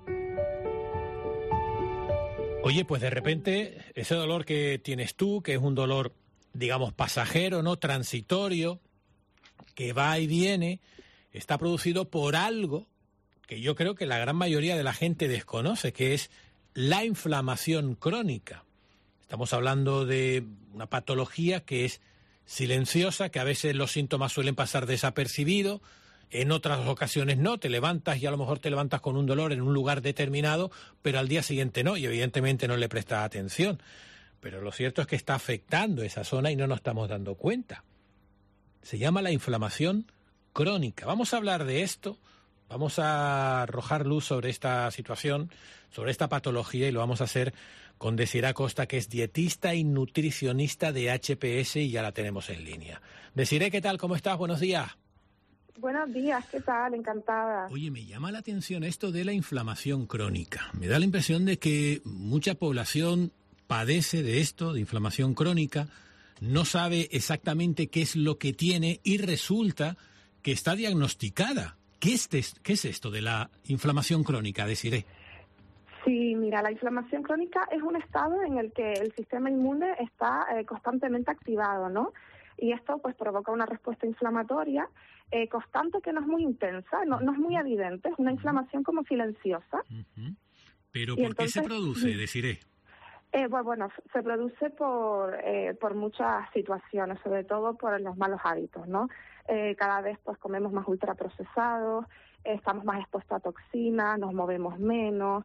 Speaker 15: Oye, pues de repente ese dolor que tienes tú, que es un dolor, digamos, pasajero, ¿no? Transitorio, que va y viene, está producido por algo que yo creo que la gran mayoría de la gente desconoce, que es la inflamación crónica. Estamos hablando de una patología que es silenciosa, que a veces los síntomas suelen pasar desapercibidos, en otras ocasiones no, te levantas y a lo mejor te levantas con un dolor en un lugar determinado, pero al día siguiente no, y evidentemente no le prestas atención. Pero lo cierto es que está afectando esa zona y no nos estamos dando cuenta. Se llama la inflamación crónica. Vamos a hablar de esto, vamos a arrojar luz sobre esta situación, sobre esta patología, y lo vamos a hacer con Desiré Costa, que es dietista y nutricionista de HPS, y ya la tenemos en línea. Desiré, ¿qué tal? ¿Cómo estás? Buenos días.
Speaker 21: Buenos días, ¿qué tal? Encantada.
Speaker 15: Oye, me llama la atención esto de la inflamación crónica. Me da la impresión de que mucha población padece de esto, de inflamación crónica, no sabe exactamente qué es lo que tiene y resulta que está diagnosticada. ¿Qué es esto de la inflamación crónica, Desiré?
Speaker 21: Sí, mira, la inflamación crónica es un estado en el que el sistema inmune está constantemente activado, ¿no? Y esto pues provoca una respuesta inflamatoria constante que no es muy intensa, no es muy evidente, es una inflamación como silenciosa.
Speaker 15: ¿Pero por qué se produce, Desiré?
Speaker 21: Bueno, se produce por muchas situaciones, sobre todo por los malos hábitos, ¿no? Cada vez pues comemos más ultraprocesados, estamos más expuestos a toxinas, nos movemos menos,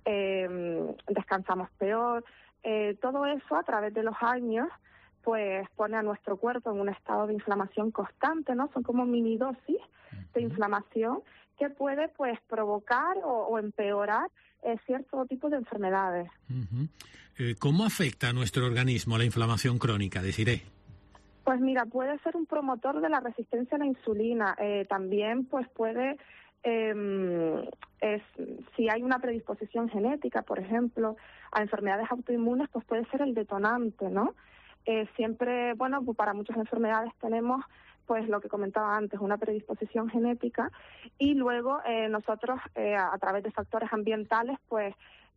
Speaker 21: descansamos peor. Todo eso a través de los años pues pone a nuestro cuerpo en un estado de inflamación constante, ¿no? Son como mini dosis de inflamación que puede pues provocar o empeorar cierto tipo de enfermedades.
Speaker 15: ¿Cómo afecta a nuestro organismo la inflamación crónica, Desiré?
Speaker 21: Pues mira, puede ser un promotor de la resistencia a la insulina. También pues puede, si hay una predisposición genética, por ejemplo, a enfermedades autoinmunes, pues puede ser el detonante, ¿no? Siempre, bueno, pues para muchas enfermedades tenemos, pues lo que comentaba antes, una predisposición genética, y luego nosotros a través de factores ambientales pues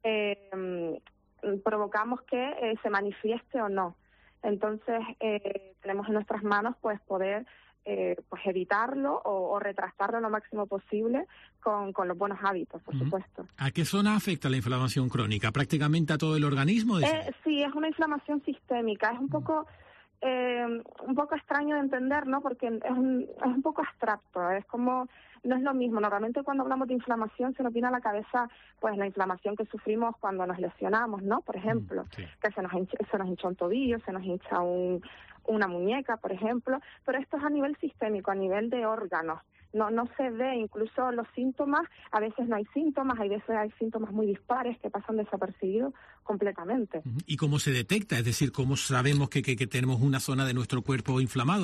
Speaker 21: provocamos que se manifieste o no. Entonces tenemos en nuestras manos pues poder pues evitarlo o retrasarlo lo máximo posible con los buenos hábitos, por supuesto.
Speaker 15: ¿A qué zona afecta la inflamación crónica? ¿Prácticamente a todo el organismo?
Speaker 21: Sí, es una inflamación sistémica, es un poco un poco extraño de entender, ¿no? Porque es un poco abstracto, es como, no es lo mismo. Normalmente cuando hablamos de inflamación se nos viene a la cabeza pues la inflamación que sufrimos cuando nos lesionamos, ¿no? Por ejemplo, que se nos hincha un tobillo, se nos hincha una muñeca, por ejemplo, pero esto es a nivel sistémico, a nivel de órganos. No se ve, incluso los síntomas, a veces no hay síntomas, hay veces hay síntomas muy dispares que pasan desapercibidos completamente.
Speaker 15: ¿Y cómo se detecta? Es decir, ¿cómo sabemos que tenemos una zona de nuestro cuerpo inflamado?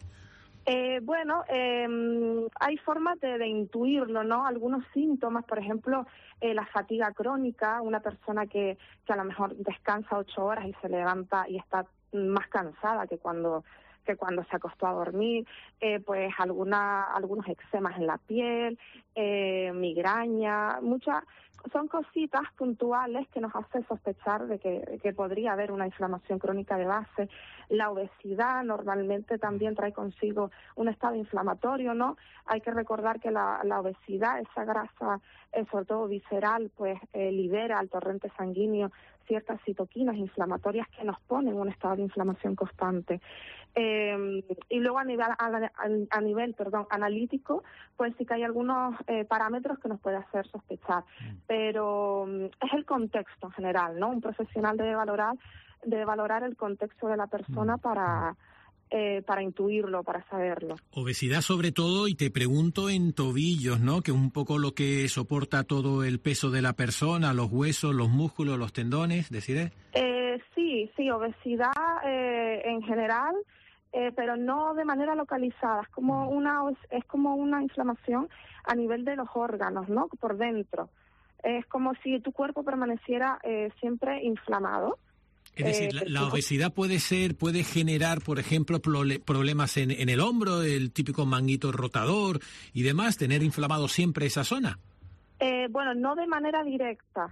Speaker 21: Hay formas de intuirlo, ¿no? Algunos síntomas, por ejemplo, la fatiga crónica, una persona que a lo mejor descansa 8 horas y se levanta y está más cansada que cuando se acostó a dormir, pues algunos eczemas en la piel, migraña, son cositas puntuales que nos hacen sospechar de que podría haber una inflamación crónica de base. La obesidad normalmente también trae consigo un estado inflamatorio, ¿no? Hay que recordar que la obesidad, esa grasa, sobre todo visceral, pues libera al torrente sanguíneo ciertas citoquinas inflamatorias que nos ponen en un estado de inflamación constante. Y luego a nivel analítico, pues sí que hay algunos parámetros que nos puede hacer sospechar, pero es el contexto en general, ¿no? Un profesional debe valorar el contexto de la persona para intuirlo, para saberlo.
Speaker 15: Obesidad sobre todo, y te pregunto en tobillos, ¿no? Que es un poco lo que soporta todo el peso de la persona, los huesos, los músculos, los tendones, ¿deciré?
Speaker 21: Sí, obesidad en general, pero no de manera localizada. Es como una inflamación a nivel de los órganos, ¿no? Por dentro. Es como si tu cuerpo permaneciera siempre inflamado.
Speaker 15: Es decir, la obesidad puede generar, por ejemplo, problemas en el hombro, el típico manguito rotador y demás, tener inflamado siempre esa zona.
Speaker 21: No de manera directa,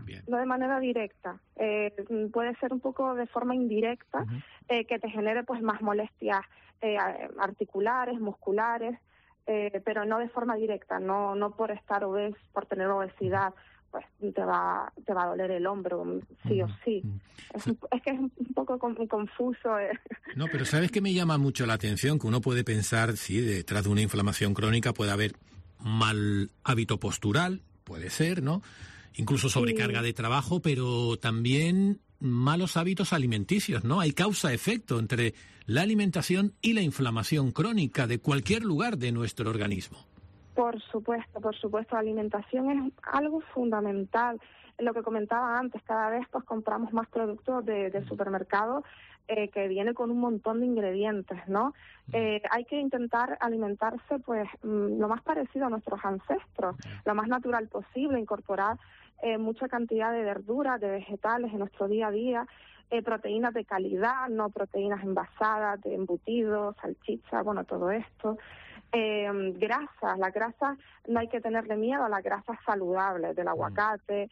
Speaker 21: puede ser un poco de forma indirecta, que te genere pues más molestias articulares, musculares, pero no de forma directa, no por estar por tener obesidad, pues te va a doler el hombro, sí o sí. Es que es un poco confuso.
Speaker 15: No, pero ¿sabes qué me llama mucho la atención? Que uno puede pensar, sí, detrás de una inflamación crónica puede haber mal hábito postural, puede ser, ¿no? Incluso sobrecarga de trabajo, pero también malos hábitos alimenticios, ¿no? Hay causa-efecto entre la alimentación y la inflamación crónica de cualquier lugar de nuestro organismo.
Speaker 21: Por supuesto, la alimentación es algo fundamental. Lo que comentaba antes, cada vez pues compramos más productos de supermercado que viene con un montón de ingredientes, ¿no? Hay que intentar alimentarse pues lo más parecido a nuestros ancestros, lo más natural posible, incorporar mucha cantidad de verduras, de vegetales en nuestro día a día, proteínas de calidad, no proteínas envasadas, de embutidos, salchicha, todo esto. Grasas, la grasa no hay que tenerle miedo a las grasas saludables, del aguacate,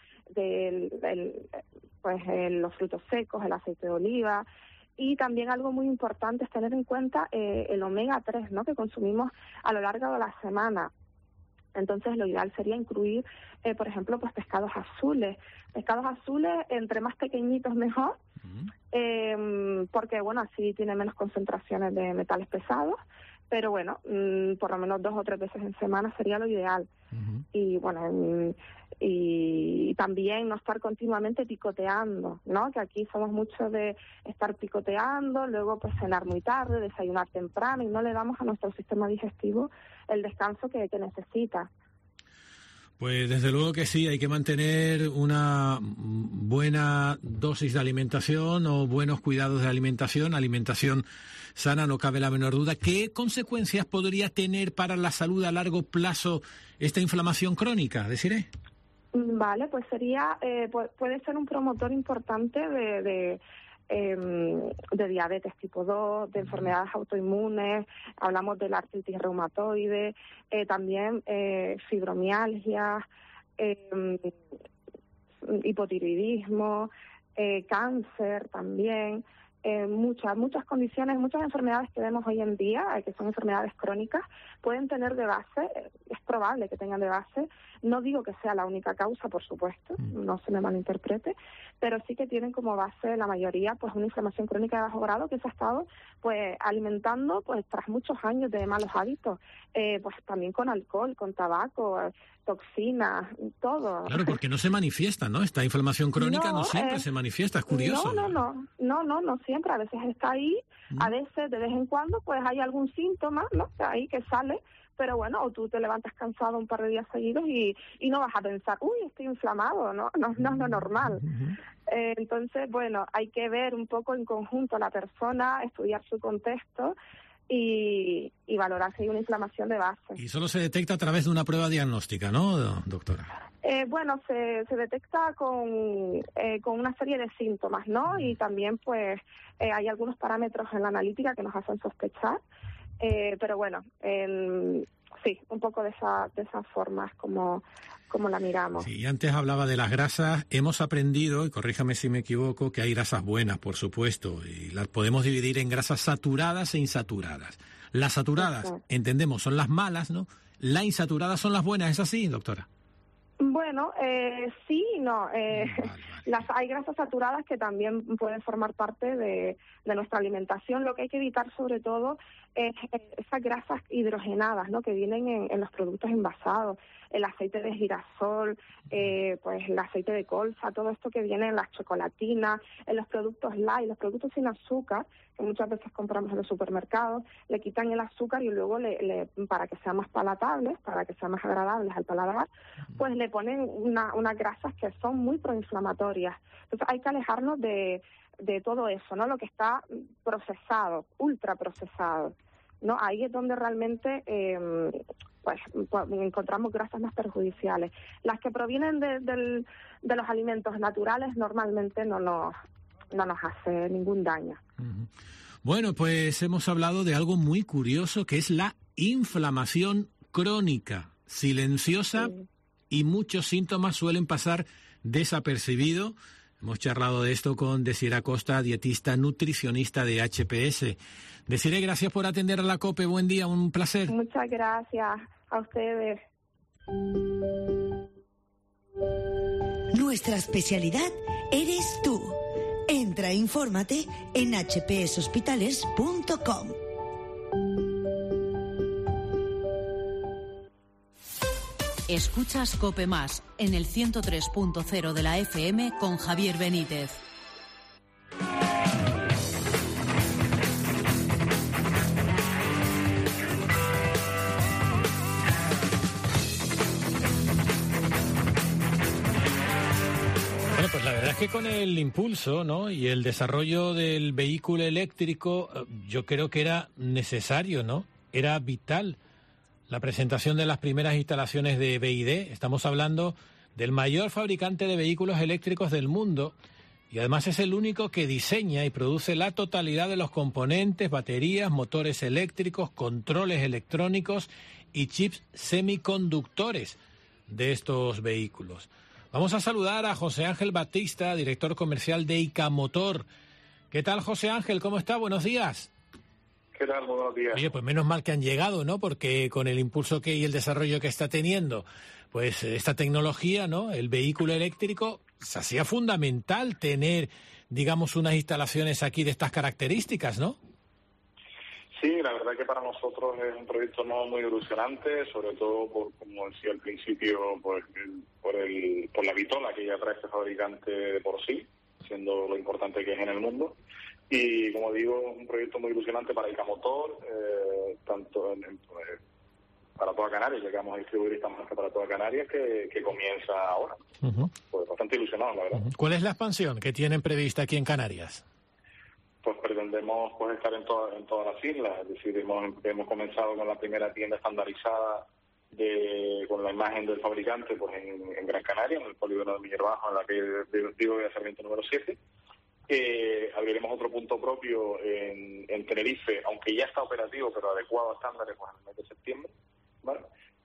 Speaker 21: los frutos secos, el aceite de oliva. Y también algo muy importante es tener en cuenta el omega 3, ¿no? Que consumimos a lo largo de la semana. Entonces, lo ideal sería incluir, por ejemplo, pues pescados azules. Pescados azules, entre más pequeñitos mejor, porque, así tiene menos concentraciones de metales pesados. Pero por lo menos 2 o 3 veces en semana sería lo ideal. Y y también no estar continuamente picoteando, ¿no? Que aquí somos muchos de estar picoteando, luego pues cenar muy tarde, desayunar temprano, y no le damos a nuestro sistema digestivo el descanso que necesita.
Speaker 15: Pues desde luego que sí, hay que mantener una buena dosis de alimentación o buenos cuidados de alimentación sana, no cabe la menor duda. ¿Qué consecuencias podría tener para la salud a largo plazo esta inflamación crónica? ¿Deciré?
Speaker 21: Vale, pues sería, puede ser un promotor importante de diabetes tipo 2, de enfermedades autoinmunes, hablamos de la artritis reumatoide, también fibromialgia, hipotiroidismo, cáncer también, muchas condiciones, muchas enfermedades que vemos hoy en día, que son enfermedades crónicas, pueden tener de base, es probable que tengan de base, no digo que sea la única causa, por supuesto, no se me malinterprete, pero sí que tienen como base la mayoría pues una inflamación crónica de bajo grado que se ha estado pues alimentando pues tras muchos años de malos hábitos, pues también con alcohol, con tabaco, toxinas, todo.
Speaker 15: Claro, porque no se manifiesta, ¿no? Esta inflamación crónica no siempre se manifiesta, es curioso.
Speaker 21: No siempre, a veces está ahí, a veces de vez en cuando pues hay algún síntoma, ¿no? Ahí que sale, pero bueno, o tú te levantas cansado un par de días seguidos y no vas a pensar, uy, estoy inflamado, no es lo normal. Entonces, bueno, hay que ver un poco en conjunto a la persona, estudiar su contexto y valorar si hay una inflamación de base.
Speaker 15: Y solo se detecta a través de una prueba diagnóstica, ¿no, doctora?
Speaker 21: Bueno, se detecta con una serie de síntomas, ¿no? Y también, pues, hay algunos parámetros en la analítica que nos hacen sospechar, pero bueno, sí, un poco de esa forma es como la miramos.
Speaker 15: Sí, antes hablaba de las grasas. Hemos aprendido, y corríjame si me equivoco, que hay grasas buenas, por supuesto, y las podemos dividir en grasas saturadas e insaturadas. Las saturadas, entendemos, son las malas, ¿no? Las insaturadas son las buenas, ¿es así, doctora?
Speaker 21: Bueno, sí y no. Hay grasas saturadas que también pueden formar parte de nuestra alimentación. Lo que hay que evitar sobre todo es esas grasas hidrogenadas, ¿no? Que vienen en los productos envasados, el aceite de girasol, pues el aceite de colza, todo esto que viene en las chocolatinas, en los productos light, los productos sin azúcar, que muchas veces compramos en los supermercados, le quitan el azúcar y luego para que sean más palatables, para que sean más agradables al paladar, pues le ponen unas grasas que son muy proinflamatorias. Entonces hay que alejarnos de todo eso, ¿no? Lo que está procesado, ultraprocesado, ¿no? Ahí es donde realmente pues encontramos grasas más perjudiciales. Las que provienen de los alimentos naturales normalmente no nos hace ningún daño.
Speaker 15: Bueno, pues hemos hablado de algo muy curioso que es la inflamación crónica, silenciosa, y muchos síntomas suelen pasar desapercibidos. Hemos charlado de esto con Desiree Acosta, dietista nutricionista de HPS. Desiree, gracias por atender a la COPE. Buen día, un placer.
Speaker 21: Muchas gracias a ustedes.
Speaker 9: Nuestra especialidad eres tú. Entra e infórmate en hpshospitales.com.
Speaker 17: Escuchas COPE Más en el 103.0 de la FM con Javier Benítez.
Speaker 15: Bueno, pues la verdad es que con el impulso, ¿no?, y el desarrollo del vehículo eléctrico, yo creo que era necesario, ¿no? Era vital la presentación de las primeras instalaciones de BYD. Estamos hablando del mayor fabricante de vehículos eléctricos del mundo y además es el único que diseña y produce la totalidad de los componentes, baterías, motores eléctricos, controles electrónicos y chips semiconductores de estos vehículos. Vamos a saludar a José Ángel Batista, director comercial de Icamotor. ¿Qué tal, José Ángel? ¿Cómo está? Buenos días.
Speaker 6: ¿Qué tal? Buenos días.
Speaker 15: Oye, pues menos mal que han llegado, ¿no? Porque con el impulso y el desarrollo que está teniendo, pues esta tecnología, ¿no?, el vehículo eléctrico, se hacía fundamental tener, digamos, unas instalaciones aquí de estas características, ¿no?
Speaker 6: Sí, la verdad que para nosotros es un proyecto no muy ilusionante, sobre todo como decía al principio, pues por la vitola que ya trae este fabricante de por sí, siendo lo importante que es en el mundo. Y como digo, un proyecto muy ilusionante para Icamotor, tanto para toda Canarias, ya que vamos a distribuir esta marca para toda Canarias, que comienza ahora. Pues bastante ilusionado, la verdad.
Speaker 15: ¿Cuál es la expansión que tienen prevista aquí en Canarias?
Speaker 6: Pues pretendemos pues estar en todas las islas, es decir, hemos comenzado con la primera tienda estandarizada con la imagen del fabricante pues en Gran Canaria, en el polígono de Millerbajo, en la calle de Vigo de Sarmiento número 7. Abriremos otro punto propio en Tenerife, aunque ya está operativo, pero adecuado a estándares, pues en el mes de septiembre, ¿vale?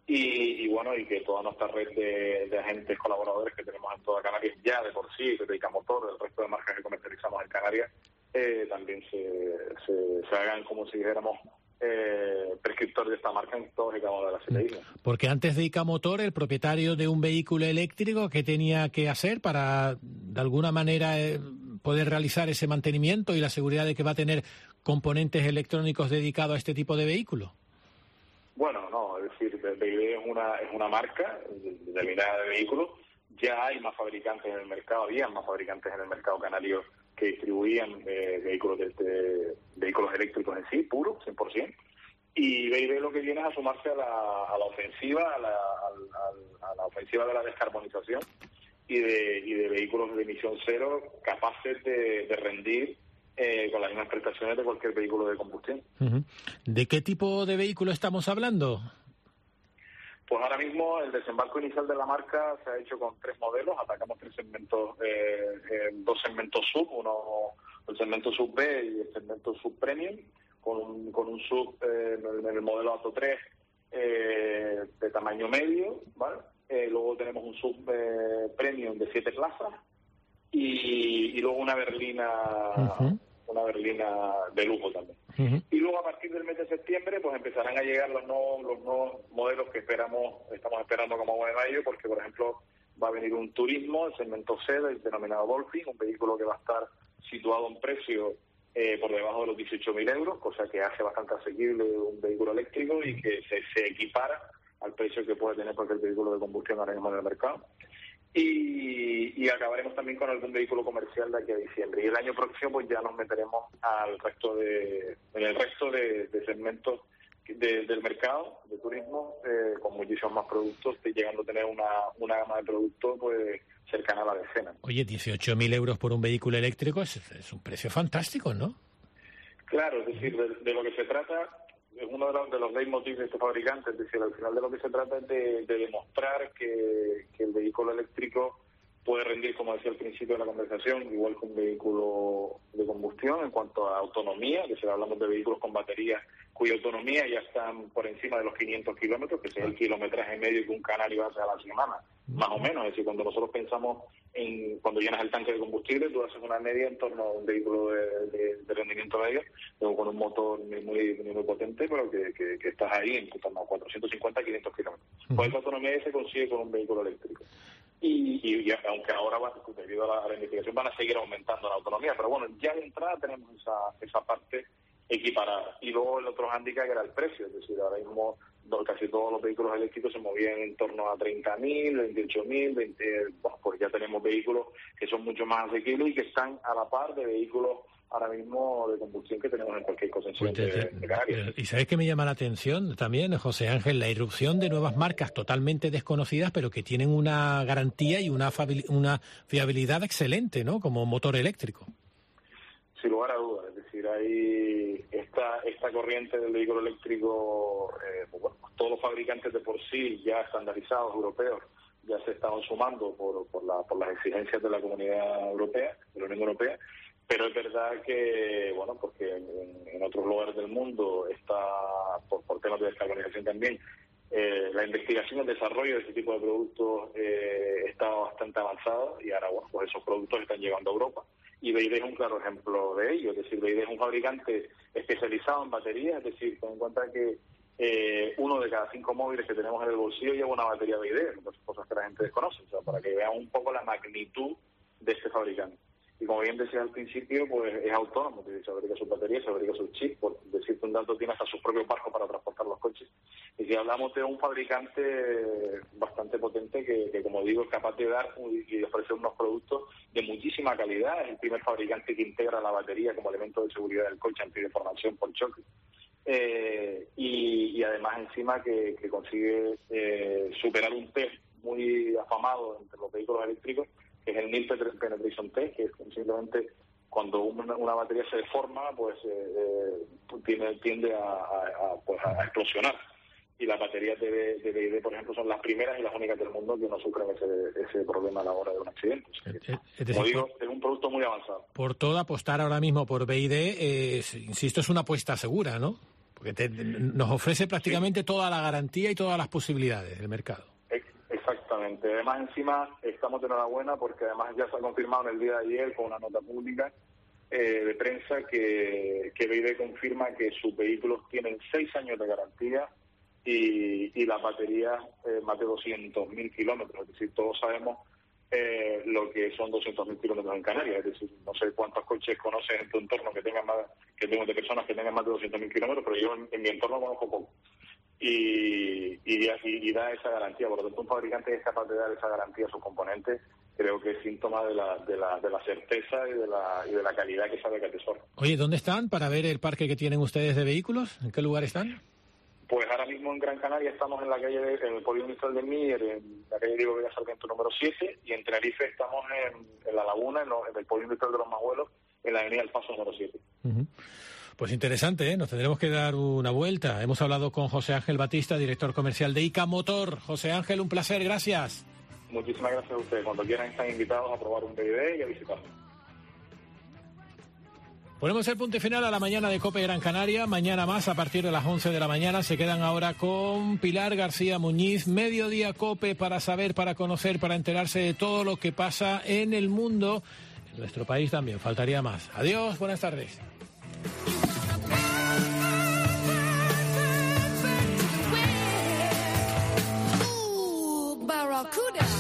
Speaker 6: Y bueno, y que toda nuestra red de agentes colaboradores que tenemos en toda Canarias, ya de por sí, desde Icamotor, del resto de marcas que comercializamos en Canarias, también se hagan, como si dijéramos, prescriptor de esta marca en todos y cada una de las 7 islas.
Speaker 15: Porque antes de Icamotor, el propietario de un vehículo eléctrico, ¿qué tenía que hacer para, de alguna manera, poder realizar ese mantenimiento y la seguridad de que va a tener componentes electrónicos dedicados a este tipo de vehículo?
Speaker 6: Bueno, no, es decir, BYD es una marca determinada de vehículos. Ya hay más fabricantes en el mercado, había más fabricantes en el mercado canario que distribuían vehículos eléctricos en sí, puros, 100%. Y BYD lo que viene es a sumarse a la ofensiva, a la ofensiva de la descarbonización y de vehículos de emisión cero capaces de rendir con las mismas prestaciones de cualquier vehículo de combustión.
Speaker 15: Uh-huh. ¿De qué tipo de vehículo estamos hablando?
Speaker 6: Pues ahora mismo el desembarco inicial de la marca se ha hecho con 3 modelos. Atacamos 3 segmentos, 2 segmentos sub, el segmento sub B y el segmento sub premium, con un sub en el modelo Atto 3 de tamaño medio, ¿vale? Luego tenemos un sub premium de 7 plazas y luego una berlina. Uh-huh. Una berlina de lujo también. Uh-huh. Y luego a partir del mes de septiembre pues empezarán a llegar los nuevos modelos que estamos esperando como agua de mayo, porque por ejemplo va a venir un turismo, el segmento C, el denominado Dolphin, un vehículo que va a estar situado en precio por debajo de los 18.000 euros, cosa que hace bastante asequible un vehículo eléctrico y que se equipara al precio que puede tener cualquier vehículo de combustión ahora mismo en el mercado. Y acabaremos también con algún vehículo comercial de aquí a diciembre. Y el año próximo pues ya nos meteremos en el resto de segmentos del mercado de turismo, con muchísimos más productos, llegando a tener una gama de productos pues cercana a la decena.
Speaker 15: Oye, 18.000 euros por un vehículo eléctrico es un precio fantástico, ¿no?
Speaker 6: Claro, es decir, de lo que se trata, es uno de los leitmotivs de este fabricante, es decir, al final de lo que se trata es de demostrar que el vehículo eléctrico puede rendir, como decía al principio de la conversación, igual que un vehículo de combustión en cuanto a autonomía, que si hablamos de vehículos con baterías cuya autonomía ya están por encima de los 500 kilómetros, que es el kilometraje medio que un canario hace a la semana, más o menos. Es decir, cuando nosotros pensamos en cuando llenas el tanque de combustible, tú haces una media en torno a un vehículo de rendimiento medio, luego con un motor muy potente, pero que estás ahí en torno a 450, 500 kilómetros. Pues esa autonomía se consigue con un vehículo eléctrico. Y aunque ahora, debido a la investigación, van a seguir aumentando la autonomía, pero bueno, ya de entrada tenemos esa parte equiparada. Y luego el otro hándicap que era el precio, es decir, ahora mismo casi todos los vehículos eléctricos se movían en torno a 30.000, 28.000, pues ya tenemos vehículos que son mucho más asequibles y que están a la par de vehículos ahora mismo de combustión que tenemos en cualquier concesionario de Canarias.
Speaker 15: ¿Y sabes qué me llama la atención también, José Ángel? La irrupción de nuevas marcas totalmente desconocidas, pero que tienen una garantía y una fiabilidad excelente, ¿no? Como motor eléctrico.
Speaker 6: Sin lugar a dudas, es decir, hay esta corriente del vehículo eléctrico, todos los fabricantes de por sí ya estandarizados europeos ya se estaban sumando por las exigencias de la Comunidad Europea, de la Unión Europea. Pero es verdad que, porque en otros lugares del mundo está, por temas de descarbonización también, la investigación y el desarrollo de este tipo de productos está bastante avanzado y ahora, pues esos productos están llegando a Europa. Y BYD es un claro ejemplo de ello, es decir, BYD es un fabricante especializado en baterías, es decir, ten en cuenta que 1 de cada 5 móviles que tenemos en el bolsillo lleva una batería BYD, cosas que la gente desconoce, o sea, para que vean un poco la magnitud de este fabricante. Y como bien decías al principio, pues es autónomo, se fabrica sus baterías, se fabrica sus chips, por decirte un dato, tiene hasta sus propios barcos para transportar los coches. Y si hablamos de un fabricante bastante potente que como digo, es capaz de dar y ofrecer unos productos de muchísima calidad, es el primer fabricante que integra la batería como elemento de seguridad del coche antideformación por choque. Y además encima que consigue superar un test muy afamado entre los vehículos eléctricos, que es el Nil Penetration Test, que es simplemente cuando una batería se deforma, pues tiende a explosionar. Y las baterías de BYD, por ejemplo, son las primeras y las únicas del mundo que no sufren ese problema a la hora de un accidente. Como digo, es un producto muy avanzado.
Speaker 15: Por todo, apostar ahora mismo por BYD, insisto, es una apuesta segura, ¿no? Porque nos ofrece prácticamente toda la garantía y todas las posibilidades del mercado.
Speaker 6: Exactamente. Además, encima, estamos de enhorabuena porque además ya se ha confirmado en el día de ayer con una nota pública de prensa que BYD confirma que sus vehículos tienen 6 años de garantía y las baterías más de 200.000 kilómetros. Es decir, todos sabemos lo que son 200.000 kilómetros en Canarias. Es decir, no sé cuántos coches conoces en tu entorno que tengan más, de personas que tengan más de 200.000 kilómetros, pero yo en mi entorno conozco poco. Y da esa garantía. Por lo tanto, un fabricante que es capaz de dar esa garantía a sus componentes, creo que es síntoma de la certeza y de la calidad que sabe que atesora.
Speaker 15: Oye, ¿dónde están para ver el parque que tienen ustedes de vehículos? ¿En qué lugar están?
Speaker 6: Pues ahora mismo en Gran Canaria estamos en la calle en el polígono industrial de Mier, en la calle Diego Vega Sarmiento número 7, y en Tenerife estamos en La Laguna, en el polígono industrial de los Majuelos, en la avenida El Paso número 7.
Speaker 15: Uh-huh. Pues interesante, ¿eh? Nos tendremos que dar una vuelta. Hemos hablado con José Ángel Batista, director comercial de ICA Motor. José Ángel, un placer, gracias.
Speaker 6: Muchísimas gracias a ustedes. Cuando quieran están invitados a probar un BYD y a visitarlo.
Speaker 15: Ponemos el punto final a la mañana de COPE Gran Canaria. Mañana más, a partir de las 11 de la mañana. Se quedan ahora con Pilar García Muñiz. Mediodía COPE para saber, para conocer, para enterarse de todo lo que pasa en el mundo. En nuestro país también, faltaría más. Adiós, buenas tardes.
Speaker 1: Barracuda.